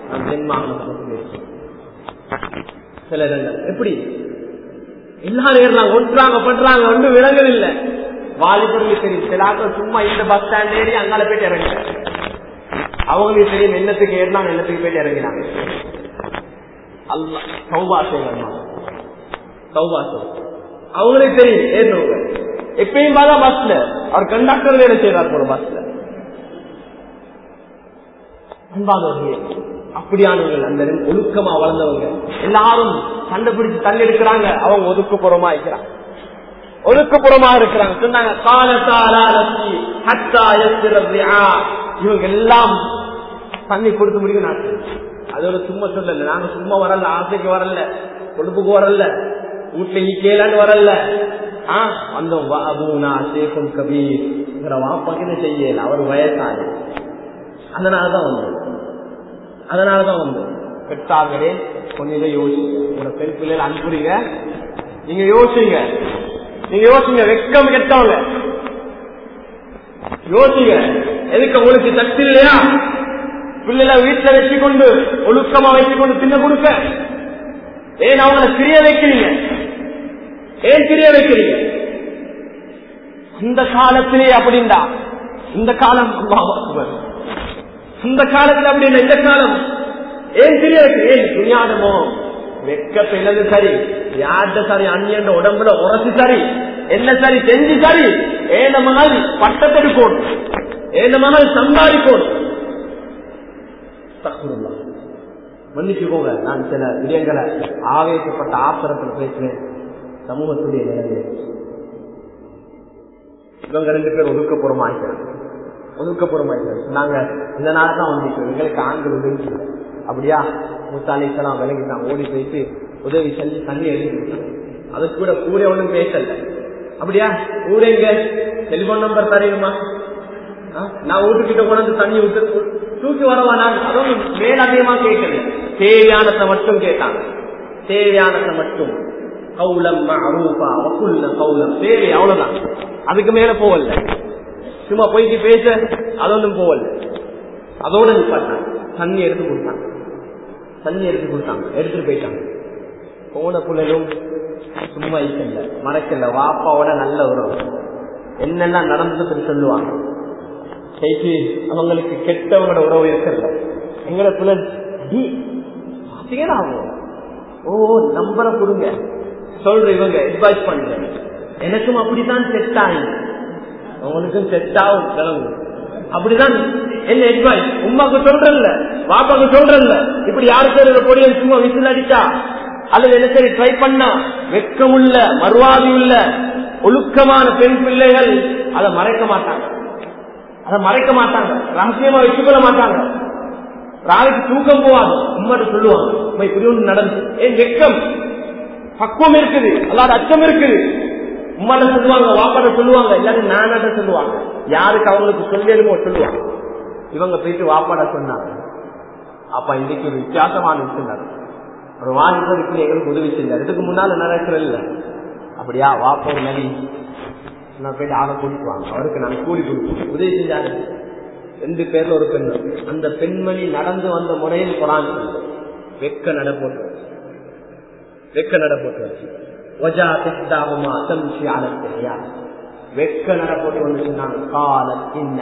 சில இடங்கள் எப்படி எல்லா நேரம் ஒன்றாங்க பண்றாங்க, ஒன்றும் விலங்கல் இல்ல. வாலிபர்களுக்கு தெரியும், சில ஆட்கள் சும்மா இந்த பஸ் ஸ்டாண்ட் ஏறி அங்கால போயிட்டு இறங்கினாங்க. அவங்களுக்கு தெரியும் என்னத்துக்கு ஏறினாங்க, என்னத்துக்கு போயிட்டு இறங்கினாங்க. அல்லா சௌபா செய்யணும், சௌபா செய்யணும். அவங்களுக்கு தெரியும் ஏறினவங்க எப்பயும் பார்த்தா பஸ்ல அவர் கண்டக்டர் வேலை செய்யறாரு போல பஸ்ல. அன்பானவர்களே, அப்படியானவர்கள் அந்த ஒழுக்கமா வளர்ந்தவங்க எல்லாரும் சண்டை பிடிச்சு தள்ளி எடுக்கிறாங்க, அவங்க ஒதுக்குப்புறமா இருக்கிறாங்க, ஒதுக்குப்புறமா இருக்கிறாங்க. சொன்னாங்க இவங்க எல்லாம் தண்ணி கொடுத்து முடியும். அதோட சும்மா சொல்லல, நாங்க சும்மா வரல, ஆசைக்கு வரல, கொழுப்புக்கு வரல, வீட்டுல ஈக்கேலான்னு வரல. ஆஹ் வந்தோம், அபூனா சேஃபும் கபீர், வாப்பாக்கு என்ன செய்யல, அவர் வயசான, அதனாலதான் வந்தோம், அதனாலதான் வந்தோம். பெற்றார்களே கொஞ்சம் இதை யோசிங்க, உங்களோட பெண் பிள்ளைகள் அனுப்புறீங்க, நீங்க யோசிங்க, நீங்க யோசிங்க, வெக்கம் கெட்டவங்க யோசிங்க. எதுக்கு உங்களுக்கு சக்தி இல்லையா பிள்ளைல வீட்டுல வச்சு கொண்டு ஒழுக்கமா வச்சு கொண்டு தின்ன கொடுக்க? ஏன் அவங்களை பிரிய வைக்கிறீங்க, ஏன் பிரிய வைக்கிறீங்க? இந்த காலத்திலே அப்படின்டா, இந்த காலம் இந்த காலத்துல அப்படின்னா இந்த காலம் ஏன் பிரிய வைக்க? ஏன் துணியாடமோ வெக்க பிள்ளது சரி, யார்ட சரி, அந்நியன்ற உடம்புல உரசி சரி, என்ன சரி செஞ்சு சரி, ஏன மகள் பட்டத்தெடுக்கணும், ஏன மகள் சம்பாதிக்கணும். மன்னிச்சுக்கோங்க, நான் சில விடயங்களை ஆவேசப்பட்ட ஆத்திரத்தில் பேசுறேன். சமூகத்துடைய நிலைமை. இவங்க ரெண்டு பேர் ஒதுக்கப்புறமாயிட்டாங்க ஒதுக்கப்புறமாயிட்டாங்க நாங்க இந்த நாள் தான் வந்துட்டோம், எங்களுக்கு ஆண்கள் உதவி அப்படியா மூசாலிக்கெல்லாம் விலகிட்டாங்க. ஓடி போயிட்டு உதவி செஞ்சு தண்ணி எடுத்து அது கூட கூட ஒண்ணும் பேசல. அப்படியா ஊர எங்க டெலிபோன் நம்பர் தரையுமா, நான் வீட்டுக்கிட்ட கொண்டு தண்ணி விட்டு தூக்கி வரவா, நான் அதுவும் மேல் அதிகமா கேட்கல, தேவையானதை மட்டும் கேட்டாங்க. தேவையானதை மட்டும் கௌலம் மஅரூஃபா வகுல்ல கௌலம் தேவை, அவ்வளவுதான். அதுக்கு மேல போகல. சும்மா போயிட்டு பேச அதொன்னும் போகல. அதோட நிப்பாட்டாங்க. தண்ணி எடுத்து கொடுத்தாங்க தண்ணி எடுத்து கொடுத்தாங்க எடுத்துட்டு போயிட்டாங்க. போன பிள்ளைகளும் சும்மா இருக்கல மறக்கல. வாப்பாவோட நல்ல உறவு, என்னெல்லாம் நடந்ததுன்னு சொல்லுவாங்க. கைக்கு அவங்களுக்கு கெட்டவங்களோட உறவு இருக்கிறது. எங்களோட பிள்ளை ஓ நம்பரை கொடுங்க சொல்ற, இவங்க அட்வைஸ் பண்ற, எனக்கும் அப்படித்தான் செட் ஆகும், அவங்களுக்கும் செட் ஆகும் கிளம்பு அப்படிதான். என்ன அட்வைஸ் உமாக்கு சொல்றல, பாப்பாக்கு சொல்றல, இப்படி யாருக்கு பொடிய சும்மா விசில் அடிச்சா அல்லது என்ன சரி ட்ரை பண்ணா வெக்கமுள்ள மறுவாதி உள்ள ஒழுக்கமான பெண் பிள்ளைகள் அதை மறைக்க மாட்டாங்க அதை மறைக்க மாட்டாங்க ரகசியமா வச்சுக்கொள்ள மாட்டாங்க. ராவிக்கு தூக்கம் போவாங்க, உம்மாட்ட சொல்லுவாங்க இப்படி ஒன்று நடந்து. ஏன் வெக்கம் பக்குவம் இருக்குது, அல்லாத அச்சம் இருக்குது. உம்மாட்ட சொல்லுவாங்க, வாப்பாட்ட சொல்லுவாங்க, எல்லாரும் நானாட்ட சொல்லுவாங்க. யாருக்கு அவங்களுக்கு சொல்லணுமோ சொல்லுவாங்க. இவங்க போயிட்டு வாப்பாட சொன்னாங்க. அப்ப இன்னைக்கு ஒரு வித்தியாசமான விஷயம், ஒரு வாலிபர் இப்படி எங்களுக்கு உதவி செஞ்சார். இதுக்கு முன்னால நடக்கிறல்ல. அப்படியா வாப்பா ஒரு நடி நான் போயிட்டு ஆளை கூட்டிக்குவாங்க, அவருக்கு நான் கூலி கொடுப்போம். உதவி செஞ்சாரு. ரெண்டு பேர்ல ஒரு பெண், அந்த பெண்மணி நடந்து வந்த முறையில் குரான் வெக்க நட போட்டு வச்சு வெக்க நட போட்டு வச்சு வஜா திட்டாகுமா தம்சி அலத்தையா வெக்க நட போட்டு வந்து சொன்னாங்க. காலத்தின்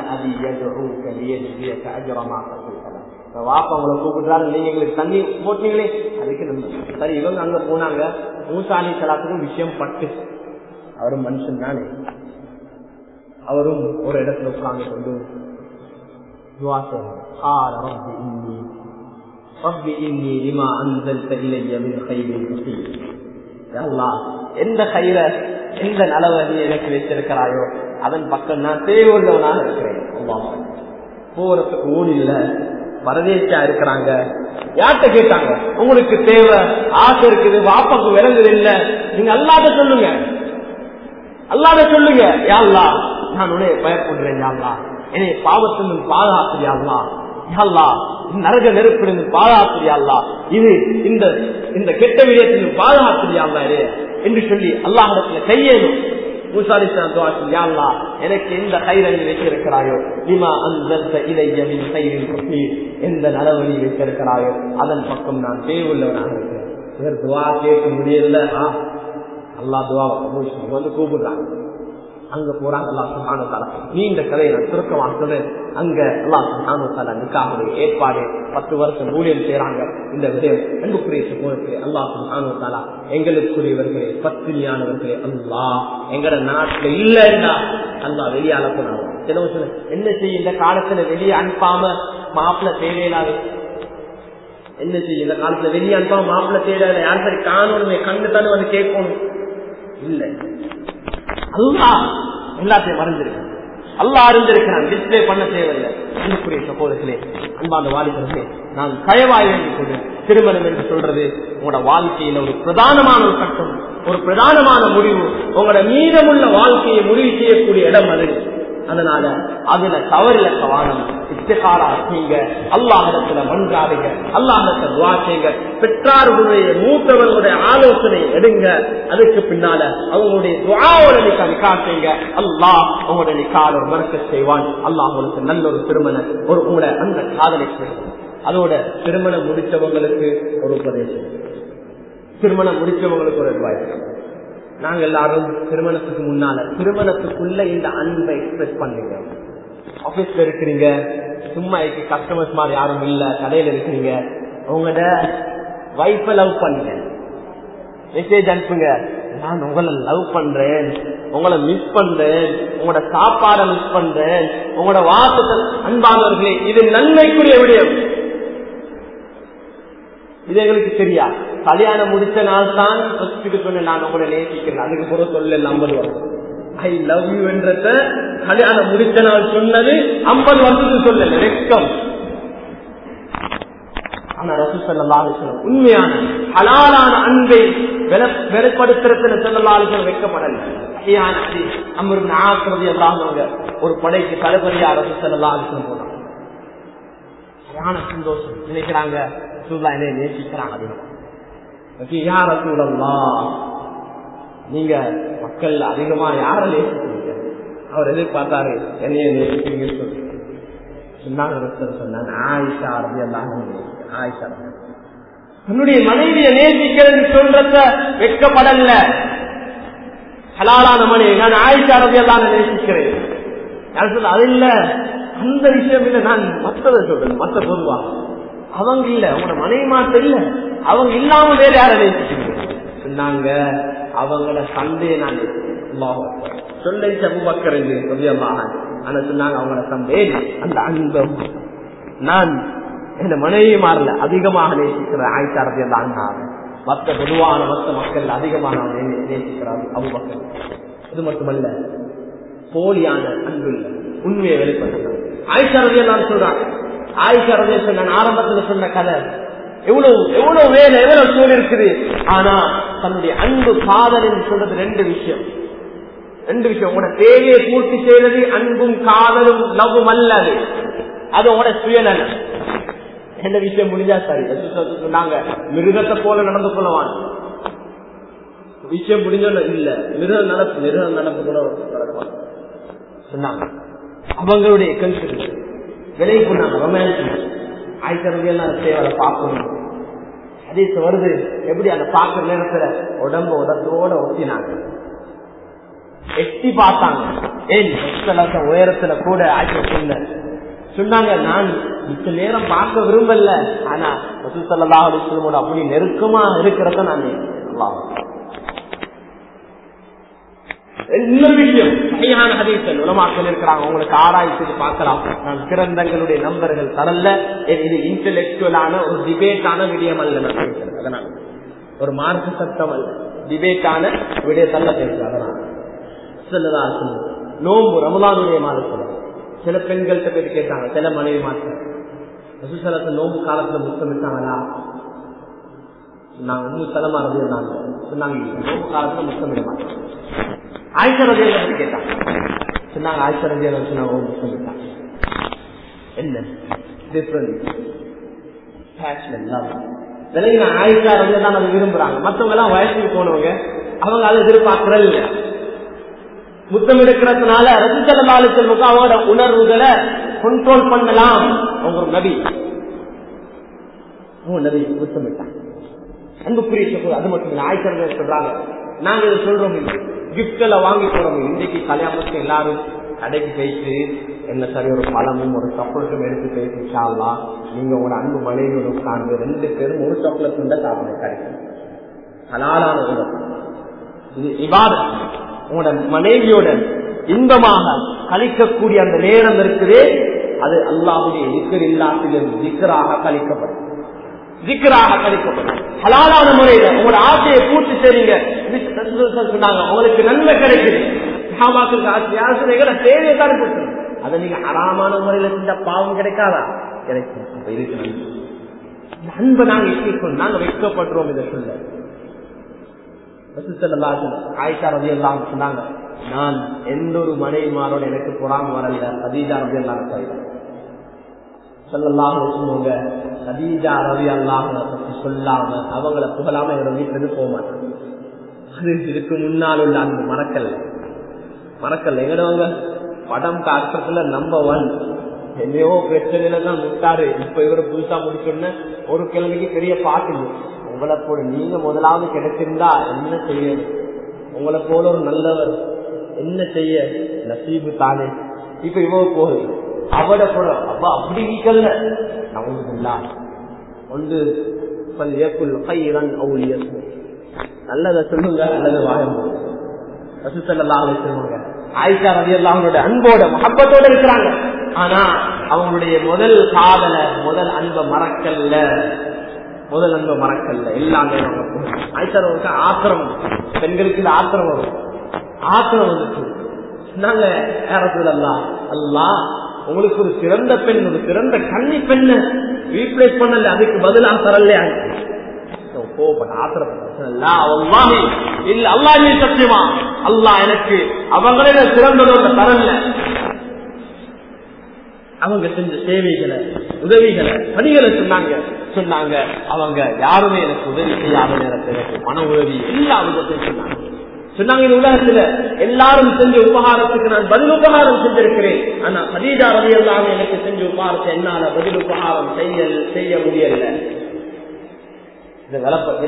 வாப்பா உங்களை கூப்பிடுறாரு, நீங்க எங்களுக்கு தண்ணி போட்டீங்களே அதுக்கு நம்ம சரி. இவங்க அங்க போனாங்க. மூசாலி சலாத்துக்கும் விஷயம் பட்டு, அவரும் மனுஷன் தானே, அவரும் ஒரு இடத்துல உட்கார்ந்து கொண்டு துஆ செய்றார். قال رب إني رب إني لما أنزلت إلي من خير فقير. يا الله எந்த خير எந்த நலவை நீ எனக்கு வைத்திருக்கிறாயோ அதன் பக்கம் நான் தேவையுள்ளவனாக இருக்கிறேன். அல்லாஹ் போறதுக்கு ஊர் இல்ல, பரதேசியா இருக்கிறாங்க. யார்கிட்ட கேட்டாங்க, உங்களுக்கு தேவை ஆசை இருக்குது, வாப்பாக்கு விளங்குது இல்ல, நீங்க அல்லாத சொல்லுங்க அல்லாத சொல்லுங்க. யா அல்லாஹ் நான் உன்னை பயப்படுறேன், யா அல்லாஹ் என்னை பாவத்திலிருந்து பாதுகாப்பியா அல்லாஹ், யா அல்லாஹ் நரக நெருப்பிலிருந்து பாதுகாப்பியா அல்லாஹ், இது இந்த இந்த கெட்ட விடயத்திலிருந்து பாதுகாப்பியா அல்லாஹ் என்று சொல்லி அல்லாஹ்விடத்துல கையேறும். எனக்கு எந்த கைரங்கி வைத்திருக்கிறாயோ, லிமா அன்ஸல்த இலைய மின் கைரின் கஸீர், எந்த நலவழி வைத்திருக்கிறாயோ அதன் பக்கம் நான் தேவையுள்ளவனாக இருக்கிறேன். இவர் துவா கேட்க முடியல. அல்லாஹ் துவா வந்து கூப்பிடுறாங்க. அங்க போறாங்க. அல்லாஹ் சுப்ஹானஹு வ தஆலா நீண்ட கதையை நான் சுருக்கமாக சொல்றேன். அங்க அல்லாஹ் சுப்ஹானஹு வ தஆலா நிக்காஹுடைய ஏற்பாடு பத்து வருஷம் ஊழியம் செய்யறாங்க. இந்த விடயம் அன்புக்குரிய சகோதரர்களே, அல்லாஹ் சுப்ஹானஹு வ தஆலா எங்களுக்குரியவர்களே, பத்தினியானவர்களே, அல்லாஹ் எங்கட நாட்டுல இல்லைன்னா அல்லாஹ் வெளியே அனுப்பினாங்க. சில சொல்ல என்ன செய்ய, இந்த காலத்துல வெளியே அனுப்பாம மாப்பிள்ள தேவையில்லாது என்ன செய்ய, இந்த காலத்துல வெளியே அனுப்பாம மாப்பிள்ள தேவையில்லை, யார் சரி காணணுமே, கண்ணு தானே வந்து கேட்கணும் இல்லை. அல்லாஹ் எல்லாத்தையும் மறைஞ்சிருக்கு, அல்லாஹ் அறிந்திருக்கிறான், டிஸ்பிளே பண்ண தேவையில்லை. அன்புக்குரிய சகோதரர்களே, அன்பான வாலிபர்களே, நான் தயவாய் வேண்டிக் கொண்டு திருமணம் என்று சொல்றது உங்களோட வாழ்க்கையில ஒரு பிரதானமான ஒரு கட்டம், ஒரு பிரதானமான முடிவு, உங்களோட மீதமுள்ள வாழ்க்கையை முடிவு செய்யக்கூடிய இடம் அது. அதனால அதுல தவறில கவானம் இஸ்திகாரா செய்யுங்க, அல்லாஹ்விடத்துல மன்றாடுங்க, அல்லாஹ்விடத்துல துஆ செய்யுங்க, பெற்றார்களுடைய மூத்தவர்களுடைய ஆலோசனை எடுங்க. அதுக்கு பின்னால அவங்களுடைய துஆவோட நிக்கா நிக்கா செய்யுங்க. அல்லாஹ் உங்களுடைய நிக்கால ஒரு பரக்கத் செய்வான். அல்லாஹ் உங்களுக்கு நல்ல ஒரு திருமணம், ஒரு உங்களோட அந்த காதலை செய்யும். அதோட திருமணம் முடிச்சவங்களுக்கு ஒரு உபதேசம், திருமணம் முடிச்சவங்களுக்கு ஒரு அட்வைஸ். நாங்க எல்லாரும் திருமணத்துக்கு முன்னால திருமணத்துக்குள்ள இந்த அன்பை எக்ஸ்பிரஸ் பண்ணுங்க. ஆபீஸ்ல இருக்கிறீங்க, சும்மா கஸ்டமர்ஸ் மாதிரி யாரும் இல்ல, கடையில இருக்கிறீங்க, உங்களோட வைஃப லவ் பண்ணுங்க, மெசேஜ் அனுப்புங்க, நான் உங்களை லவ் பண்றேன், உங்களை மிஸ் பண்றேன், உங்களோட சாப்பாட மிஸ் பண்றேன், உங்களோட வாசத்தை. அன்பானவர்களே, இது நன்மைக்குரிய விடயம், இது எங்களுக்கு தெரியா. கல்யாணம் முடிச்ச நாள் தான் சொன்ன நான் உங்களை நேசிக்கிறேன், அதுக்கு கூட சொல்ல ஐம்பது வருஷம் ஐ லவ் யூ என்றத கல்யாணம் முடிச்ச நாள் சொன்னது ஐம்பது வருஷத்துக்கு சொல்லல, வெட்கம். ஆனா ரசூல் ஸல்லல்லாஹு அலைஹி வஸல்லம் உண்மையான ஹலாலான அன்பை வெளிப்படுத்துறதுல ஸல்லல்லாஹு அலைஹி வஸல்லம் வெட்கப்படல. அம்ர் இப்னு ஆஸ் ரலியல்லாஹு அன்ஹு ஒரு படைக்கு தளபதியா ரசூல் ஸல்லல்லாஹு அலைஹி வஸல்லம் போனாங்க. சரியான சந்தோஷம், நினைக்கிறாங்க ரசூலுல்லாஹ் என்னை நேசிக்கிறாங்க. யா ரசூலல்லாஹ், நீங்க மக்கள் அதிகமா யார நேசிக்கிறீங்க? அவர் எதிர்பார்த்தாரு என்னைய நேசிக்கிறீங்கன்னு சொல்லி சொன்னாங்க. சொன்னாங்க ஆயிஷா ரலியல்லாஹு அன்ஹா. ஆயிஷா தன்னுடைய மனைவியை நேசிக்கிறது சொல்றத வெட்கப்படல. ஹலாலான மனைவி நான் ஆயிஷா ரலியல்லாஹு அன்ஹா நேசிக்கிறேன். அது இல்ல, அந்த விஷயம் இல்ல, நான் மற்றதை சொல்றேன். மற்ற பொதுவா அவங்க இல்ல, உங்களோட மனைவி மாற்ற இல்ல, அவங்க இல்லாம வேற யார நேசிக்கிறீங்க சொன்னாங்க. அவங்கள சந்தே நான் சொல்ல அபூபக்கர் ஆனா சொன்னாங்க அவங்கள சந்தே அந்த அன்பம் நான் இந்த மனைவி மாறல அதிகமாக நேசிக்கிற ஆயிஷா ரலியல்லாஹு அன்ஹா. மற்ற பொதுவான மற்ற மக்கள் அதிகமாக நேசிக்கிறார் அபூபக்கர். இது மட்டுமல்ல, போலியான அன்பு இல்லை, உண்மையை வெளிப்படுத்துறாங்க. ஆயிஷா ரலியல்லாஹு அன்ஹா சொல்றாங்க, ஆயிஷா ரலியல்லாஹு அன்ஹா நான் ஆரம்பத்தில் சொன்ன கதை எவ்வளவு எவ்வளவு வேலை எவ்வளவு சூழல் இருக்குது. ஆனா தன்னுடைய அன்பு காதல் சொல்றது ரெண்டு விஷயம். ரெண்டு விஷயம் உங்களோட தேவையை பூர்த்தி செய்யறது அன்பும் காதலும் லவ்வும் அல்லது, அது உங்களோட சுயநலம். என்ன விஷயம் முடிஞ்சா சரி சொன்னாங்க, மிருகத்தை போல நடந்து கொள்ளவான். விஷயம் முடிஞ்சோன்னு இல்ல, மிருக நடப்பு மிருக நடப்பு கூட சொன்னாங்க. அவங்களுடைய கல்ச்சர் விலை கொண்டாங்க. ரொமான்ஸ் ஆயிரத்தி சேவலை பார்க்கணும். ஹதீஸ் வருது, எப்படி அந்த பார்க்கிற நேரத்துல உடம்பு உடத்தோட ஒட்டினாங்க, எட்டி பார்த்தாங்க. ஏன் உயரத்துல கூட ஆயிரத்தி சொன்னாங்க, நான் மிச்ச நேரம் பார்க்க விரும்பல, ஆனா ரசூல் ஸல்லல்லாஹு அலைஹி வஸல்லம் அப்படி நெருக்கமா இருக்கிறத நான் இன்னொரு விஷயம் சரியான ஹதீஸ்கள் உலமாக்கள் இருக்கிறாங்க, உங்களுக்கு ஆராய்ச்சி பார்க்கலாம். நான் சிறந்தங்களுடைய நம்பர்கள் தரல, இது இன்டெலெக்சுவலான ஒரு டிபேட்டான விடயம் அல்ல. அதனால ஒரு மார்க்க சட்டம் அல்ல, டிபேட்டான விடயத்தல்ல பேசுறேன். அதனால சொல்லதான் நோம்பு ரமலானுடைய மாதத்துல சில பெண்கள்கிட்ட போய் கேட்டாங்க, சில மனைவி மாற்றம் நோம்பு காலத்துல முத்தமிட்டாங்களா சொன்னாங்க. இன்னும் சில மாதிரி இருந்தாங்க சொன்னாங்க, நோம்பு காலத்துல முத்தமிட மாட்டோம். ஆயிஷா ரலியல்லாஹு அன்ஹா கேட்டாங்க, சொன்னாங்க ஆயிஷா ரலியல்லாஹு அன்ஹா சொன்னாங்க முத்தமிட்டாங்க. என்ன டிஃபரன்ஸ்? Passion love. விலகின ஆயிஷா ரலியல்லாஹு அன்ஹா அதை விரும்புறாங்க. மற்றவங்க எல்லாம் வயசுக்கு போனவங்க, அவங்க அதை எதிர்பார்க்கறது இல்லை. முத்தம் எடுக்கிறதுனால ரசூல் ஸல்லல்லாஹு அலைஹி வஸல்லம் அவங்களோட உணர்வுகளை கண்ட்ரோல் பண்ணலாம். அவங்க ஒரு நபி, நபி முத்தமிட்டாங்க. அன்புக்குரிய அது மட்டும் இல்லை, ஆயிஷா ரலியல்லாஹு சொல்றாங்க, நாங்க இதை சொல்றோம் கிஃப்ட்ல வாங்கி போறோம். இன்னைக்கு கல்யாணத்துக்கு எல்லாரும் கடைக்கு போயிட்டு என்ன சரி ஒரு பழமும் ஒரு சாக்லேட்டும் எடுத்து போயிட்டு இன்ஷா அல்லாஹ் நீங்க உங்களோட அன்பு மனைவியோட உட்கார்ந்து ரெண்டு பேரும் ஒரு சாக்லேட் இருந்தா சாப்பிட கிடைக்கும். ஹலாலான உணவு இது இபாதத். உங்களோட மனைவியோட இன்பமாக கழிக்கக்கூடிய அந்த நேரம் இருக்குது, அது அல்லாஹ்வுடைய திக்ர் இல்லாமல் திக்ராக கழிக்கப்படும், திக்ராக கழிக்கப்படும். ஹலாலான முறையில உங்களோட ஆசையை பூர்த்தி செய்றீங்க சொன்னாங்க, உங்களுக்கு நன்மை கிடைக்குது. ஆசைகளை தேவையை தான் கொடுக்கணும். அதை நீங்க ஹராமான முறையில செஞ்ச பாவம் கிடைக்காதா? கிடைக்கும். இருக்கு அன்பை நாங்க எப்படி நாங்க வைக்கப்படுறோம். இதை சொல்ல ஆயிஷா ரலியல்லாஹு அன்ஹா சொன்னாங்க, நான் எந்த ஒரு மனைவிமாரோட எனக்கு பொறாம வரல. கதீஜா ரலியல்லாஹு அன்ஹா ஸல்லல்லாஹு அலைஹி வஸல்லம் கதீஜா ரலியல்லாஹு அன்ஹா சொல்லாம அவங்கள புகழாம என்னோட வீட்டுல இருந்து போக மாட்டாங்க. அது இதுக்கு முன்னால் உள்ள அந்த மறக்கல் மறக்கல் எங்கடவங்க படம் காட்டுறதுல நம்பர் ஒன். என்னையோ பிரச்சனையில தான் முட்டாரு. இப்ப இவரை புதுசா முடிச்சோன்னு ஒரு கிழமைக்கு பெரிய பாட்டு உங்களை போல நீங்க முதலாவது கிடைச்சிருந்தா என்ன செய்ய, உங்களை போல ஒரு நல்லவர் என்ன செய்ய, நசீபு தானே. இப்ப இவ போகுது அவட போல அப்பா அப்படி வீக்கல்ல நவந்துல்லா ஒன்று நல்லத சொல்லுங்க, நல்லது வாழுங்க. சொல்லுவாங்க ஆயிஷா ரலியல்லாஹு அன்ஹா அன்போட மஹப்பத்தோட இருக்கிறாங்க. ஆனா அவங்களுடைய முதல் காதல முதல் அன்பை மறக்கல்ல. முதல் அன்பை மறக்கல எல்லாமே ஆயிரத்தி ஆத்திரம் பெண்களுக்கு இது ஆத்திரம் வரும். ஆத்திரம் வந்துச்சு நாங்க அல்லா அல்லா உங்களுக்கு ஒரு சிறந்த பெண் ஒரு சிறந்த கன்னி பெண்ண ரீப்ளேஸ் பண்ணல அதுக்கு பதிலாக தரல சத்தியமா அல்லா எனக்கு அவங்களே சிறந்ததோட தரல. அவங்க செஞ்ச சேவைகளை உதவிகளை பணிகளை சொன்னாங்க சொன்னாங்க அவங்க யாருமே எனக்கு உதவி செய்யாத நேரத்தில் எனக்கு மன உதவி எல்லா விதத்தையும் சொன்னாங்க சொன்னாங்க. இந்த உலகத்துல எல்லாரும் செஞ்ச உபகாரத்துக்கு நான் பதில் உபகாரம் செஞ்சிருக்கிறேன். ஆனா ஹதீஜா ரலியல்லாஹு அன்ஹா எனக்கு செஞ்ச உபகாரத்தை என்னால பதில் உபகாரம் செய்ய செய்ய முடியல. இந்த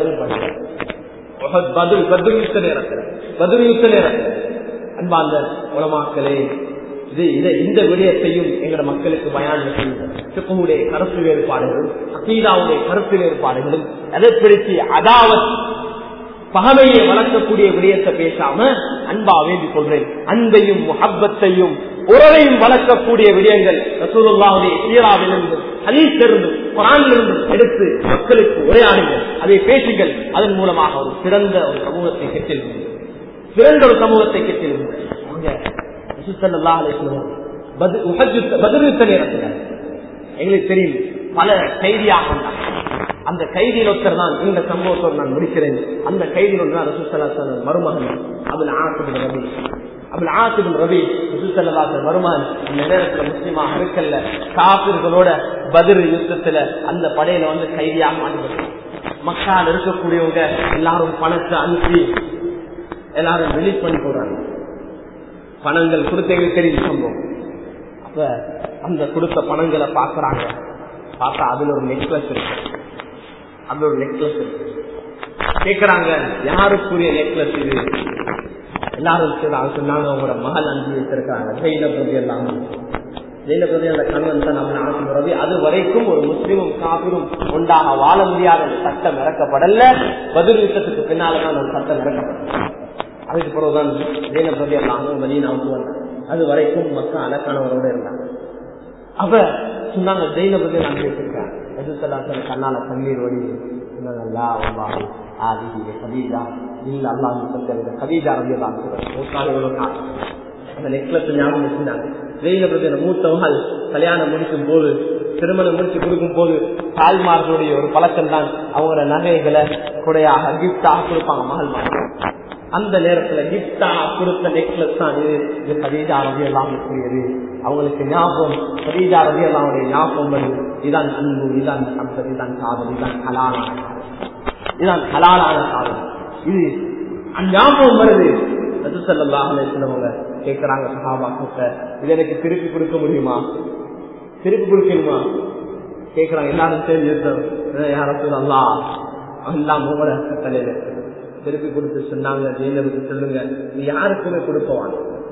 பதில் யுத்த நேரத்தில் பதில் யுத்த நேரத்தில் அன்பார்ந்த உலமாக்களே இது இதை இந்த விடயத்தையும் எங்களோட மக்களுக்கு பயான் செய்யுடைய கருத்து வேறுபாடுகளும் அகீதாவுடைய கருத்து வேறுபாடுகளும் அதை பிரித்து அதாவது பகமையை வளர்க்கக்கூடிய விடயத்தை பேசாம அன்பா வேண்டிக் கொள்றேன். அன்பையும் முஹப்பத்தையும் உறவையும் வளர்க்கக்கூடிய விடயங்கள் ரசூலுல்லாஹுடைய சீராவிலிருந்து ஹதீஸிலிருந்து குர்ஆனிலிருந்து எடுத்து மக்களுக்கு உரையாடுங்கள், அதை பேசுங்கள். அதன் மூலமாக ஒரு சிறந்த ஒரு சமூகத்தை கெட்டில் சிறந்த ஒரு சமூகத்தை கெட்டில் எங்களுக்கு தெரியும் பல கைதியாக அந்த கைதியில் ஒருத்தர் தான் இந்த சம்பவத்தோடு நான் முடிக்கிறேன். அந்த கைதியில் ஒன்று தான் ரசூலுல்லாஹி மருமகன் அபுல் ஆசிபின் ரபி அபுல் ஆசிபின் ரபி ரசூலுல்லாஹி மருமகன் அந்த நேரத்தில் முஸ்லிமாக இருக்கல்ல காபிர்களோட பத்ர் யுத்தத்துல அந்த படையில வந்து கைதியாக மாட்டிவிட்டாங்க. மக்கள் இருக்கக்கூடியவங்க எல்லாரும் பணத்தை அனுப்பி எல்லாரும் ரிலீஸ் பண்ணி போடுறாங்க. பணங்கள் கொடுத்தவங்களுக்கு தெரியும் சம்பவம். அப்ப அந்த கொடுத்த பணங்களை பாக்குறாங்க. பார்த்தா அதுல ஒரு நெக்லஸ் இருக்கு. அந்த ஒரு நெக்லஸ் இருக்கு. கேக்குறாங்க யாருக்குரிய நெக்லஸ் இது? எல்லாரும் சொன்னாங்க அவங்களோட மகள் அஞ்சு வச்சிருக்காங்க. ஜெயினபதி எல்லாம் ஜெயினபதி அந்த கணவன் தான் நம்ம ஆசிம் ரவி. அது வரைக்கும் ஒரு முஸ்லீமும் காபிரும் ஒன்றாக வாழ முடியாத சட்டம் இறக்கப்படல. பதில் யுத்தத்துக்கு பின்னால்தான் ஒரு சட்டம் இறக்கப்படல. அதுக்கு பிறகுதான் ஜெயினபதி எல்லாம் மதீனாவுக்கு வந்தாங்க. அது வரைக்கும் மக்கள் அலக்கானவரோட இருந்தாங்க. அவ சொன்னாங்க ஜெயினபதி நான் கேட்டிருக்கேன். கண்ணால தண்ணீர் வழி மூத்தவர்கள் கல்யாணம் முடிக்கும் போது திருமணம் முடிச்சு கொடுக்கும் போது தாய்மார்களுடைய ஒரு பழக்கம் தான் அவங்களோட நகைகளை கொடையாக கிஃப்டாக கொடுப்பாங்க மகள்மார்கள். அந்த நேரத்துல கிஃப்டா கொடுத்த நெக்லஸ் தான் இது கதீஜா ரலியல்லாஹு அன்ஹா. அவங்களுக்கு ஞாபகம் கதீஜா ரலியல்லாஹு அன்ஹா ஞாபகம் வருது. இதான் அன்பு, இதான் அன்பு, இதான் காதல், இதான் ஹலாலான இதான் ஹலாலான காதல். இது ஞாபகம் வருது. ரசூல் ஸல்லல்லாஹு அலைஹி வஸல்லம் கேட்கிறாங்க சஹாபாக்களுக்கு, இது எனக்கு திருப்பி கொடுக்க முடியுமா? திருப்பி கொடுக்கணுமா கேட்கிறாங்க. எல்லாரும் சேர்ந்து யார் ரசூலல்லாஹ் எல்லாம் உங்களோட தலையில திருப்பி கொடுத்து சொன்னாங்க. ஜெயினபதி சொல்லுங்க, நீ யாருக்குமே கொடுப்பவான்.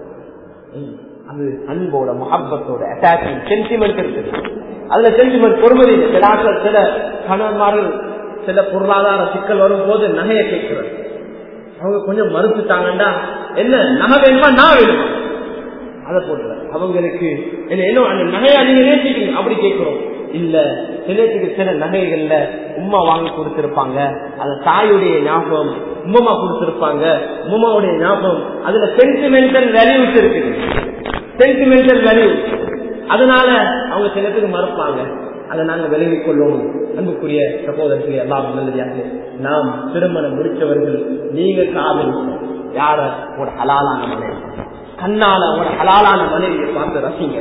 அது அன்போட முஹப்பத்தோட அட்டாச்மெண்ட் சென்டிமெண்ட் இருக்கு. அதுல சென்டிமெண்ட் பொறுமதி. சில சில கணவன்மார்கள் சில பொருளாதார சிக்கல் வரும் போது நகையை கேட்கிறார். அவங்க கொஞ்சம் மறுத்துட்டாங்கண்டா என்ன நகை வேணுமா நான் வேணுமா அதை போட்டு அவங்களுக்கு என்ன அந்த நகையை நீங்க நேசிக்கீங்க அப்படி கேட்கிறோம். இல்ல சிலத்துக்கு சில நகைகள்ல உம்மா வாங்கி கொடுத்திருப்பாங்க. அந்த தாயுடைய ஞாபகம் உம்மா கொடுத்திருப்பாங்க. உம்மாவுடைய ஞாபகம் அதுல சென்டிமெண்டல் வேல்யூஸ் இருக்கு. சென்டிமெண்டல் வேல்யூ அதனால அவங்க சிலத்துக்கு மறுப்பாங்க. அதை நாங்க விலகிக் கொள்வோம். அன்புக்குரிய சகோதரர்களே, எல்லாம் நல்லதாக நாம் திருமணம் முடிச்சவர்கள் நீங்க காதல் யார ஒரு ஹலாலான மனைவி கண்ணால ஒரு ஹலாலான மனைவியை பார்த்து ரசிங்க.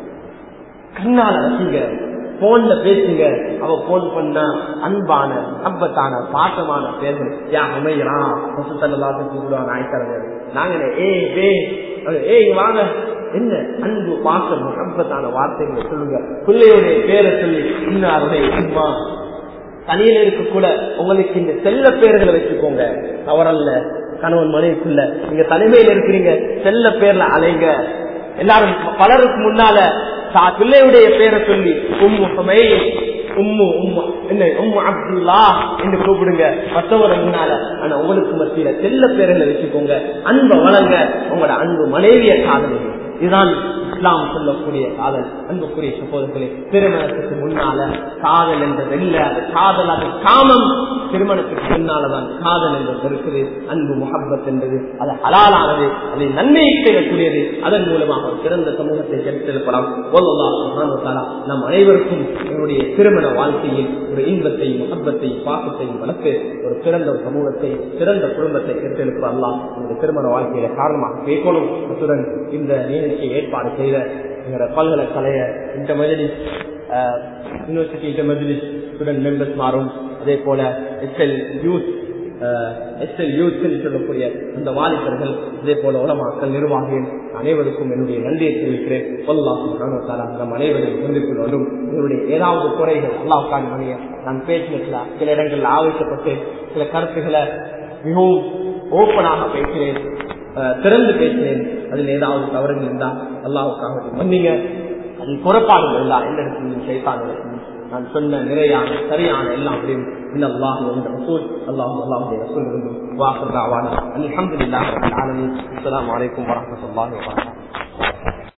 கண்ணால ரசிங்க. போன்ல பேசுங்க. அவ போன் பண்ணா அன்பான அப்பத்தான பாசமான பேர்கள் யா அமைகிறா கூப்பிடுவாங்க. ஆயிட்டாங்க நாங்க ஏ ஏ ஏய் வாங்க என்ன அன்பு பாசம் அப்பத்தான வார்த்தைகளை சொல்லுங்க. பிள்ளையுடைய பேரை சொல்லி இன்னாருடைய அம்மா தனியில இருக்க கூட உங்களுக்கு இந்த செல்ல பேர்களை வச்சுக்கோங்க. தவறல்ல. கணவன் மனைவிக்குள்ள நீங்க தனிமையில இருக்கிறீங்க, செல்ல பேர்ல அலைங்க. எல்லாரும் பலருக்கு முன்னால பிள்ளையுடைய பேரை சொல்லி உம்மு ஹுமை உம்மு உம்மு என்ன உம்மு அப்துல்லா என்று கூப்பிடுங்க மற்றவரை முன்னால. ஆனா உங்களுக்கு மத்தியில செல்ல பேர்களை வச்சுக்கோங்க. அன்பை வளங்க. உங்களோட அன்பு மனைவிய காதலி. இதுதான் இஸ்லாம் சொல்லக்கூடிய காதல். அன்புக்குரிய சகோதரர்களே, திருமணத்துக்கு முன்னால காதல் என்றது இல்ல, அது காதல், அது காமம். திருமணத்துக்கு முன்னாலதான் காதல் என்பது இருக்குது. அன்பு முஹப்பத் என்பது அது ஹலாலானது, அதை நன்மையை செய்யக்கூடியது. அதன் மூலமாக சிறந்த சமூகத்தை எடுத்திருக்கலாம். நம் அனைவருக்கும் என்னுடைய திருமண வாழ்க்கையில் ஒரு இன்பத்தையும் முஹப்பத்தையும் பாசத்தையும் வளர்த்து ஒரு சிறந்த சமூகத்தை, சிறந்த குடும்பத்தை எடுத்திருக்கிற அல்லாஹ் இந்த திருமண வாழ்க்கையில காரணமாக பேசணும். அத்துடன் இந்த நிகழ்ச்சியை ஏற்பாடு செய்த எங்களோட பல்கலைக்கழக இந்த மஜ்லிஸ், யூனிவர்சிட்டி இந்த மஜ்லிஸ் ஸ்டூடெண்ட் மெம்பர்ஸ் மாறும், அதே போல எஸ்எல் யூத் எஸ்எல் யூத் சொல்லக்கூடிய அந்த வாலிபர்கள், இதே போல உலமாக்கள், நிர்வாகிகள் அனைவருக்கும் என்னுடைய நன்றியை தெரிவிக்கிறேன். அல்லாஹ் சுப்ஹானஹு வ தஆலா நம் அனைவரையும் சந்தித்துக் கொள்ளும். என்னுடைய ஏதாவது குறைகள் அல்லாஹ்வுக்கான மணிய நான் பேசினதுல சில இடங்களில் ஆவேசப்பட்டு சில கருத்துக்களை மிகவும் ஓப்பனாக பேசினேன், திறந்து பேசினேன். அதில் ஏதாவது தவறுகள் இருந்தால் அல்லாஹ்வுக்காக மன்னிங்க. அதில் புறப்பாடுகள் இல்லா எந்த இடத்துல சைத்தான்கள் நான் சொன்ன நிறையான சரியான எல்லாம் அல்லாஹ் என்ற ரசூல் அல்லாஹ் அல்லாஹுடைய ரசூல் இருந்தும் வாஹர் தாவானா அல்ஹம்துலில்லாஹி ரப்பில் ஆலமீன். அஸ்ஸலாமு அலைக்கும் வரஹ்மத்துல்லாஹி வபரகாத்துஹு.